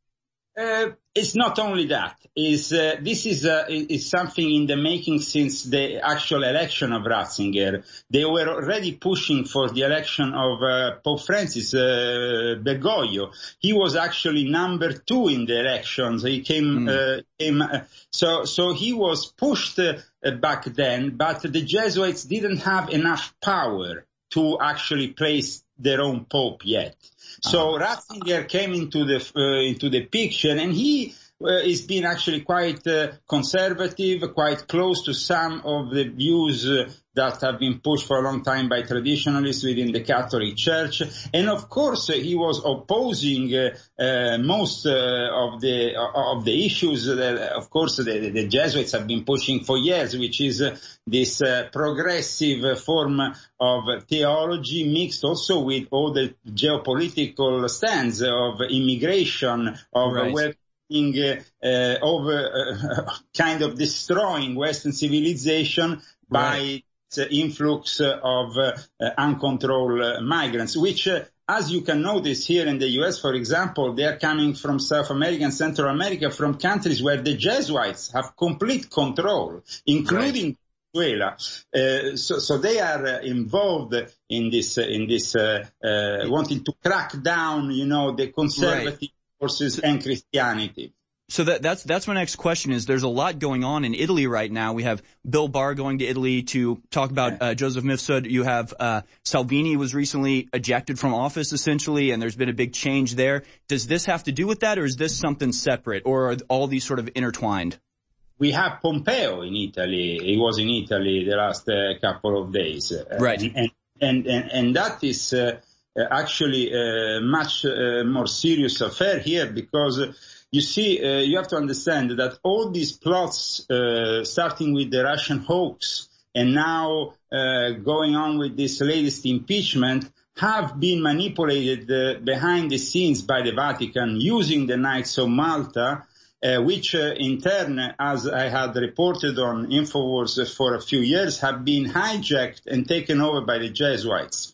Uh, it's not only that. Is uh, this is uh, is something in the making since the actual election of Ratzinger. They were already pushing for the election of uh, Pope Francis uh, Bergoglio. He was actually number two in the elections. He came, mm. uh, came uh, so so he was pushed uh, back then, but the Jesuits didn't have enough power to actually place their own Pope yet. So Ratzinger came into the uh, into the picture, and he uh, is being actually quite uh, conservative, quite close to some of the views uh, that have been pushed for a long time by traditionalists within the Catholic Church. And of course, uh, he was opposing uh, uh, most uh, of the uh, of the issues that, of course, the, the Jesuits have been pushing for years, which is uh, this uh, progressive form of theology mixed also with all the geopolitical stands of immigration, of right. welcoming, uh, uh, of uh, kind of destroying Western civilization by right. the influx of uh, uncontrolled uh, migrants, which, uh, as you can notice here in the U S, for example, they are coming from South America and Central America, from countries where the Jesuits have complete control, including right. Venezuela. Uh, so, so they are uh, involved in this, uh, in this, uh, uh, wanting to crack down, you know, the conservative right. forces and Christianity. So that, that's, that's my next question is there's a lot going on in Italy right now. We have Bill Barr going to Italy to talk about, uh, Joseph Mifsud. You have, uh, Salvini was recently ejected from office essentially, and there's been a big change there. Does this have to do with that, or is this something separate, or are all these sort of intertwined? We have Pompeo in Italy. He was in Italy the last uh, couple of days. Right. And, and, and, and that is, uh, actually a much uh, more serious affair here because, uh, you see, uh, you have to understand that all these plots, uh, starting with the Russian hoax and now uh, going on with this latest impeachment, have been manipulated uh, behind the scenes by the Vatican using the Knights of Malta, uh, which uh, in turn, as I had reported on InfoWars for a few years, have been hijacked and taken over by the Jesuits.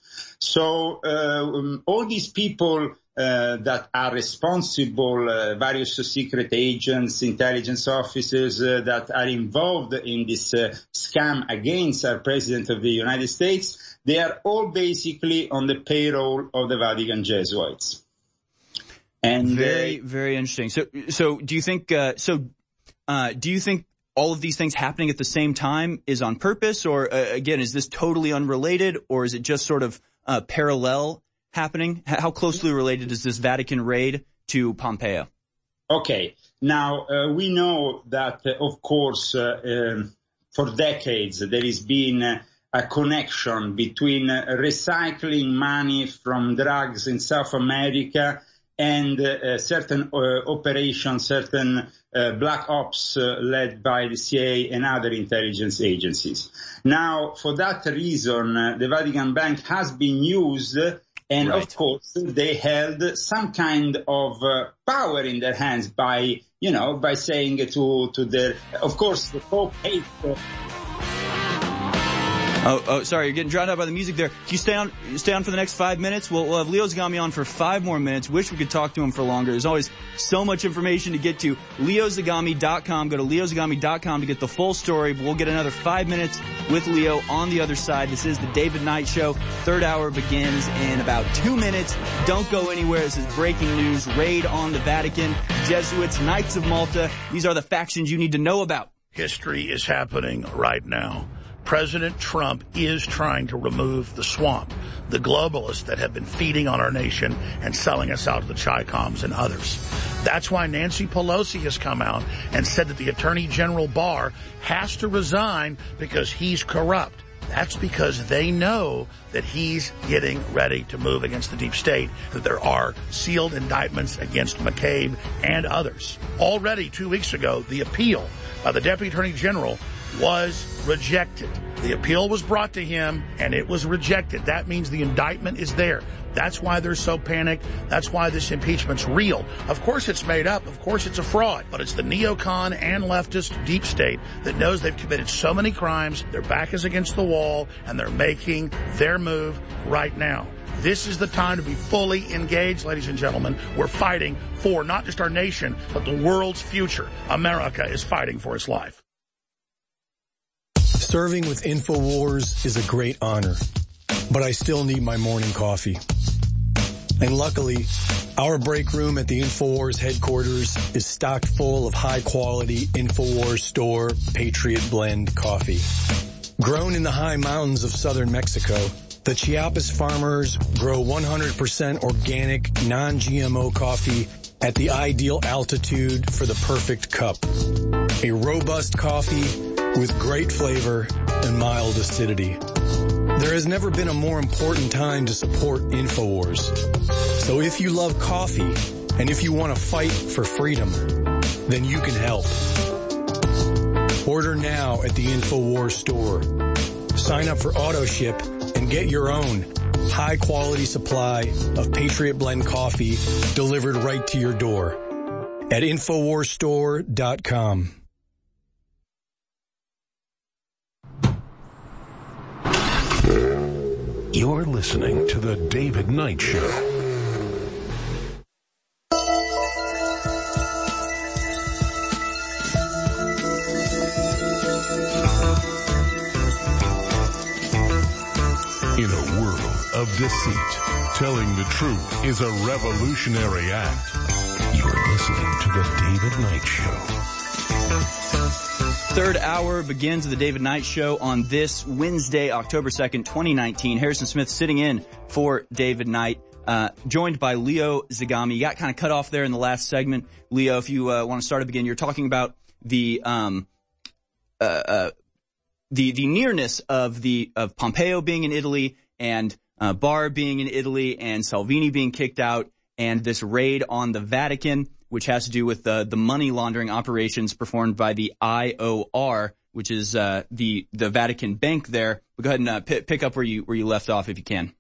So uh, um, all these people uh, that are responsible, uh, various secret agents, intelligence officers uh, that are involved in this uh, scam against our President of the United States, they are all basically on the payroll of the Vatican Jesuits. And very, uh, very interesting. So, so do you think? Uh, so, uh, do you think all of these things happening at the same time is on purpose, or uh, again, is this totally unrelated, or is it just sort of uh, parallel happening? How closely related is this Vatican raid to Pompeo? Okay, now uh, we know that, uh, of course, uh, um, for decades there has been uh, a connection between uh, recycling money from drugs in South America and uh, certain uh, operations, certain uh, black ops uh, led by the C I A and other intelligence agencies. Now, for that reason, uh, the Vatican Bank has been used, and right. of course, they held some kind of uh, power in their hands by, you know, by saying to to their, of course, the Pope hates. Uh, Oh, oh, sorry, you're getting drowned out by the music there. Can you stay on, stay on for the next five minutes? We'll, we'll have Leo Zagami on for five more minutes. Wish we could talk to him for longer. There's always so much information to get to. Leo Zagami dot com. Go to Leo Zagami dot com to get the full story. We'll get another five minutes with Leo on the other side. This is the David Knight Show. Third hour begins in about two minutes. Don't go anywhere. This is breaking news. Raid on the Vatican. Jesuits, Knights of Malta. These are the factions you need to know about. History is happening right now. President Trump is trying to remove the swamp, the globalists that have been feeding on our nation and selling us out to the Chi-Coms and others. That's why Nancy Pelosi has come out and said that the Attorney General Barr has to resign because he's corrupt. That's because they know that he's getting ready to move against the deep state, that there are sealed indictments against McCabe and others. Already two weeks ago, the appeal by the Deputy Attorney General was rejected. The appeal was brought to him, and it was rejected. That means the indictment is there. That's why they're so panicked. That's why this impeachment's real. Of course it's made up. Of course it's a fraud. But it's the neocon and leftist deep state that knows they've committed so many crimes, their back is against the wall, and they're making their move right now. This is the time to be fully engaged, ladies and gentlemen. We're fighting for not just our nation, but the world's future. America is fighting for its life. Serving with InfoWars is a great honor, but I still need my morning coffee. And luckily, our break room at the InfoWars headquarters is stocked full of high-quality InfoWars store Patriot Blend coffee. Grown in the high mountains of southern Mexico, the Chiapas farmers grow one hundred percent organic, non-G M O coffee at the ideal altitude for the perfect cup. A robust coffee with great flavor and mild acidity. There has never been a more important time to support InfoWars. So if you love coffee and if you want to fight for freedom, then you can help. Order now at the InfoWars store. Sign up for AutoShip and get your own high-quality supply of Patriot Blend coffee delivered right to your door at InfoWars store dot com. You're listening to The David Knight Show. In a world of deceit, telling the truth is a revolutionary act. You're listening to The David Knight Show. Third hour begins of the David Knight Show on this Wednesday, October second, twenty nineteen. Harrison Smith sitting in for David Knight, uh, joined by Leo Zagami. You got kind of cut off there in the last segment. Leo, if you uh, want to start up again, you're talking about the um, uh, uh, the the nearness of the of Pompeo being in Italy and uh, Barr being in Italy and Salvini being kicked out and this raid on the Vatican, which has to do with the, the money laundering operations performed by the I O R, which is uh, the the Vatican bank there. But go ahead and uh, p- pick up where you where you left off, if you can.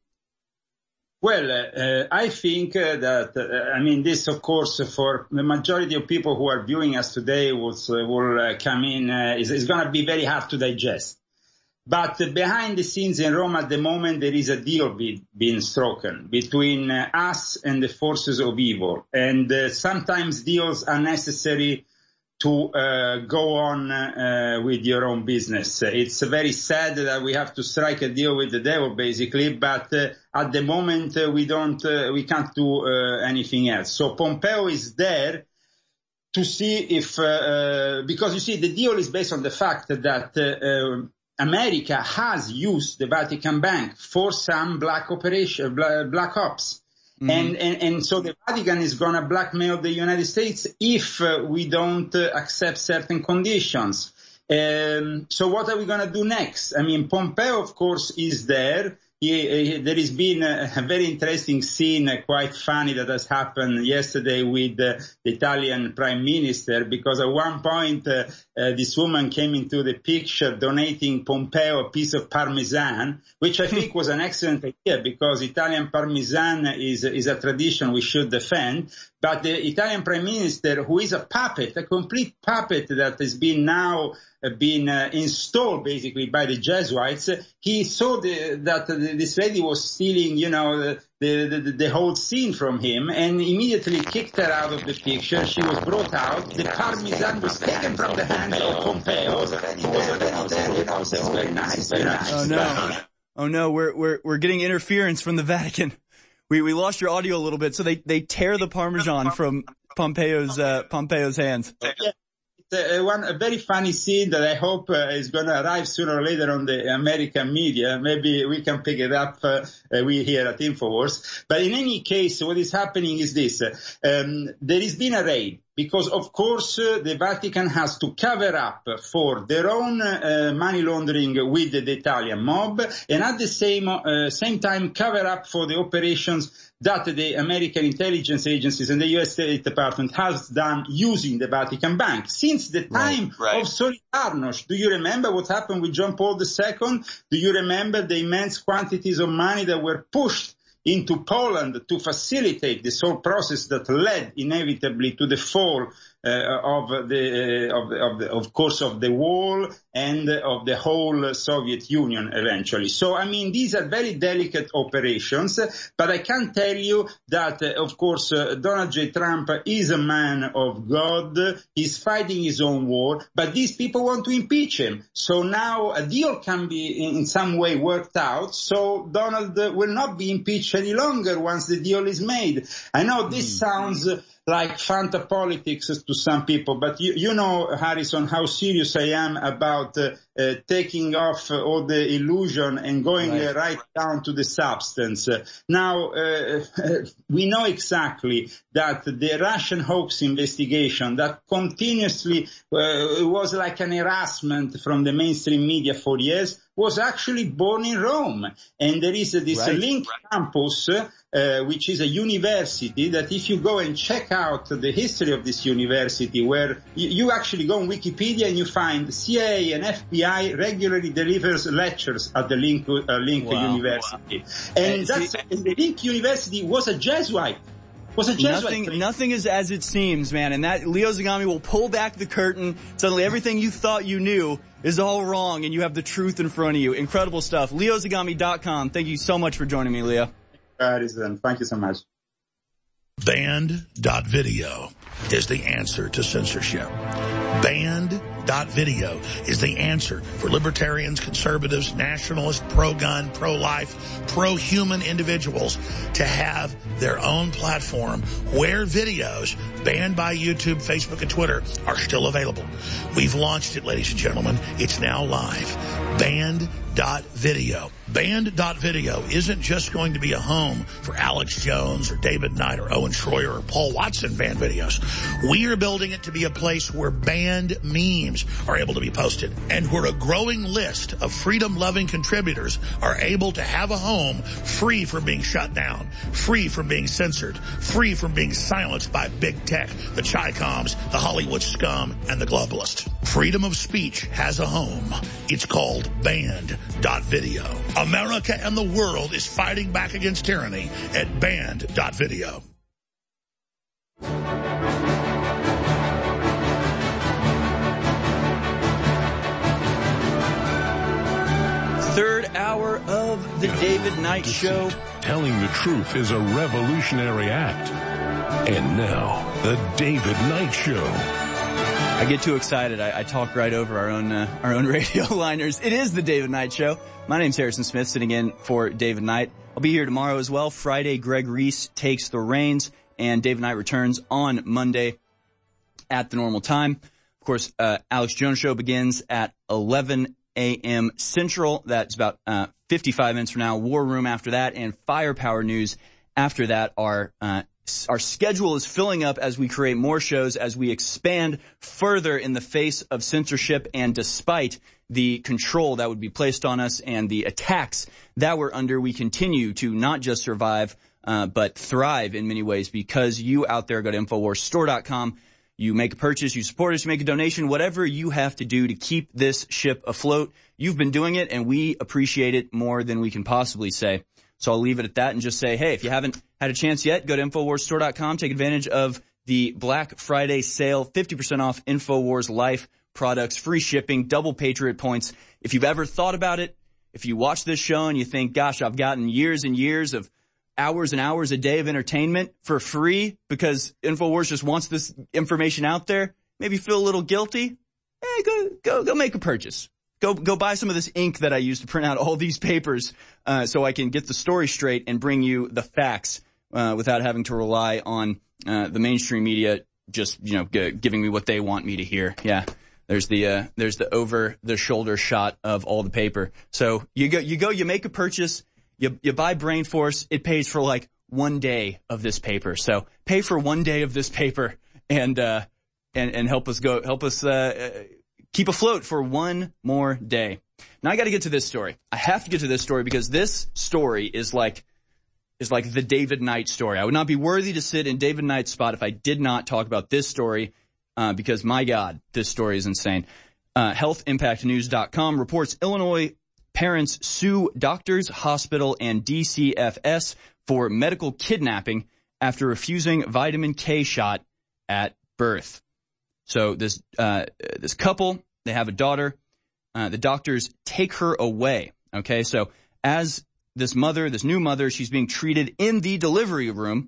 Well, uh, I think uh, that, uh, I mean, this, of course, for the majority of people who are viewing us today was, uh, will uh, come in, uh, is, is going to be very hard to digest. But uh, behind the scenes in Rome at the moment, there is a deal be, being struck between uh, us and the forces of evil. And uh, sometimes deals are necessary to uh, go on uh, with your own business. It's very sad that we have to strike a deal with the devil, basically, but uh, at the moment uh, we don't, uh, we can't do uh, anything else. So Pompeo is there to see if, uh, uh, because you see, the deal is based on the fact that uh, uh, America has used the Vatican Bank for some black operation, black ops. Mm-hmm. And, and, and so the Vatican is going to blackmail the United States if uh, we don't uh, accept certain conditions. Um, so what are we going to do next? I mean, Pompeo, of course, is there. He, he, there has been a, a very interesting scene, uh, quite funny, that has happened yesterday with uh, the Italian Prime Minister, because at one point uh, uh, this woman came into the picture donating Pompeo a piece of Parmesan, which I think was an excellent idea, because Italian Parmesan is, is a tradition we should defend. But the Italian Prime Minister, who is a puppet, a complete puppet that has been now uh, been uh, installed basically by the Jesuits, he saw the, that uh, this lady was stealing, you know, the, the, the, the whole scene from him, and immediately kicked her out of the picture. She was brought out. The Parmesan was taken from the hands of Pompeo. It was already there, you know, so it's very nice, very nice. Oh no. Oh no, we're, we're, we're getting interference from the Vatican. We, we lost your audio a little bit, so they, they tear the Parmesan from Pompeo's, uh, Pompeo's hands. Yeah. uh, one a very funny scene that I hope uh, is going to arrive sooner or later on the American media. Maybe we can pick it up, uh, uh, we here at InfoWars. But in any case, what is happening is this. Um, there has been a raid. Because, of course, uh, the Vatican has to cover up for their own uh, money laundering with the, the Italian mob, and at the same uh, same time cover up for the operations that the American intelligence agencies and the U S State Department has done using the Vatican Bank. Since the time right, right. of Solidarnosc, do you remember what happened with John Paul the Second? Do you remember the immense quantities of money that were pushed into Poland to facilitate this whole process that led inevitably to the fall uh, of the, uh, of, the, of the, of course, of the wall and of the whole Soviet Union eventually. So, I mean, these are very delicate operations, but I can tell you that, uh, of course, uh, Donald J. Trump is a man of God. He's fighting his own war, but these people want to impeach him. So now a deal can be in some way worked out. So Donald uh, will not be impeached any longer once the deal is made. I know this mm. sounds uh, like Fanta politics to some people, but you, you know, Harrison, how serious I am about uh, uh, taking off uh, all the illusion and going right, uh, right down to the substance. Uh, now, uh, we know exactly that the Russian hoax investigation that continuously uh, was like an harassment from the mainstream media for years was actually born in Rome. And there is uh, this right, Link right. campus, uh, which is a university that if you go and check out the history of this university, where you, you actually go on Wikipedia and you find C I A and F B I regularly delivers lectures at the Link, uh, Link wow, University. Wow. And, and that's, see, and the Link University was a Jesuit. Was a Jesuit. Nothing, nothing is as it seems, man. And that Leo Zagami will pull back the curtain. Suddenly everything you thought you knew is all wrong and you have the truth in front of you. Incredible stuff. Leo Zagami dot com. Thank you so much for joining me, Leo. Thank you so much. Banned dot video is the answer to censorship. Banned dot video is the answer for libertarians, conservatives, nationalists, pro-gun, pro-life, pro-human individuals to have their own platform where videos banned by YouTube, Facebook, and Twitter are still available. We've launched it, ladies and gentlemen. It's now live. Banned dot video. Banned dot video isn't just going to be a home for Alex Jones or David Knight or Owen Schroyer or Paul Watson banned videos. We are building it to be a place where banned memes are able to be posted and where a growing list of freedom-loving contributors are able to have a home free from being shut down, free from being censored, free from being silenced by big tech, the Chi-Coms, the Hollywood scum, and the globalists. Freedom of speech has a home. It's called Banned dot video. America and the world is fighting back against tyranny at Banned dot video. Third hour of the David Knight Show. Telling the truth is a revolutionary act. And now, the David Knight Show. I get too excited. I, I talk right over our own uh, our own radio liners. It is the David Knight Show. My name's Harrison Smith, sitting in for David Knight. I'll be here tomorrow as well. Friday, Greg Reese takes the reins, and David Knight returns on Monday at the normal time. Of course, uh, Alex Jones Show begins at eleven a.m. Central. That's about uh, fifty-five minutes from now. War Room after that, and Firepower News after that are uh Our schedule is filling up as we create more shows, as we expand further in the face of censorship and despite the control that would be placed on us and the attacks that we're under. We continue to not just survive, uh, but thrive in many ways because you out there go to Infowars Store dot com. You make a purchase, you support us, you make a donation, whatever you have to do to keep this ship afloat. You've been doing it, and we appreciate it more than we can possibly say. So I'll leave it at that and just say, hey, if you haven't had a chance yet, go to Infowars Store dot com. Take advantage of the Black Friday sale, fifty percent off InfoWars Life products, free shipping, double Patriot points. If you've ever thought about it, if you watch this show and you think, gosh, I've gotten years and years of hours and hours a day of entertainment for free because InfoWars just wants this information out there, maybe feel a little guilty, hey, go, go, go make a purchase. Go, go buy some of this ink that I use to print out all these papers, uh, so I can get the story straight and bring you the facts, uh, without having to rely on, uh, the mainstream media just, you know, g- giving me what they want me to hear. Yeah. There's the, uh, there's the over the shoulder shot of all the paper. So you go, you go, you make a purchase, you, you buy Brain Force. It pays for like one day of this paper. So pay for one day of this paper and, uh, and, and help us go, help us, uh, keep afloat for one more day. Now I got to get to this story. I have to get to this story because this story is like, is like the David Knight story. I would not be worthy to sit in David Knight's spot if I did not talk about this story. Uh, because, my God, this story is insane. Uh, health impact news dot com reports Illinois parents sue doctors, hospital, and D C F S for medical kidnapping after refusing vitamin K shot at birth. So this uh, this couple, they have a daughter. Uh, the doctors take her away. Okay, so as this mother, this new mother, she's being treated in the delivery room.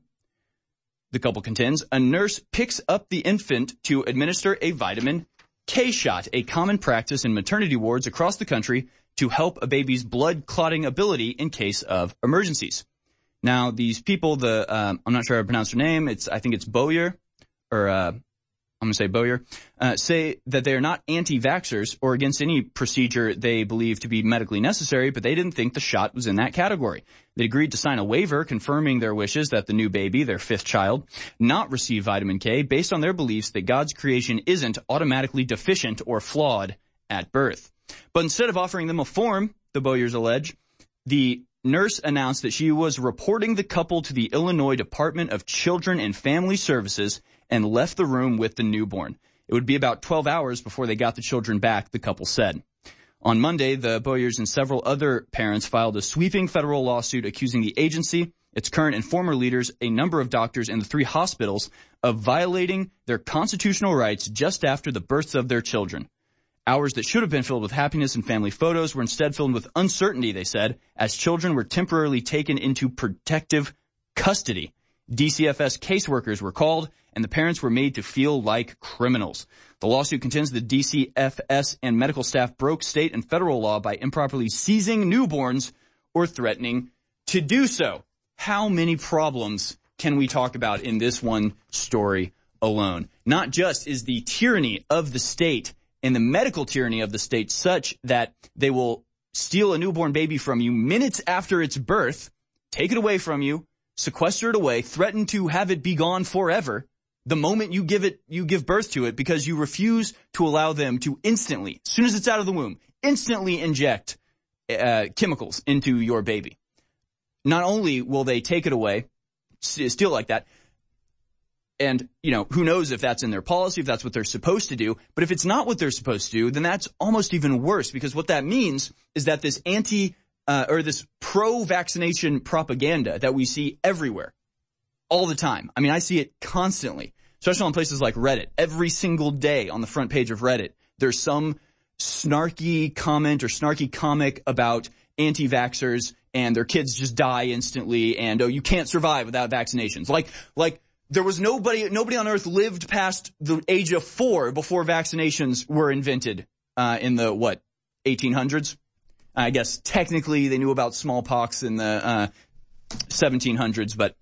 The couple contends, a nurse picks up the infant to administer a vitamin K shot, a common practice in maternity wards across the country to help a baby's blood clotting ability in case of emergencies. Now, these people, the um, I'm not sure how to pronounce her name. It's I think it's Boyer, or uh, I'm going to say Boyer, uh, say that they are not anti-vaxxers or against any procedure they believe to be medically necessary, but they didn't think the shot was in that category. They agreed to sign a waiver confirming their wishes that the new baby, their fifth child, not receive vitamin K based on their beliefs that God's creation isn't automatically deficient or flawed at birth. But instead of offering them a form, the Boyers allege, the nurse announced that she was reporting the couple to the Illinois Department of Children and Family Services and left the room with the newborn. It would be about twelve hours before they got the children back, the couple said. On Monday, the Boyers and several other parents filed a sweeping federal lawsuit accusing the agency, its current and former leaders, a number of doctors, and the three hospitals of violating their constitutional rights just after the births of their children. Hours that should have been filled with happiness and family photos were instead filled with uncertainty, they said, as children were temporarily taken into protective custody. D C F S caseworkers were called, and the parents were made to feel like criminals. The lawsuit contends the D C F S and medical staff broke state and federal law by improperly seizing newborns or threatening to do so. How many problems can we talk about in this one story alone? Not just is the tyranny of the state and the medical tyranny of the state such that they will steal a newborn baby from you minutes after its birth, take it away from you, sequester it away, threaten to have it be gone forever the moment you give it, you give birth to it because you refuse to allow them to instantly, as soon as it's out of the womb, instantly inject uh, chemicals into your baby. Not only will they take it away, steal like that, and, you know, who knows if that's in their policy, if that's what they're supposed to do. But if it's not what they're supposed to do, then that's almost even worse, because what that means is that this anti, uh, or this pro-vaccination propaganda that we see everywhere, all the time. I mean, I see it constantly, especially on places like Reddit. Every single day on the front page of Reddit, there's some snarky comment or snarky comic about anti-vaxxers and their kids just die instantly, and, oh, you can't survive without vaccinations. Like, like, there was nobody, nobody on earth lived past the age of four before vaccinations were invented, uh, in the, what, eighteen hundreds? I guess technically they knew about smallpox in the, uh, seventeen hundreds, but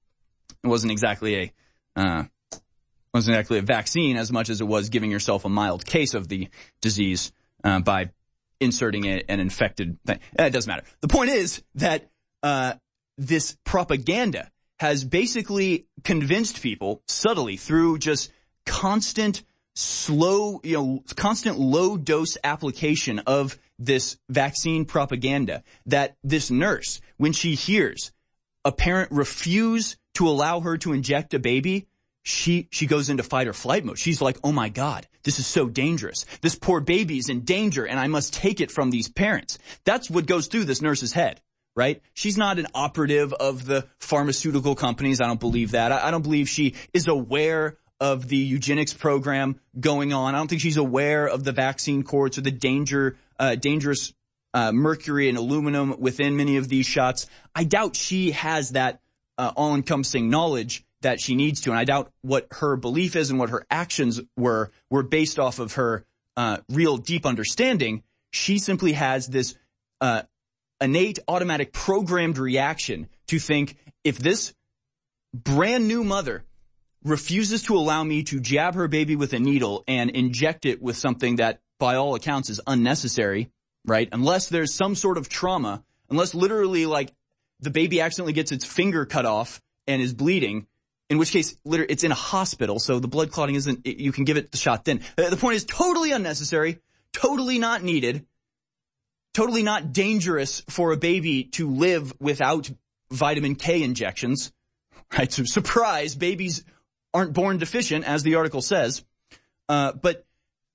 it wasn't exactly a, uh, wasn't exactly a vaccine as much as it was giving yourself a mild case of the disease, uh, by inserting a, an infected thing. It doesn't matter. The point is that, uh, this propaganda has basically convinced people subtly through just constant slow, you know, constant low dose application of this vaccine propaganda that this nurse, when she hears a parent refuse to allow her to inject a baby, she, she goes into fight or flight mode. She's like, oh my God, this is so dangerous. This poor baby is in danger and I must take it from these parents. That's what goes through this nurse's head. Right? She's not an operative of the pharmaceutical companies. I don't believe that. I don't believe she is aware of the eugenics program going on. I don't think she's aware of the vaccine courts or the danger, uh, dangerous, uh, mercury and aluminum within many of these shots. I doubt she has that, uh, all-encompassing knowledge that she needs to. And I doubt what her belief is and what her actions were, were based off of her, uh, real deep understanding. She simply has this, uh, innate, automatic, programmed reaction to think if this brand new mother refuses to allow me to jab her baby with a needle and inject it with something that, by all accounts, is unnecessary, right? Unless there's some sort of trauma, unless literally, like, the baby accidentally gets its finger cut off and is bleeding, in which case, literally, it's in a hospital, so the blood clotting isn't, you can give it the shot then. The point is totally unnecessary, totally not needed, totally not dangerous for a baby to live without vitamin K injections, right? So surprise, babies aren't born deficient, as the article says. Uh, but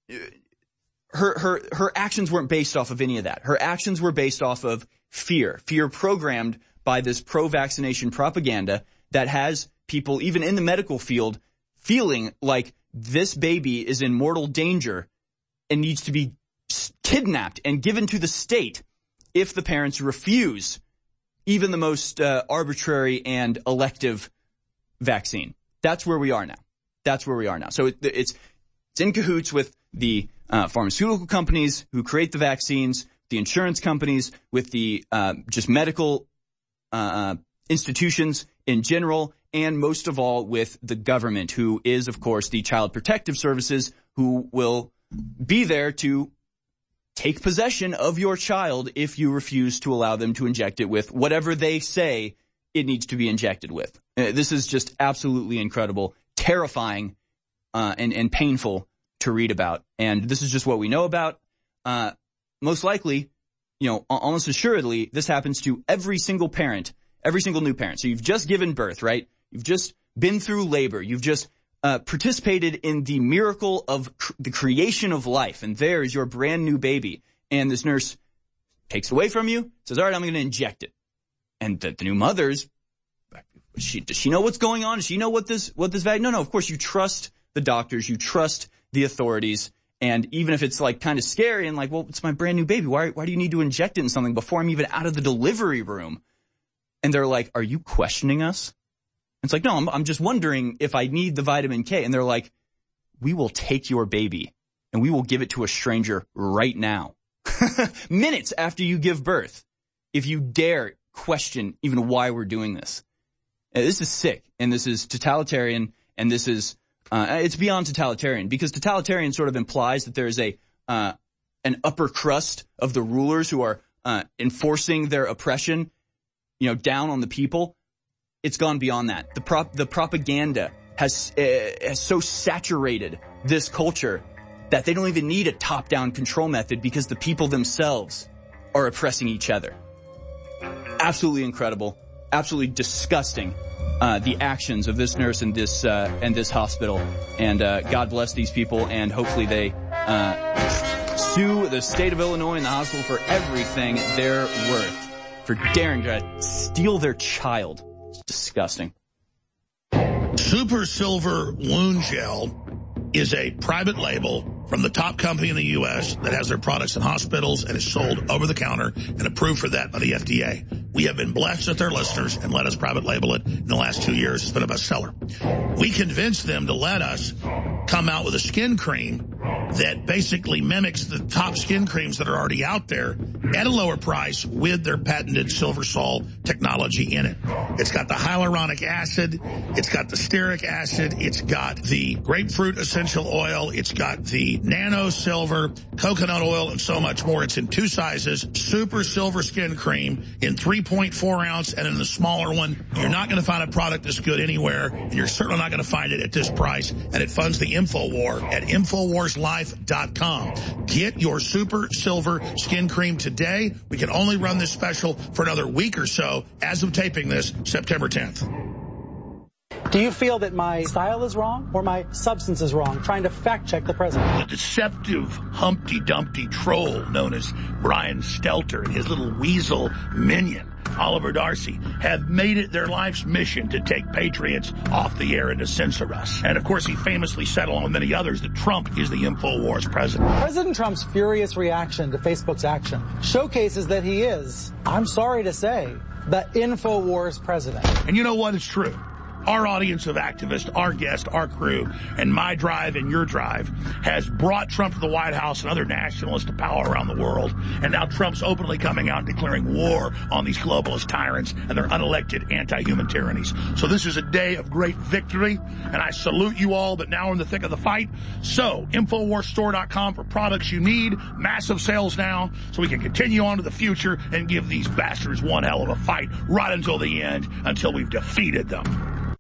her, her, her actions weren't based off of any of that. Her actions were based off of fear, fear programmed by this pro-vaccination propaganda that has people, even in the medical field, feeling like this baby is in mortal danger and needs to be kidnapped and given to the state if the parents refuse even the most uh, arbitrary and elective vaccine. That's where we are now. That's where we are now. So it, it's it's in cahoots with the uh, pharmaceutical companies who create the vaccines, the insurance companies, with the uh, just medical uh, institutions in general, and most of all with the government, who is, of course, the Child Protective Services, who will be there to take possession of your child if you refuse to allow them to inject it with whatever they say it needs to be injected with. Uh, this is just absolutely incredible, terrifying, uh, and, and painful to read about. And this is just what we know about. Uh, most likely, you know, almost assuredly, this happens to every single parent, every single new parent. So you've just given birth, right? You've just been through labor. You've just uh, participated in the miracle of cr- the creation of life. And there is your brand new baby. And this nurse takes it away from you, says, all right, I'm going to inject it. And the, the new mother's, she, does she know what's going on? Does she know what this, what this value? No, no, of course you trust the doctors. You trust the authorities. And even if it's like kind of scary and like, well, it's my brand new baby. Why, why do you need to inject it in something before I'm even out of the delivery room? And they're like, are you questioning us? It's like, no, I'm, I'm just wondering if I need the vitamin K. And they're like, we will take your baby and we will give it to a stranger right now. Minutes after you give birth. If you dare question even why we're doing this. Uh, this is sick, and this is totalitarian, and this is, uh, it's beyond totalitarian, because totalitarian sort of implies that there is a, uh, an upper crust of the rulers who are, uh, enforcing their oppression, you know, down on the people. It's gone beyond that. The prop, the propaganda has, uh, has so saturated this culture that they don't even need a top-down control method because the people themselves are oppressing each other. Absolutely incredible. Absolutely disgusting, uh, the actions of this nurse and this, uh, and this hospital. And, uh, God bless these people, and hopefully they, uh, sue the state of Illinois and the hospital for everything they're worth. For daring to steal their child. It's disgusting. Super Silver Wound Gel is a private label from the top company in the U S that has their products in hospitals and is sold over the counter and approved for that by the F D A. We have been blessed with their listeners and let us private label it in the last two years. It's been a bestseller. We convinced them to let us come out with a skin cream that basically mimics the top skin creams that are already out there at a lower price with their patented Silver Sol technology in it. It's got the hyaluronic acid. It's got the stearic acid. It's got the grapefruit essential oil. It's got the nano silver, coconut oil, and so much more. It's in two sizes. Super Silver Skin Cream in three point four ounce and in the smaller one. You're not going to find a product this good anywhere, and you're certainly not going to find it at this price. And it funds the InfoWar at Infowars Life dot com. Get your Super Silver Skin Cream today. We can only run this special for another week or so as of taping this, September tenth. Do you feel that my style is wrong or my substance is wrong? Trying to fact check the president. The deceptive Humpty Dumpty troll known as Brian Stelter and his little weasel minion, Oliver Darcy, have made it their life's mission to take patriots off the air and to censor us. And of course, he famously said, along with many others, that Trump is the InfoWars president. President Trump's furious reaction to Facebook's action showcases that he is, I'm sorry to say, the InfoWars president. And you know what? It's true. our audience of activists, our guest, our crew, and my drive and your drive has brought Trump to the White House and other nationalists to power around the world. And now Trump's openly coming out and declaring war on these globalist tyrants and their unelected anti-human tyrannies. So this is a day of great victory, and I salute you all, but now we're in the thick of the fight. So, Infowars Store dot com for products you need. Massive sales now, so we can continue on to the future and give these bastards one hell of a fight right until the end, until we've defeated them.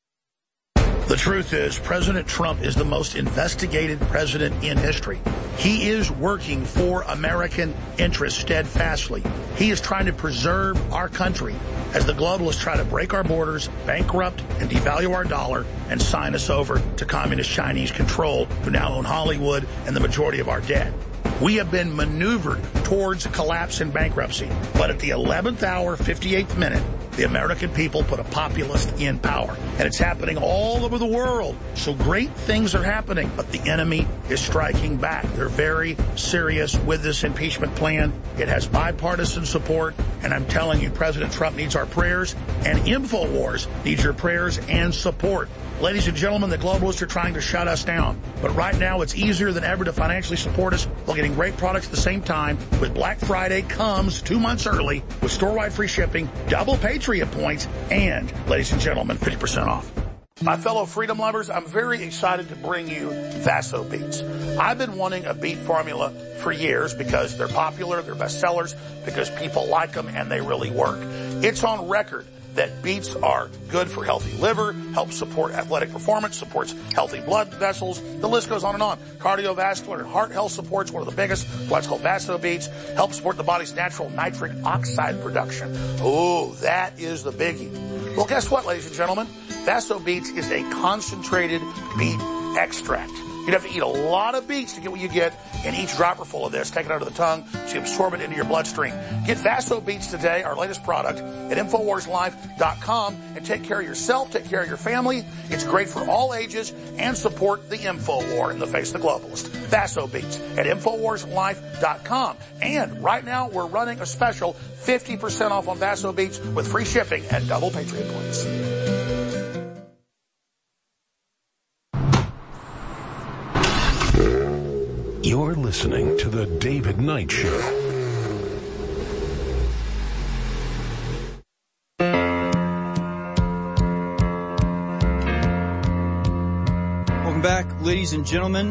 The truth is, President Trump is the most investigated president in history. He is working for American interests steadfastly. He is trying to preserve our country as the globalists try to break our borders, bankrupt and devalue our dollar, and sign us over to communist Chinese control, who now own Hollywood and the majority of our debt. We have been maneuvered towards collapse and bankruptcy. But at the eleventh hour, fifty-eighth minute, the American people put a populist in power. And it's happening all over the world. So great things are happening, but the enemy is striking back. They're very serious with this impeachment plan. It has bipartisan support. And I'm telling you, President Trump needs our prayers, and InfoWars needs your prayers and support. Ladies and gentlemen, the globalists are trying to shut us down. But right now, it's easier than ever to financially support us while getting great products at the same time. With Black Friday comes two months early with store-wide free shipping, double Patriot points, and, ladies and gentlemen, fifty percent off. My fellow freedom lovers, I'm very excited to bring you Vaso Beats. I've been wanting a beet formula for years because they're popular, they're bestsellers, because people like them and they really work. It's on record that beets are good for healthy liver, helps support athletic performance, supports healthy blood vessels. The list goes on and on. Cardiovascular and heart health supports, one of the biggest. What's called Vaso Beats, helps support the body's natural nitric oxide production. Oh, that is the biggie. Well, guess what, ladies and gentlemen? Vaso Beats is a concentrated beet extract. You'd have to eat a lot of beets to get what you get in each dropper full of this. Take it out of the tongue so you absorb it into your bloodstream. Get Vaso Beats today, our latest product, at Infowars Life dot com, and take care of yourself, take care of your family. It's great for all ages and support the info war in the face of the globalist. Vaso Beats at Infowars Life dot com. And right now we're running a special fifty percent off on Vaso Beats with free shipping and double Patriot points. You're listening to The David Knight Show. Welcome back, ladies and gentlemen.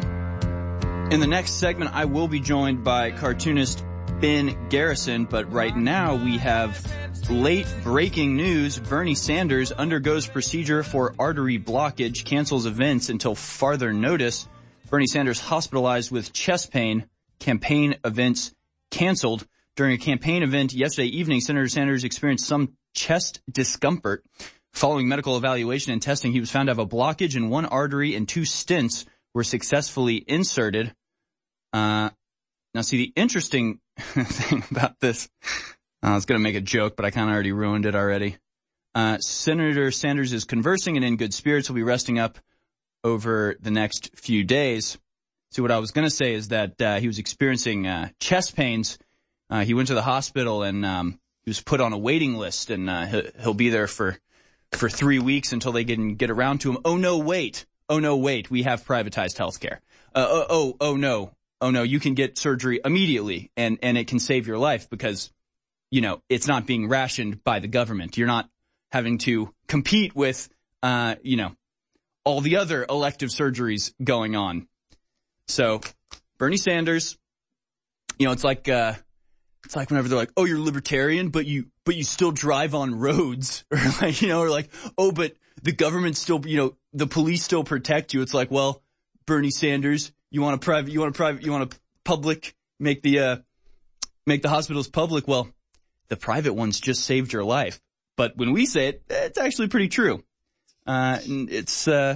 In the next segment, I will be joined by cartoonist Ben Garrison, but right now we have late breaking news. Bernie Sanders undergoes procedure for artery blockage, cancels events until farther notice. Bernie Sanders hospitalized with chest pain, campaign events canceled. During a campaign event yesterday evening, Senator Sanders experienced some chest discomfort. Following medical evaluation and testing, he was found to have a blockage in one artery and two stents were successfully inserted. Uh, now see, the interesting thing about this, I was going to make a joke, but I kind of already ruined it already. Uh, Senator Sanders is conversing and in good spirits. Will be resting up over the next few days. See, what I was going to say is that uh, he was experiencing uh, chest pains. Uh, he went to the hospital and um, he was put on a waiting list, and uh, he'll, he'll be there for for three weeks until they can get around to him. Oh no, wait! Oh no, wait! We have privatized healthcare. Uh, oh, oh, oh no, oh no! You can get surgery immediately, and and it can save your life because, you know, it's not being rationed by the government. You're not having to compete with, uh, you know, all the other elective surgeries going on. So, Bernie Sanders, you know, it's like, uh, it's like whenever they're like, oh, you're libertarian, but you, but you still drive on roads, or like, you know, or like, oh, but the government still, you know, the police still protect you. It's like, well, Bernie Sanders, you want a private, you want a private, you want a public, make the, uh, make the hospitals public. Well, the private ones just saved your life. But when we say it, it's actually pretty true. Uh, it's, uh,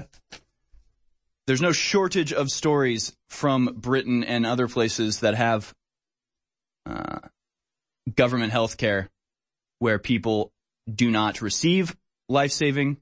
there's no shortage of stories from Britain and other places that have, uh, government health care where people do not receive life-saving,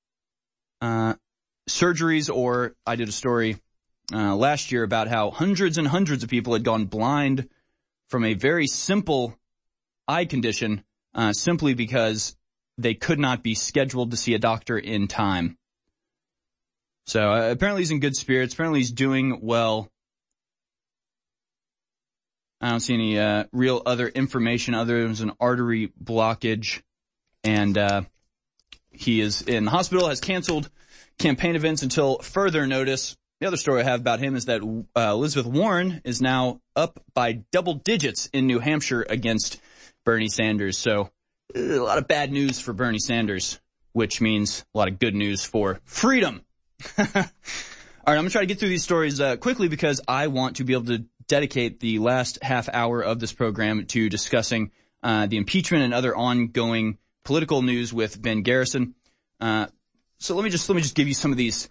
uh, surgeries. Or I did a story, uh, last year about how hundreds and hundreds of people had gone blind from a very simple eye condition, uh, simply because they could not be scheduled to see a doctor in time. So uh, apparently he's in good spirits. Apparently he's doing well. I don't see any uh, real other information other than an artery blockage. And uh, he is in the hospital, has canceled campaign events until further notice. The other story I have about him is that uh, Elizabeth Warren is now up by double digits in New Hampshire against Bernie Sanders. So a lot of bad news for Bernie Sanders, which means a lot of good news for freedom. All right, I'm going to try to get through these stories uh, quickly because I want to be able to dedicate the last half hour of this program to discussing uh, the impeachment and other ongoing political news with Ben Garrison. Uh, so let me just let me just give you some of these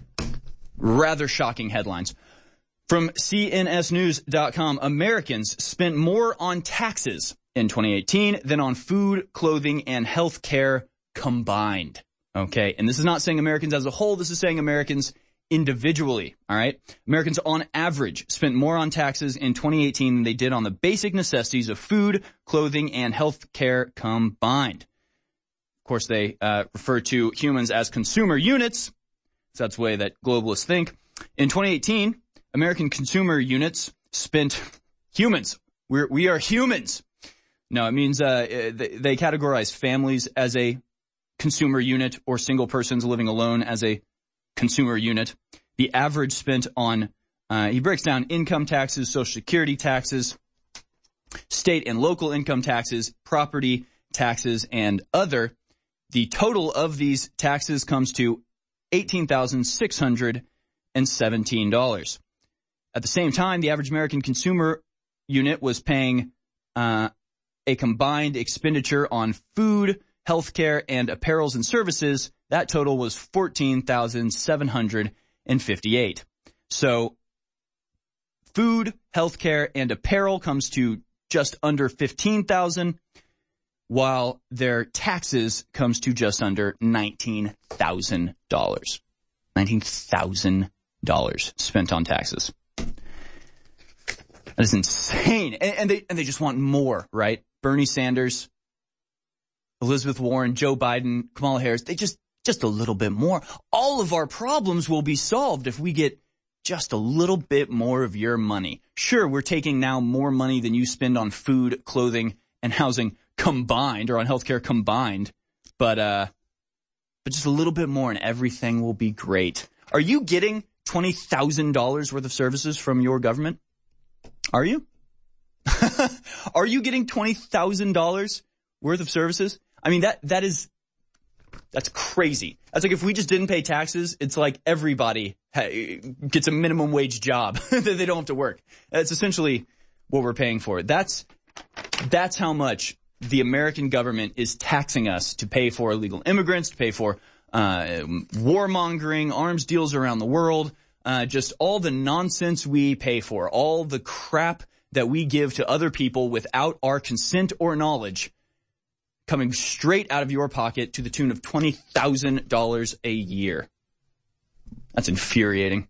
rather shocking headlines. From C N S news dot com, Americans spent more on taxes in twenty eighteen than on food, clothing, and health care combined. Okay, and this is not saying Americans as a whole, this is saying Americans individually, all right? Americans on average spent more on taxes in twenty eighteen than they did on the basic necessities of food, clothing, and health care combined. Of course, they uh, refer to humans as consumer units, so that's the way that globalists think. In twenty eighteen, American consumer units spent humans. We're, we are humans. No, it means uh, they, they categorize families as a consumer unit or single persons living alone as a consumer unit. The average spent on, uh, he breaks down income taxes, Social Security taxes, state and local income taxes, property taxes, and other. The total of these taxes comes to eighteen thousand six hundred seventeen dollars. At the same time, the average American consumer unit was paying uh, a combined expenditure on food, healthcare, and apparels and services. That total was fourteen thousand seven hundred fifty-eight. So food, healthcare, and apparel comes to just under fifteen thousand, while their taxes comes to just under nineteen thousand dollars. nineteen thousand dollars spent on taxes. That is insane. And, and they and they just want more, right? Bernie Sanders, Elizabeth Warren, Joe Biden, Kamala Harris, they just, just a little bit more. All of our problems will be solved if we get just a little bit more of your money. Sure, we're taking now more money than you spend on food, clothing, and housing combined, or on healthcare combined, but, uh, but just a little bit more and everything will be great. Are you getting twenty thousand dollars worth of services from your government? Are you? Are you getting twenty thousand dollars worth of services? I mean, that, that is, that's crazy. That's like if we just didn't pay taxes, it's like everybody ha- gets a minimum wage job that they don't have to work. That's essentially what we're paying for. That's, that's how much the American government is taxing us to pay for illegal immigrants, to pay for, uh, warmongering, arms deals around the world, uh, just all the nonsense we pay for, all the crap that we give to other people without our consent or knowledge, coming straight out of your pocket to the tune of twenty thousand dollars a year. That's infuriating.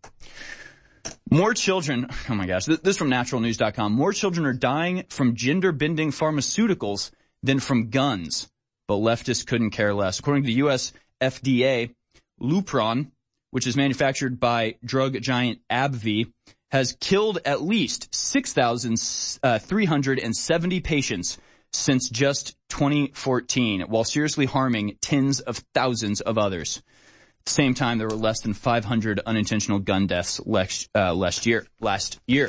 More children, oh my gosh, this is from natural news dot com. More children are dying from gender-bending pharmaceuticals than from guns, but leftists couldn't care less. According to the U S F D A, Lupron, which is manufactured by drug giant AbbVie, has killed at least six thousand three hundred seventy patients since just twenty fourteen, while seriously harming tens of thousands of others. At the same time, there were less than five hundred unintentional gun deaths last, uh, last year. Last year.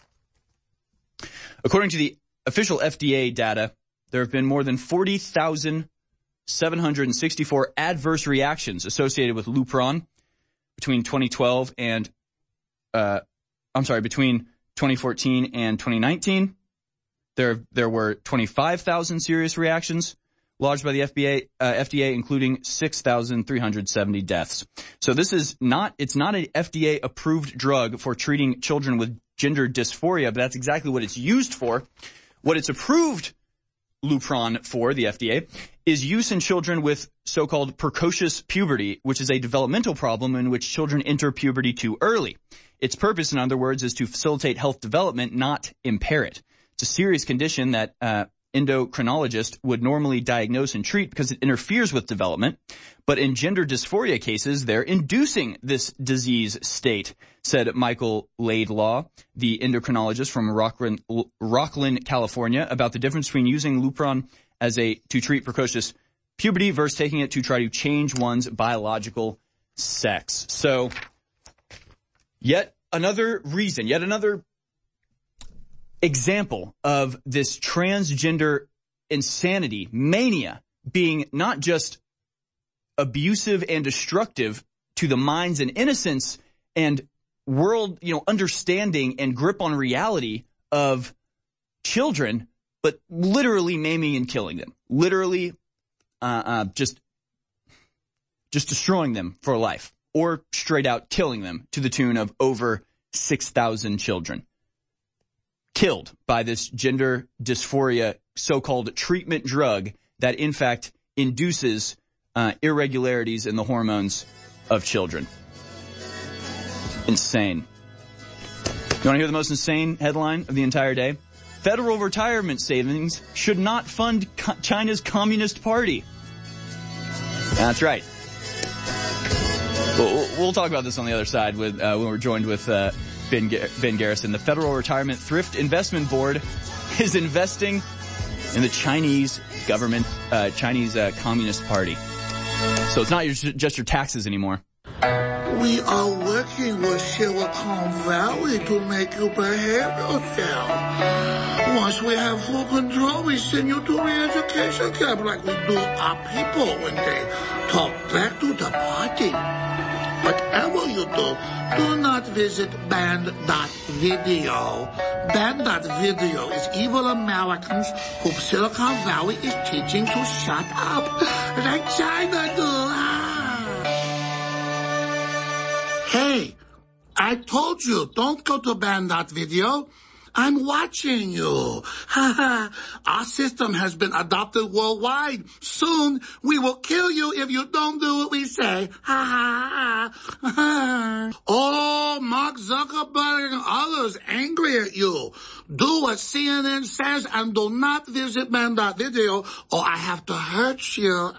According to the official F D A data, there have been more than forty thousand seven hundred sixty-four adverse reactions associated with Lupron between twenty twelve and, uh, I'm sorry, between twenty fourteen and twenty nineteen. There, there were twenty-five thousand serious reactions lodged by the F D A, uh, F D A, including six thousand three hundred seventy deaths. So this is not, it's not an F D A approved drug for treating children with gender dysphoria, but that's exactly what it's used for. What it's approved Lupron for, the F D A, is use in children with so-called precocious puberty, which is a developmental problem in which children enter puberty too early. Its purpose, in other words, is to facilitate health development, not impair it. It's a serious condition that uh endocrinologist would normally diagnose and treat because it interferes with development. But in gender dysphoria cases, they're inducing this disease state, said Michael Laidlaw, the endocrinologist from Rockland, Rockland, California, about the difference between using Lupron as a to treat precocious puberty versus taking it to try to change one's biological sex. So, yet another reason, yet another example of this transgender insanity, mania, being not just abusive and destructive to the minds and innocence and world, you know, understanding and grip on reality of children, but literally maiming and killing them. Literally uh, uh, just, just destroying them for life, or straight out killing them to the tune of over six thousand children. Killed by this gender dysphoria so-called treatment drug that in fact induces uh, irregularities in the hormones of children. Insane. You want to hear the most insane headline of the entire day? Federal retirement savings should not fund co- China's Communist Party. That's right. We'll, we'll talk about this on the other side with uh, when we're joined with uh, Ben, Ben Garrison. The Federal Retirement Thrift Investment Board is investing in the Chinese government, uh, Chinese uh, Communist Party. So it's not your, just your taxes anymore. We are working with Silicon Valley to make you behave yourself. Once we have full control, we send you to re-education camp like we do our people when they talk back to the party. Whatever you do, do not visit band dot video. band dot video is evil Americans whom Silicon Valley is teaching to shut up, like China do. Ah. Hey, I told you, don't go to band dot video. I'm watching you. Our system has been adopted worldwide. Soon, we will kill you if you don't do what we say. Oh, Mark Zuckerberg and others angry at you. Do what C N N says and do not visit band dot video or I have to hurt you.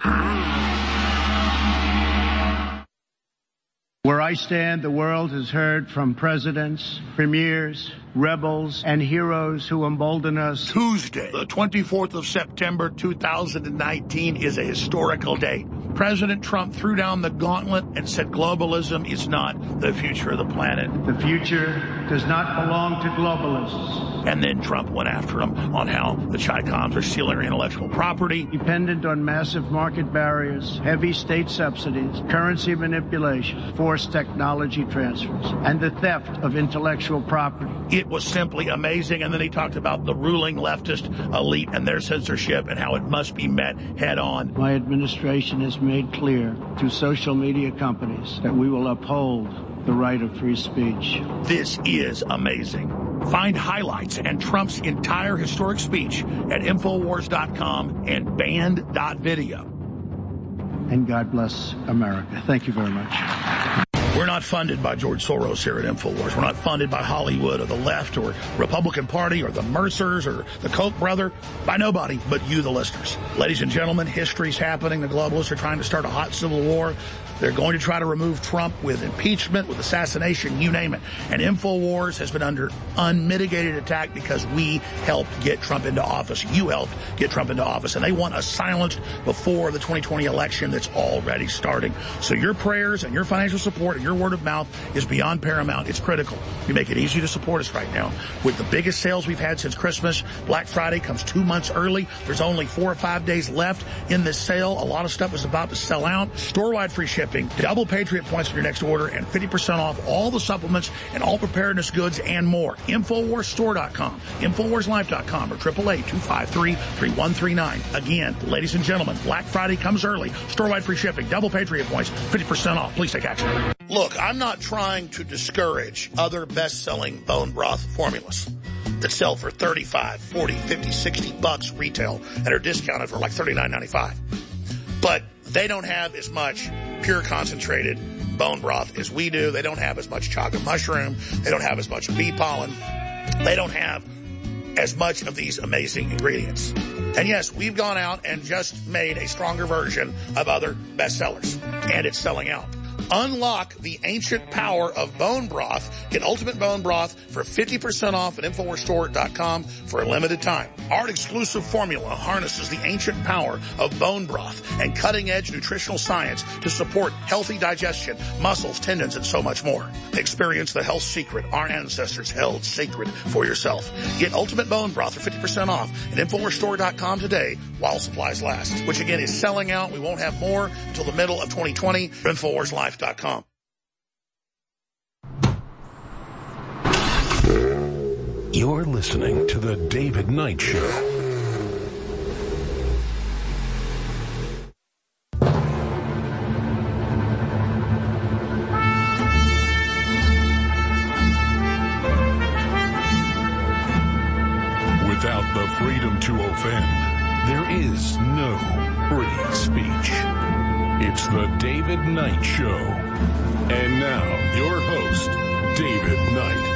Where I stand, the world has heard from presidents, premiers, rebels, and heroes who embolden us. Tuesday, the twenty-fourth of September, two thousand nineteen, is a historical day. President Trump threw down the gauntlet and said globalism is not the future of the planet. The future does not belong to globalists. And then Trump went after him on how the Chi-Coms are stealing our intellectual property. Dependent on massive market barriers, heavy state subsidies, currency manipulation, forced technology transfers, and the theft of intellectual property. It was simply amazing. And then he talked about the ruling leftist elite and their censorship and how it must be met head on. My administration has made clear to social media companies that we will uphold the right of free speech. This is amazing. Find highlights and Trump's entire historic speech at Infowars dot com and band dot video. And God bless America. Thank you very much. We're not funded by George Soros here at InfoWars. We're not funded by Hollywood or the left or Republican Party or the Mercers or the Koch brother. By nobody but you, the listeners. Ladies and gentlemen, history's happening. The globalists are trying to start a hot civil war. They're going to try to remove Trump with impeachment, with assassination, you name it. And InfoWars has been under unmitigated attack because we helped get Trump into office. You helped get Trump into office. And they want us silenced before the twenty twenty election that's already starting. So your prayers and your financial support and your word of mouth is beyond paramount. It's critical. You make it easy to support us right now. With the biggest sales we've had since Christmas, Black Friday comes two months early. There's only four or five days left in this sale. A lot of stuff is about to sell out. Store-wide free shipping. Double Patriot points for your next order and fifty percent off all the supplements and all preparedness goods and more. Infowars Store dot com, Infowars Life dot com, or eight eight eight, two five three, three one three nine. Again, ladies and gentlemen, Black Friday comes early. Store-wide free shipping, double Patriot points, fifty percent off. Please take action. Look, I'm not trying to discourage other best-selling bone broth formulas that sell for thirty-five, forty, fifty, sixty bucks retail and are discounted for like thirty-nine ninety-five. But they don't have as much pure concentrated bone broth as we do. They don't have as much chaga mushroom. They don't have as much bee pollen. They don't have as much of these amazing ingredients. And yes, we've gone out and just made a stronger version of other bestsellers, and it's selling out. Unlock the ancient power of bone broth. Get Ultimate Bone Broth for fifty percent off at Infowars Store dot com for a limited time. Our exclusive formula harnesses the ancient power of bone broth and cutting-edge nutritional science to support healthy digestion, muscles, tendons, and so much more. Experience the health secret our ancestors held sacred for yourself. Get Ultimate Bone Broth for fifty percent off at Infowars Store dot com today while supplies last, which again is selling out. We won't have more until the middle of twenty twenty. Infowars Life dot com. You're listening to The David Knight Show. Without the freedom to offend, there is no free speech. It's The David Knight Show. And now, your host, David Knight.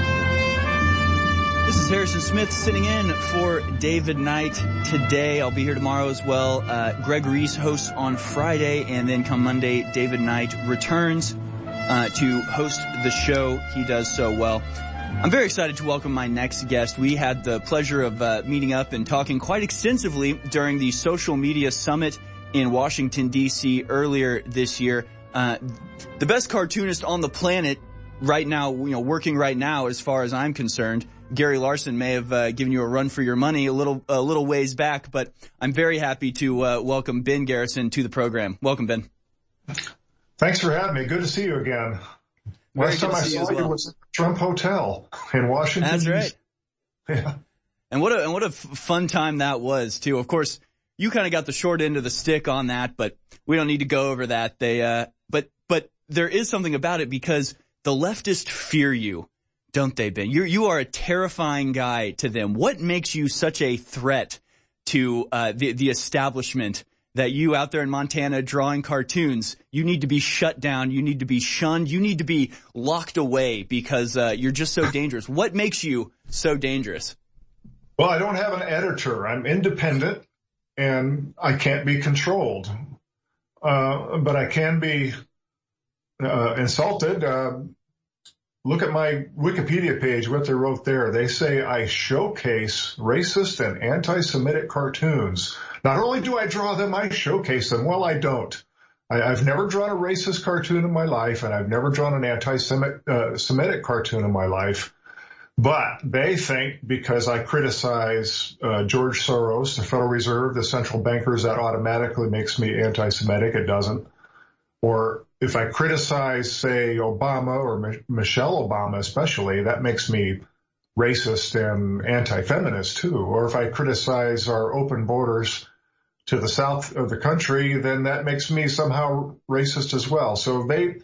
This is Harrison Smith sitting in for David Knight today. I'll be here tomorrow as well. Uh, Greg Reese hosts on Friday, and then come Monday, David Knight returns uh, to host the show. He does so well. I'm very excited to welcome my next guest. We had the pleasure of uh, meeting up and talking quite extensively during the Social Media Summit in Washington, D C earlier this year. Uh, the best cartoonist on the planet right now, you know, working right now as far as I'm concerned, Gary Larson may have uh, given you a run for your money a little a little ways back, but I'm very happy to uh, welcome Ben Garrison to the program. Welcome, Ben. Thanks for having me. Good to see you again. Very Last time I saw you, well. you was at the Trump Hotel in Washington. That's right. Yeah. And what a and what a f- fun time that was too. Of course, you kind of got the short end of the stick on that, but we don't need to go over that. They uh but but there is something about it because the leftists fear you. Don't they, Ben? You you are a terrifying guy to them. What makes you such a threat to uh, the the establishment that you out there in Montana drawing cartoons? You need to be shut down. You need to be shunned. You need to be locked away because uh, you're just so dangerous. What makes you so dangerous? Well, I don't have an editor. I'm independent, and I can't be controlled. Uh, but I can be uh, insulted. Uh, Look at my Wikipedia page, what they wrote there. They say I showcase racist and anti-Semitic cartoons. Not only do I draw them, I showcase them. Well, I don't. I, I've never drawn a racist cartoon in my life, and I've never drawn an anti-Semitic uh, Semitic cartoon in my life. But they think because I criticize uh, George Soros, the Federal Reserve, the central bankers, that automatically makes me anti-Semitic. It doesn't. Or if I criticize, say, Obama or M- Michelle Obama especially, that makes me racist and anti-feminist too. Or if I criticize our open borders to the south of the country, then that makes me somehow racist as well. So they,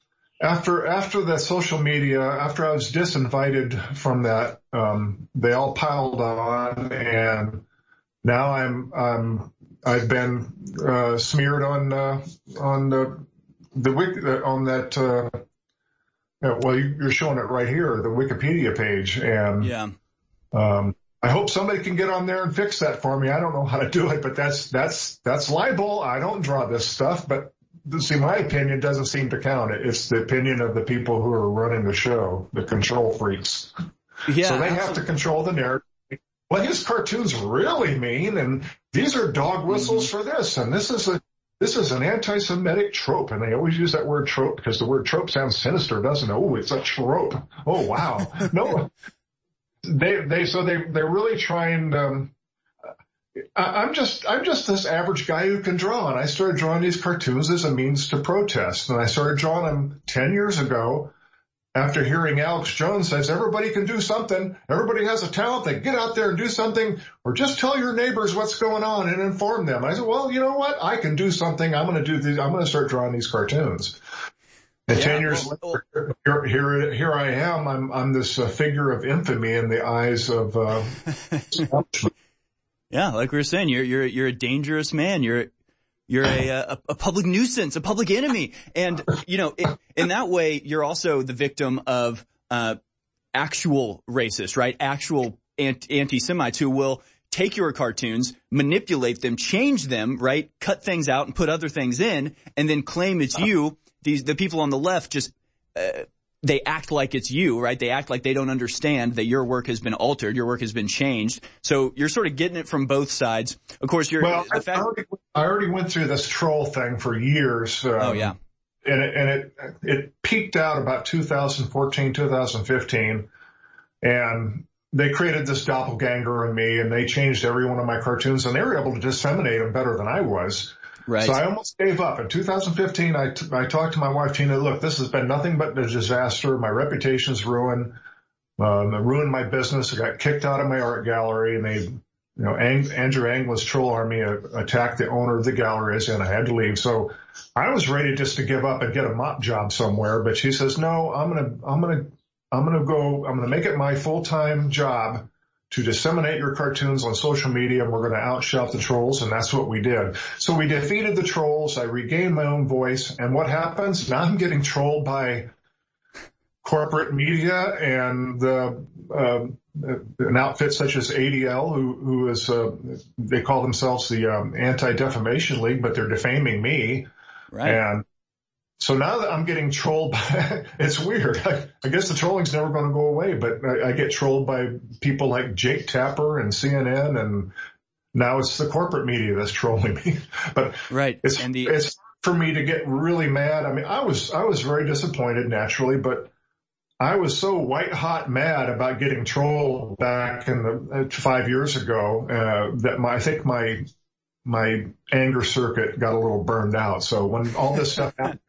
after after the social media, after I was disinvited from that, um, they all piled on, and now I'm I'm I've been uh, smeared on uh, on the the uh, on that. Uh, well, you're showing it right here, the Wikipedia page, and yeah. Um, I hope somebody can get on there and fix that for me. I don't know how to do it, but that's that's that's libel. I don't draw this stuff, but see, my opinion doesn't seem to count. It's the opinion of the people who are running the show, the control freaks. Yeah, so they absolutely. have to control the narrative. What his cartoons really mean, and these are dog whistles mm-hmm. for this, and this is a this is an anti-Semitic trope, and they always use that word trope because the word trope sounds sinister, doesn't it? Oh, it's a trope. Oh, wow. No, they they so they they're really trying. Um, I, I'm just I'm just this average guy who can draw, and I started drawing these cartoons as a means to protest, and I started drawing them ten years ago. After hearing Alex Jones says everybody can do something, everybody has a talent, they get out there and do something, or just tell your neighbors what's going on and inform them. I said, well, you know what? I can do something. I'm going to do these. I'm going to start drawing these cartoons. And yeah, ten years well, later, here, here, here I am. I'm, I'm this uh, figure of infamy in the eyes of. Uh, yeah, like we were saying, you're you're you're a dangerous man. You're You're a, a, a public nuisance, a public enemy. And, you know, it, in that way, you're also the victim of, uh, actual racists, right? Actual anti-Semites who will take your cartoons, manipulate them, change them, right, cut things out and put other things in, and then claim it's you. These the people on the left just uh, they act like it's you, right? They act like they don't understand that your work has been altered, your work has been changed. So you're sort of getting it from both sides. Of course, you're well. The fact- I, already, I already went through this troll thing for years. Um, oh yeah, and it, and it it peaked out about two thousand fourteen, two thousand fifteen, and they created this doppelganger in me, and they changed every one of my cartoons, and they were able to disseminate them better than I was. Right. So I almost gave up. In two thousand fifteen, I, t- I talked to my wife, Tina, look, this has been nothing but a disaster. My reputation's ruined. Um, it ruined my business. I got kicked out of my art gallery, and they, you know, Ang- Andrew Anglin's troll army uh, attacked the owner of the galleries, and I had to leave. So I was ready just to give up and get a mop job somewhere. But she says, no, I'm going to, I'm going to, I'm going to go, I'm going to make it my full-time job to disseminate your cartoons on social media, and we're going to outshout the trolls, and that's what we did. So we defeated the trolls. I regained my own voice, and what happens? Now I'm getting trolled by corporate media and the, uh, an outfit such as A D L, who, who is, uh, they call themselves the um, Anti-Defamation League, but they're defaming me. Right. And so now that I'm getting trolled by, it's weird. I, I guess the trolling's never going to go away, but I, I get trolled by people like Jake Tapper and C N N, and now it's the corporate media that's trolling me. But right. it's, and the- it's for me to get really mad. I mean, I was, I was very disappointed naturally, but I was so white hot mad about getting trolled back in the uh, five years ago, uh, that my, I think my, my anger circuit got a little burned out. So when all this stuff happened,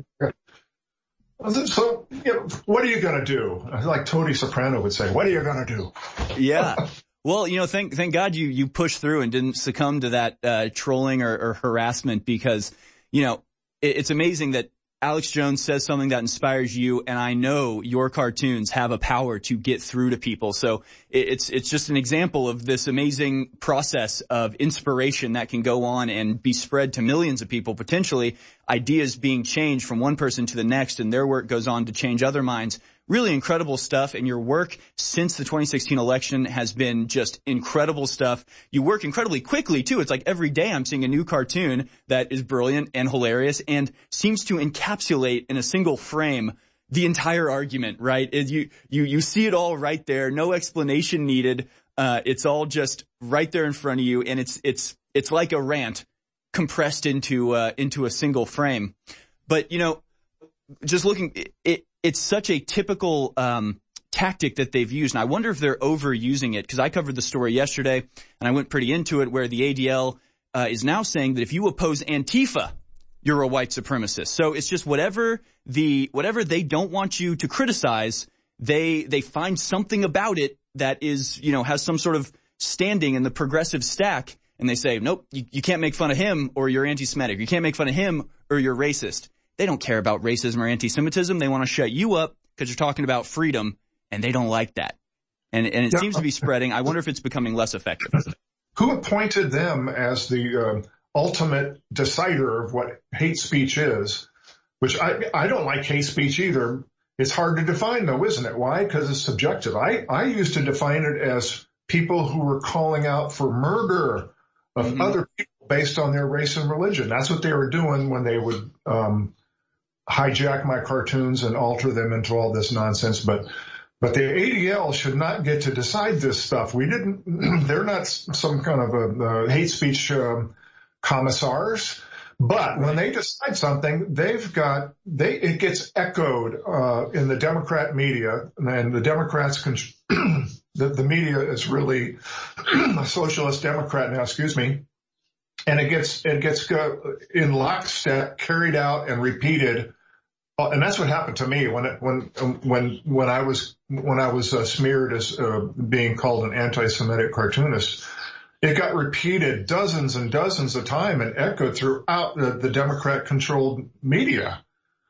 so you know, what are you going to do? Like Tony Soprano would say, what are you going to do? Yeah. Well, you know, thank thank God you you pushed through and didn't succumb to that uh, trolling or, or harassment, because, you know, it, it's amazing that Alex Jones says something that inspires you, and I know your cartoons have a power to get through to people. So it's it's just an example of this amazing process of inspiration that can go on and be spread to millions of people, potentially ideas being changed from one person to the next, and their work goes on to change other minds. Really incredible stuff, and your work since the twenty sixteen election has been just incredible stuff. You work incredibly quickly, too. It's like every day I'm seeing a new cartoon that is brilliant and hilarious and seems to encapsulate in a single frame the entire argument, right? It, you, you, you see it all right there, no explanation needed. Uh, it's all just right there in front of you, and it's, it's, it's like a rant compressed into, uh, into a single frame. But, you know, just looking, it, it it's such a typical, um, tactic that they've used. And I wonder if they're overusing it, because I covered the story yesterday and I went pretty into it, where the A D L, uh, is now saying that if you oppose Antifa, you're a white supremacist. So it's just whatever the, whatever they don't want you to criticize, they, they find something about it that is, you know, has some sort of standing in the progressive stack. And they say, nope, you, you can't make fun of him or you're anti-Semitic. You can't make fun of him or you're racist. They don't care about racism or anti-Semitism. They want to shut you up because you're talking about freedom, and they don't like that. And, and it yeah. seems to be spreading. I wonder if it's becoming less effective. Who appointed them as the uh, ultimate decider of what hate speech is? Which I, I don't like hate speech either. It's hard to define, though, isn't it? Why? Because it's subjective. I, I used to define it as people who were calling out for murder of mm-hmm. other people based on their race and religion. That's what they were doing when they would um, hijack my cartoons and alter them into all this nonsense. But but the A D L should not get to decide this stuff. We didn't. They're not some kind of a, a hate speech um, commissars. But when they decide something, they've got they it gets echoed uh, in the Democrat media, and the Democrats can. The, the media is really a socialist Democrat now, excuse me, and it gets it gets in lockstep carried out and repeated, and that's what happened to me when it, when when when I was when I was uh, smeared as uh, being called an anti-Semitic cartoonist. It got repeated dozens and dozens of times and echoed throughout the, the Democrat-controlled media.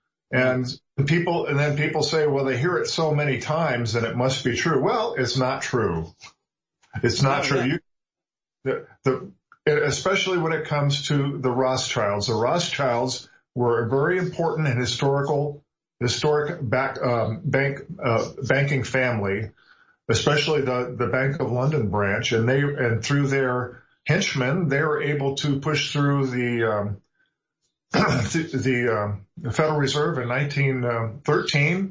And people, and then people say, well, they hear it so many times and it must be true. Well, it's not true. It's not true. You, the, the, especially when it comes to the Rothschilds. The Rothschilds were a very important and historical, historic back, um, bank, uh, banking family. especially the, the Bank of London branch, and they and through their henchmen, they were able to push through the um, the, the, um, the Federal Reserve in nineteen thirteen.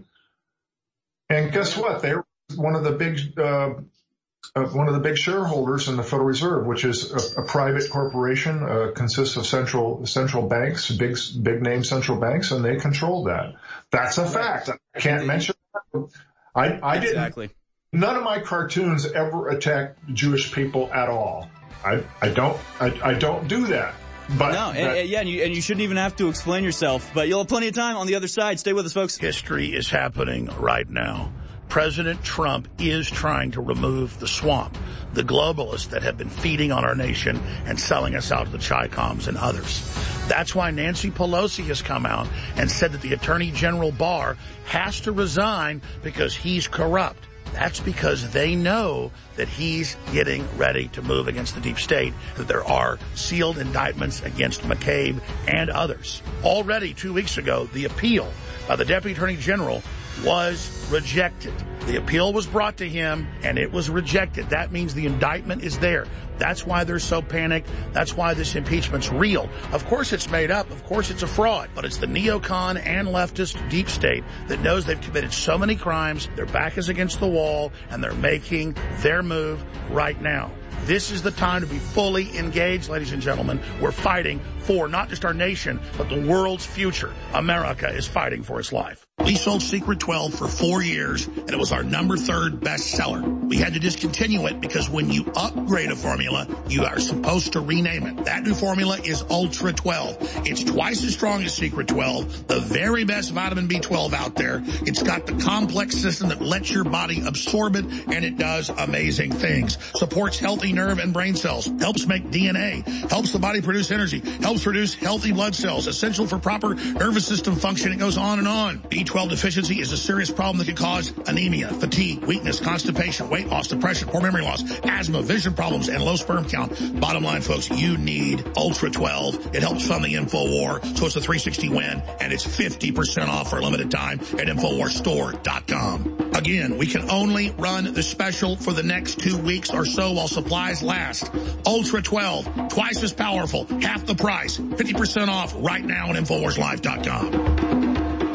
And guess what? They were one of the big uh, uh, one of the big shareholders in the Federal Reserve, which is a, a private corporation, uh, consists of central central banks, big big name central banks, and they control that. That's a fact. I can't mention that. I, I didn't. Exactly. None of my cartoons ever attack Jewish people at all. I I don't I, I don't do that. But no, and, that, and, yeah, and you, and you shouldn't even have to explain yourself. But you'll have plenty of time on the other side. Stay with us, folks. History is happening right now. President Trump is trying to remove the swamp, the globalists that have been feeding on our nation and selling us out to the Chi-Coms and others. That's why Nancy Pelosi has come out and said that the Attorney General Barr has to resign because he's corrupt. That's because they know that he's getting ready to move against the deep state, that there are sealed indictments against McCabe and others. Already two weeks ago, the appeal by the Deputy Attorney General was rejected. The appeal was brought to him, and it was rejected. That means the indictment is there. That's why they're so panicked. That's why this impeachment's real. Of course it's made up. Of course it's a fraud. But it's the neocon and leftist deep state that knows they've committed so many crimes, their back is against the wall, and they're making their move right now. This is the time to be fully engaged, ladies and gentlemen. We're fighting for not just our nation, but the world's future. America is fighting for its life. We sold Secret twelve for four years, and it was our number third bestseller. We had to discontinue it because when you upgrade a formula, you are supposed to rename it. That new formula is Ultra twelve. It's twice as strong as Secret twelve, the very best vitamin B twelve out there. It's got the complex system that lets your body absorb it, and it does amazing things. Supports healthy nerve and brain cells, helps make D N A, helps the body produce energy, helps produce healthy blood cells, essential for proper nervous system function. It goes on and on. B twelve deficiency is a serious problem that can cause anemia, fatigue, weakness, constipation, weight loss, depression, poor memory loss, asthma, vision problems, and low sperm count. Bottom line, folks, you need Ultra twelve. It helps fund the InfoWar, so it's a three sixty win, and it's fifty percent off for a limited time at Infowar Store dot com. Again, we can only run the special for the next two weeks or so while supplies last. Ultra twelve, twice as powerful, half the price, fifty percent off right now at Infowars Live dot com.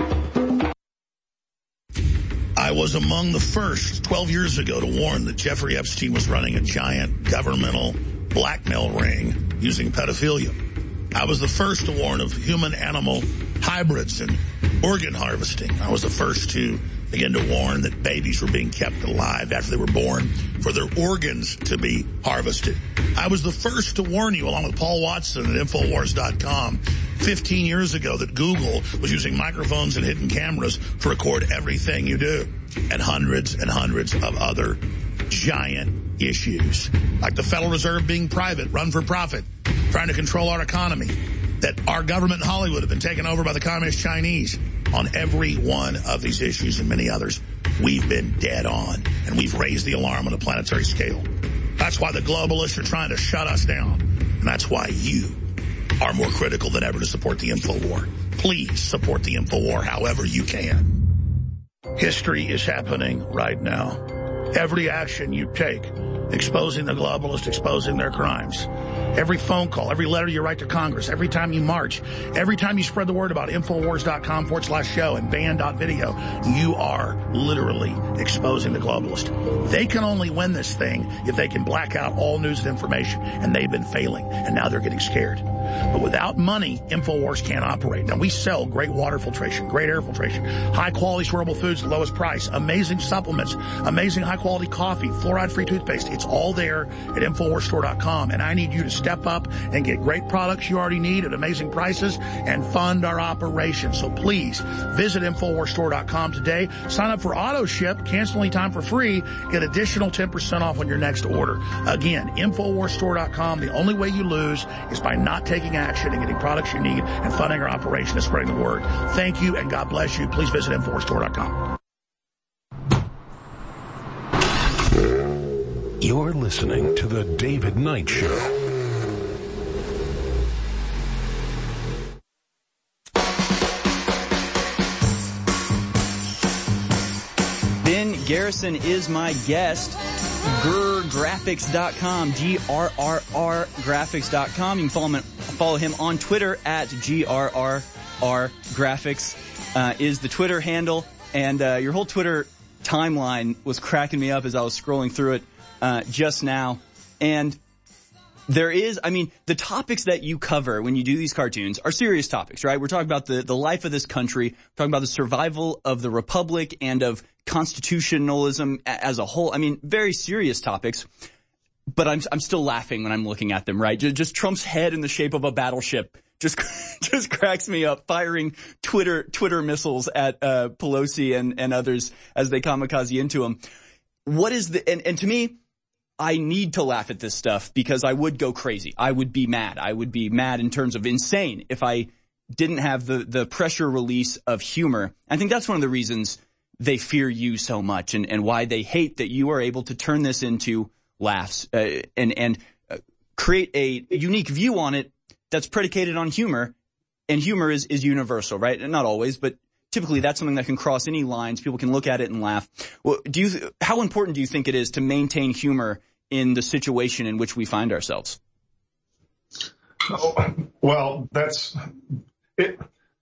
I was among the first twelve years ago to warn that Jeffrey Epstein was running a giant governmental blackmail ring using pedophilia. I was the first to warn of human-animal hybrids and organ harvesting. I was the first to begin to warn that babies were being kept alive after they were born for their organs to be harvested. I was the first to warn you, along with Paul Watson at Infowars dot com, fifteen years ago that Google was using microphones and hidden cameras to record everything you do, and hundreds and hundreds of other giant issues, like the Federal Reserve being private, run for profit, trying to control our economy, that our government in Hollywood have been taken over by the Communist Chinese. On every one of these issues and many others, we've been dead on, and we've raised the alarm on a planetary scale. That's why the globalists are trying to shut us down, and that's why you are more critical than ever to support the InfoWar. Please support the InfoWar however you can. History is happening right now. Every action you take, exposing the globalists, exposing their crimes. Every phone call, every letter you write to Congress, every time you march, every time you spread the word about Infowars dot com forward slash show and band dot video, you are literally exposing the globalist. They can only win this thing if they can black out all news and information, and they've been failing, and now they're getting scared. But without money, InfoWars can't operate. Now, we sell great water filtration, great air filtration, high-quality storable foods at the lowest price, amazing supplements, amazing high-quality coffee, fluoride-free toothpaste. It's all there at Infowars Store dot com, and I need you to step up and get great products you already need at amazing prices and fund our operation. So please visit Infowars Store dot com today. Sign up for auto ship, cancel any time for free, get additional ten percent off on your next order. Again, Infowars Store dot com. The only way you lose is by not taking action and getting products you need and funding our operation and spreading the word. Thank you, and God bless you. Please visit Infowars Store dot com. You're listening to The David Knight Show. Garrison is my guest. Grrr Graphics dot com, G R R R Graphics dot com. You can follow him, follow him on Twitter at G R R R Graphics uh, is the Twitter handle. And uh, your whole Twitter timeline was cracking me up as I was scrolling through it uh, just now. And there is, I mean, the topics that you cover when you do these cartoons are serious topics, right? We're talking about the, the life of this country, talking about the survival of the republic and of constitutionalism as a whole. I mean, very serious topics, but I'm, I'm still laughing when I'm looking at them, right? Just, just Trump's head in the shape of a battleship just, just cracks me up, firing Twitter, Twitter missiles at, uh, Pelosi and, and others as they kamikaze into him. What is the, and, and to me, I need to laugh at this stuff because I would go crazy. I would be mad. I would be mad in terms of insane if I didn't have the, the pressure release of humor. I think that's one of the reasons they fear you so much and, and why they hate that you are able to turn this into laughs uh, and, and uh, create a unique view on it that's predicated on humor. And humor is, is universal, right? And not always, but typically that's something that can cross any lines. People can look at it and laugh. Well, do you, how important do you think it is to maintain humor in the situation in which we find ourselves? Oh, well, that's it.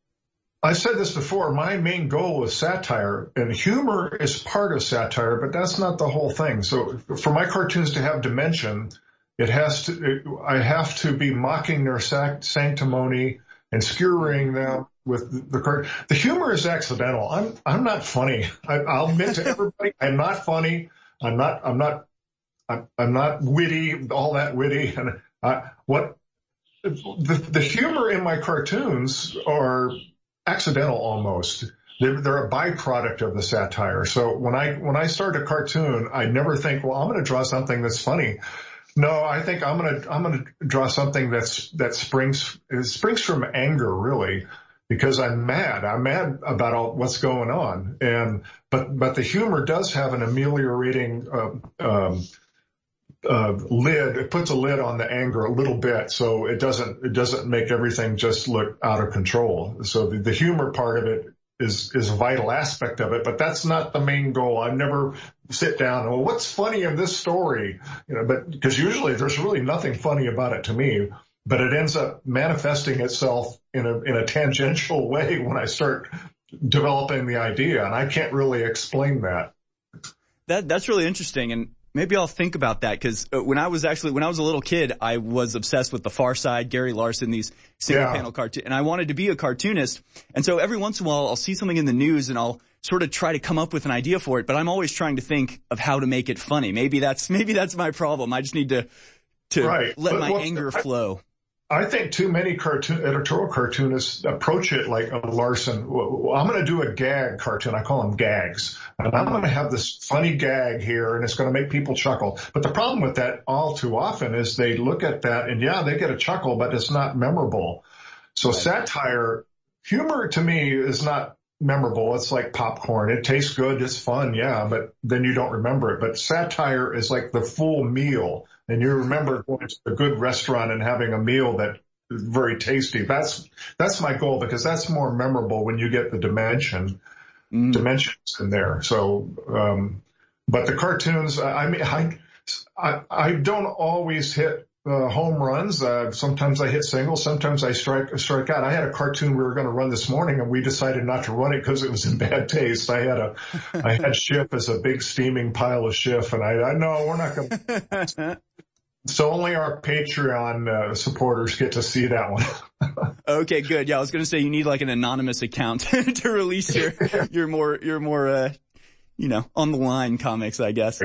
I said this before. My main goal is satire, and humor is part of satire, but that's not the whole thing. So for my cartoons to have dimension, it has to, it, I have to be mocking their sac- sanctimony and skewering them with the, the cart. The humor is accidental. I'm, I'm not funny. I, I'll admit to everybody, I'm not funny. I'm not, I'm not, I'm, I'm not witty, all that witty. And I, what the, the humor in my cartoons are accidental almost. They're, they're a byproduct of the satire. So when I, when I start a cartoon, I never think, well, I'm going to draw something that's funny. No, I think I'm going to, I'm going to draw something that's, that springs, it springs from anger, really, because I'm mad. I'm mad about all what's going on. And, but, but the humor does have an ameliorating, uh, um, uh, lid. It puts a lid on the anger a little bit. So it doesn't, it doesn't make everything just look out of control. So the, the humor part of it is, is a vital aspect of it, but that's not the main goal. I never sit down and, well, what's funny in this story? You know, but because usually there's really nothing funny about it to me, but it ends up manifesting itself in a, in a tangential way when I start developing the idea, and I can't really explain that. That, that's really interesting. And maybe I'll think about that, because when I was actually, when I was a little kid, I was obsessed with The Far Side, Gary Larson, these single yeah. panel cartoons, and I wanted to be a cartoonist. And so every once in a while I'll see something in the news and I'll sort of try to come up with an idea for it, but I'm always trying to think of how to make it funny. Maybe that's, maybe that's my problem. I just need to, to right. let but, my well, anger I, flow. I think too many cartoon, editorial cartoonists approach it like a Larson. Well, I'm going to do a gag cartoon. I call them gags. And I'm going to have this funny gag here, and it's going to make people chuckle. But the problem with that all too often is they look at that, and yeah, they get a chuckle, but it's not memorable. So right. satire, humor to me is not memorable. It's like popcorn. It tastes good. It's fun. Yeah. But then you don't remember it. But satire is like the full meal. And you remember going to a good restaurant and having a meal that is very tasty. That's, that's my goal, because that's more memorable when you get the dimension, mm. dimensions in there. So, um, but the cartoons, I mean, I, I, I don't always hit uh, home runs. Uh, sometimes I hit singles. Sometimes I strike, strike out. I had a cartoon we were going to run this morning, and we decided not to run it because it was in bad taste. I had a, I had Schiff as a big steaming pile of Schiff, and I, I know we're not going to. So only our Patreon uh, supporters get to see that one. Okay, good. Yeah, I was going to say you need like an anonymous account to release your your more your more uh, you know, on the line comics, I guess.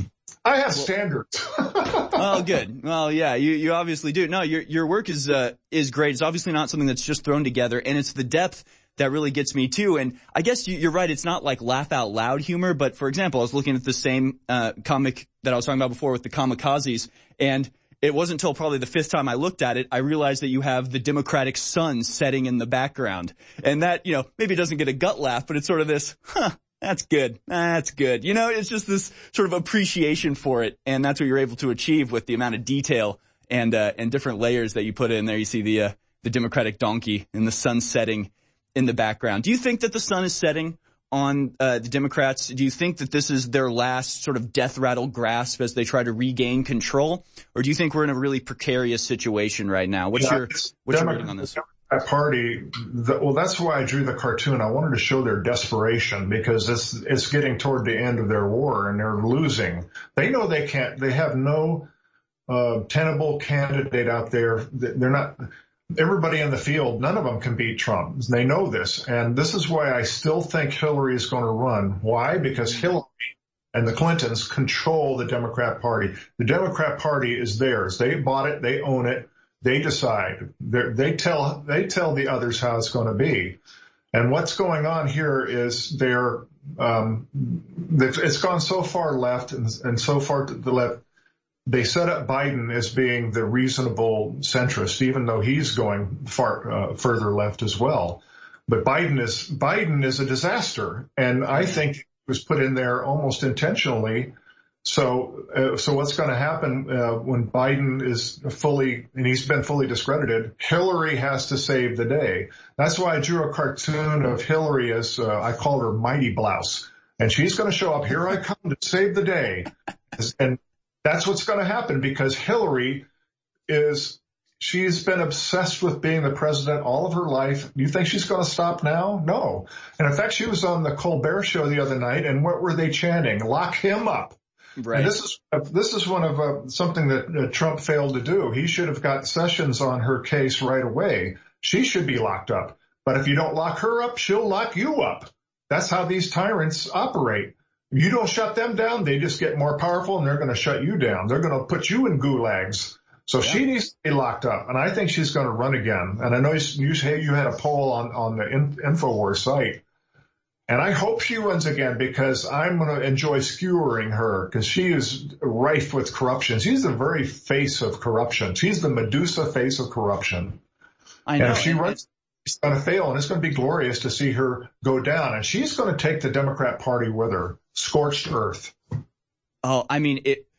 I have well, standards. Oh, good. Well, yeah, you you obviously do. No, your your work is uh, is great. It's obviously not something that's just thrown together, and it's the depth that really gets me too. And I guess you, you're right. It's not like laugh out loud humor, but for example, I was looking at the same uh comic that I was talking about before with the kamikazes, and it wasn't until probably the fifth time I looked at it, I realized that you have the Democratic sun setting in the background. And that, you know, maybe it doesn't get a gut laugh, but it's sort of this, huh, that's good. That's good. You know, it's just this sort of appreciation for it. And that's what you're able to achieve with the amount of detail and, uh, and different layers that you put in there. You see the, uh, the Democratic donkey and the sun setting in the background. Do you think that the sun is setting on uh, the Democrats? Do you think that this is their last sort of death rattle grasp as they try to regain control? Or do you think we're in a really precarious situation right now? What's yeah, your what's Demo- your reading on this? That party, the, well, that's why I drew the cartoon. I wanted to show their desperation because it's it's getting toward the end of their war and they're losing. They know they can't. They have no uh, tenable candidate out there. They're not. Everybody in the field, none of them can beat Trump. They know this, and this is why I still think Hillary is going to run. Why? Because Hillary and the Clintons control the Democrat Party. The Democrat Party is theirs. They bought it. They own it. They decide. They're, they tell they tell the others how it's going to be. And what's going on here is they're um, it's gone so far left and, and so far to the left. They set up Biden as being the reasonable centrist, even though he's going far uh, further left as well. But Biden is Biden is a disaster, and I think it was put in there almost intentionally. So, uh, so what's going to happen uh, when Biden is fully, and he's been fully discredited? Hillary has to save the day. That's why I drew a cartoon of Hillary as uh, I called her Mighty Blouse, and she's going to show up. Here I come to save the day, and that's what's going to happen because Hillary is. She's been obsessed with being the president all of her life. Do you think she's going to stop now? No. And in fact, she was on the Colbert Show the other night, and what were they chanting? Lock him up. Right. And this is this is one of uh, something that uh, Trump failed to do. He should have got Sessions on her case right away. She should be locked up. But if you don't lock her up, she'll lock you up. That's how these tyrants operate. If you don't shut them down, they just get more powerful, and they're going to shut you down. They're going to put you in gulags. So yeah. She needs to be locked up, and I think she's going to run again. And I know you, you had a poll on, on the InfoWars site. And I hope she runs again because I'm going to enjoy skewering her because she is rife with corruption. She's the very face of corruption. She's the Medusa face of corruption. I know. And if she runs, she's going to fail, and it's going to be glorious to see her go down. And she's going to take the Democrat Party with her, scorched earth. Oh, I mean, it,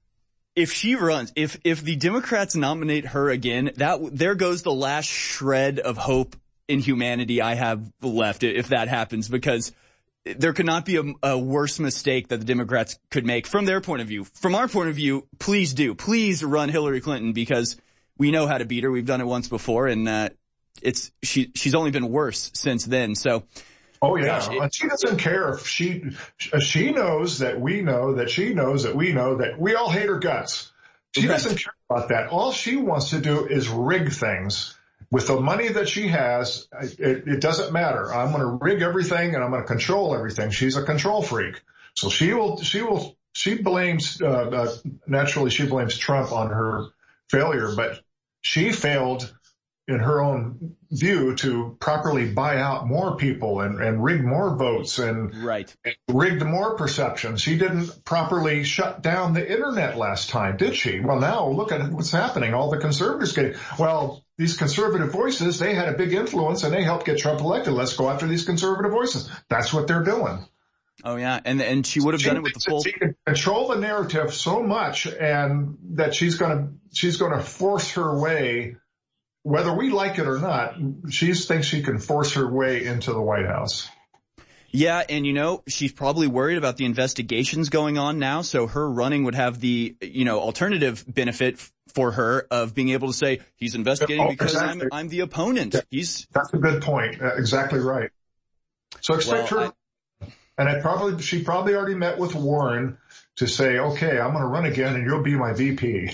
if she runs, if if the Democrats nominate her again, that there goes the last shred of hope in humanity I have left if that happens, because there could not be a, a worse mistake that the Democrats could make from their point of view. From our point of view, please do. Please run Hillary Clinton because we know how to beat her. We've done it once before, and uh, it's she she's only been worse since then. So, oh yeah, gosh, it, she doesn't care if she she knows that we know that she knows that we know that we all hate her guts. She right. doesn't care about that. All she wants to do is rig things. With the money that she has, it, it doesn't matter. I'm going to rig everything and I'm going to control everything. She's a control freak. So she will, she will, she blames, uh, uh, naturally she blames Trump on her failure, but she failed in her own view to properly buy out more people and, and rig more votes and, right. and rigged more perceptions. She didn't properly shut down the internet last time, did she? Well, now look at what's happening. All the conservatives get, well, these conservative voices, they had a big influence and they helped get Trump elected. Let's go after these conservative voices. That's what they're doing. Oh yeah. And, and she would have she done it with the full. She can control the narrative so much and that she's going to, she's going to force her way. Whether we like it or not, she thinks she can force her way into the White House. Yeah, and you know, she's probably worried about the investigations going on now, so her running would have the, you know, alternative benefit f- for her of being able to say, he's investigating oh, because exactly. I'm, I'm the opponent. Yeah, he's That's a good point. Uh, exactly right. So expect well, her, I... and I probably, she probably already met with Warren to say, okay, I'm going to run again and you'll be my V P.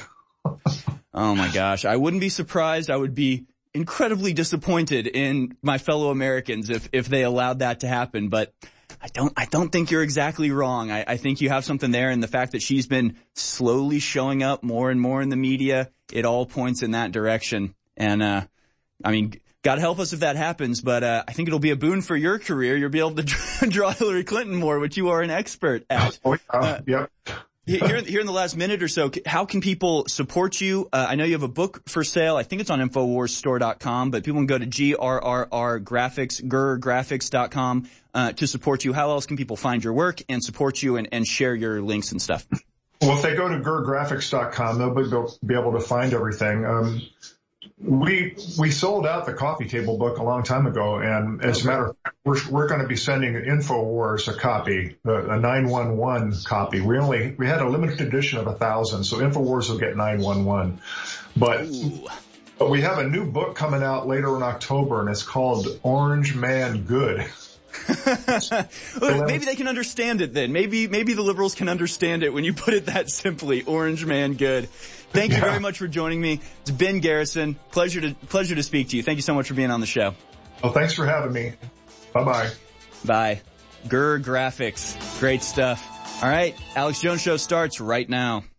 Oh my gosh. I wouldn't be surprised. I would be incredibly disappointed in my fellow Americans if, if they allowed that to happen. But I don't, I don't think you're exactly wrong. I, I think you have something there. And the fact that she's been slowly showing up more and more in the media, it all points in that direction. And, uh, I mean, God help us if that happens, but, uh, I think it'll be a boon for your career. You'll be able to draw Hillary Clinton more, which you are an expert at. Oh, yeah. Uh, yep. Here, here in the last minute or so, how can people support you? Uh, I know you have a book for sale. I think it's on infowars store dot com, but people can go to G R R R graphics, G R R graphics dot com, uh, to support you. How else can people find your work and support you and, and share your links and stuff? Well, if they go to G R R graphics dot com, they'll be, they'll be able to find everything. Um, We we sold out the coffee table book a long time ago, and as a matter of fact, we're we're going to be sending InfoWars a copy, a nine one one copy. We only we had a limited edition of a thousand, so InfoWars will get nine one one. But but we have a new book coming out later in October, and it's called Orange Man Good. Look, maybe they can understand it then. Maybe maybe the liberals can understand it when you put it that simply. Orange Man Good. Thank you yeah. very much for joining me. It's Ben Garrison. Pleasure to pleasure to speak to you. Thank you so much for being on the show. Well, thanks for having me. Bye-bye. Bye. Grr Graphics. Great stuff. All right. Alex Jones Show starts right now.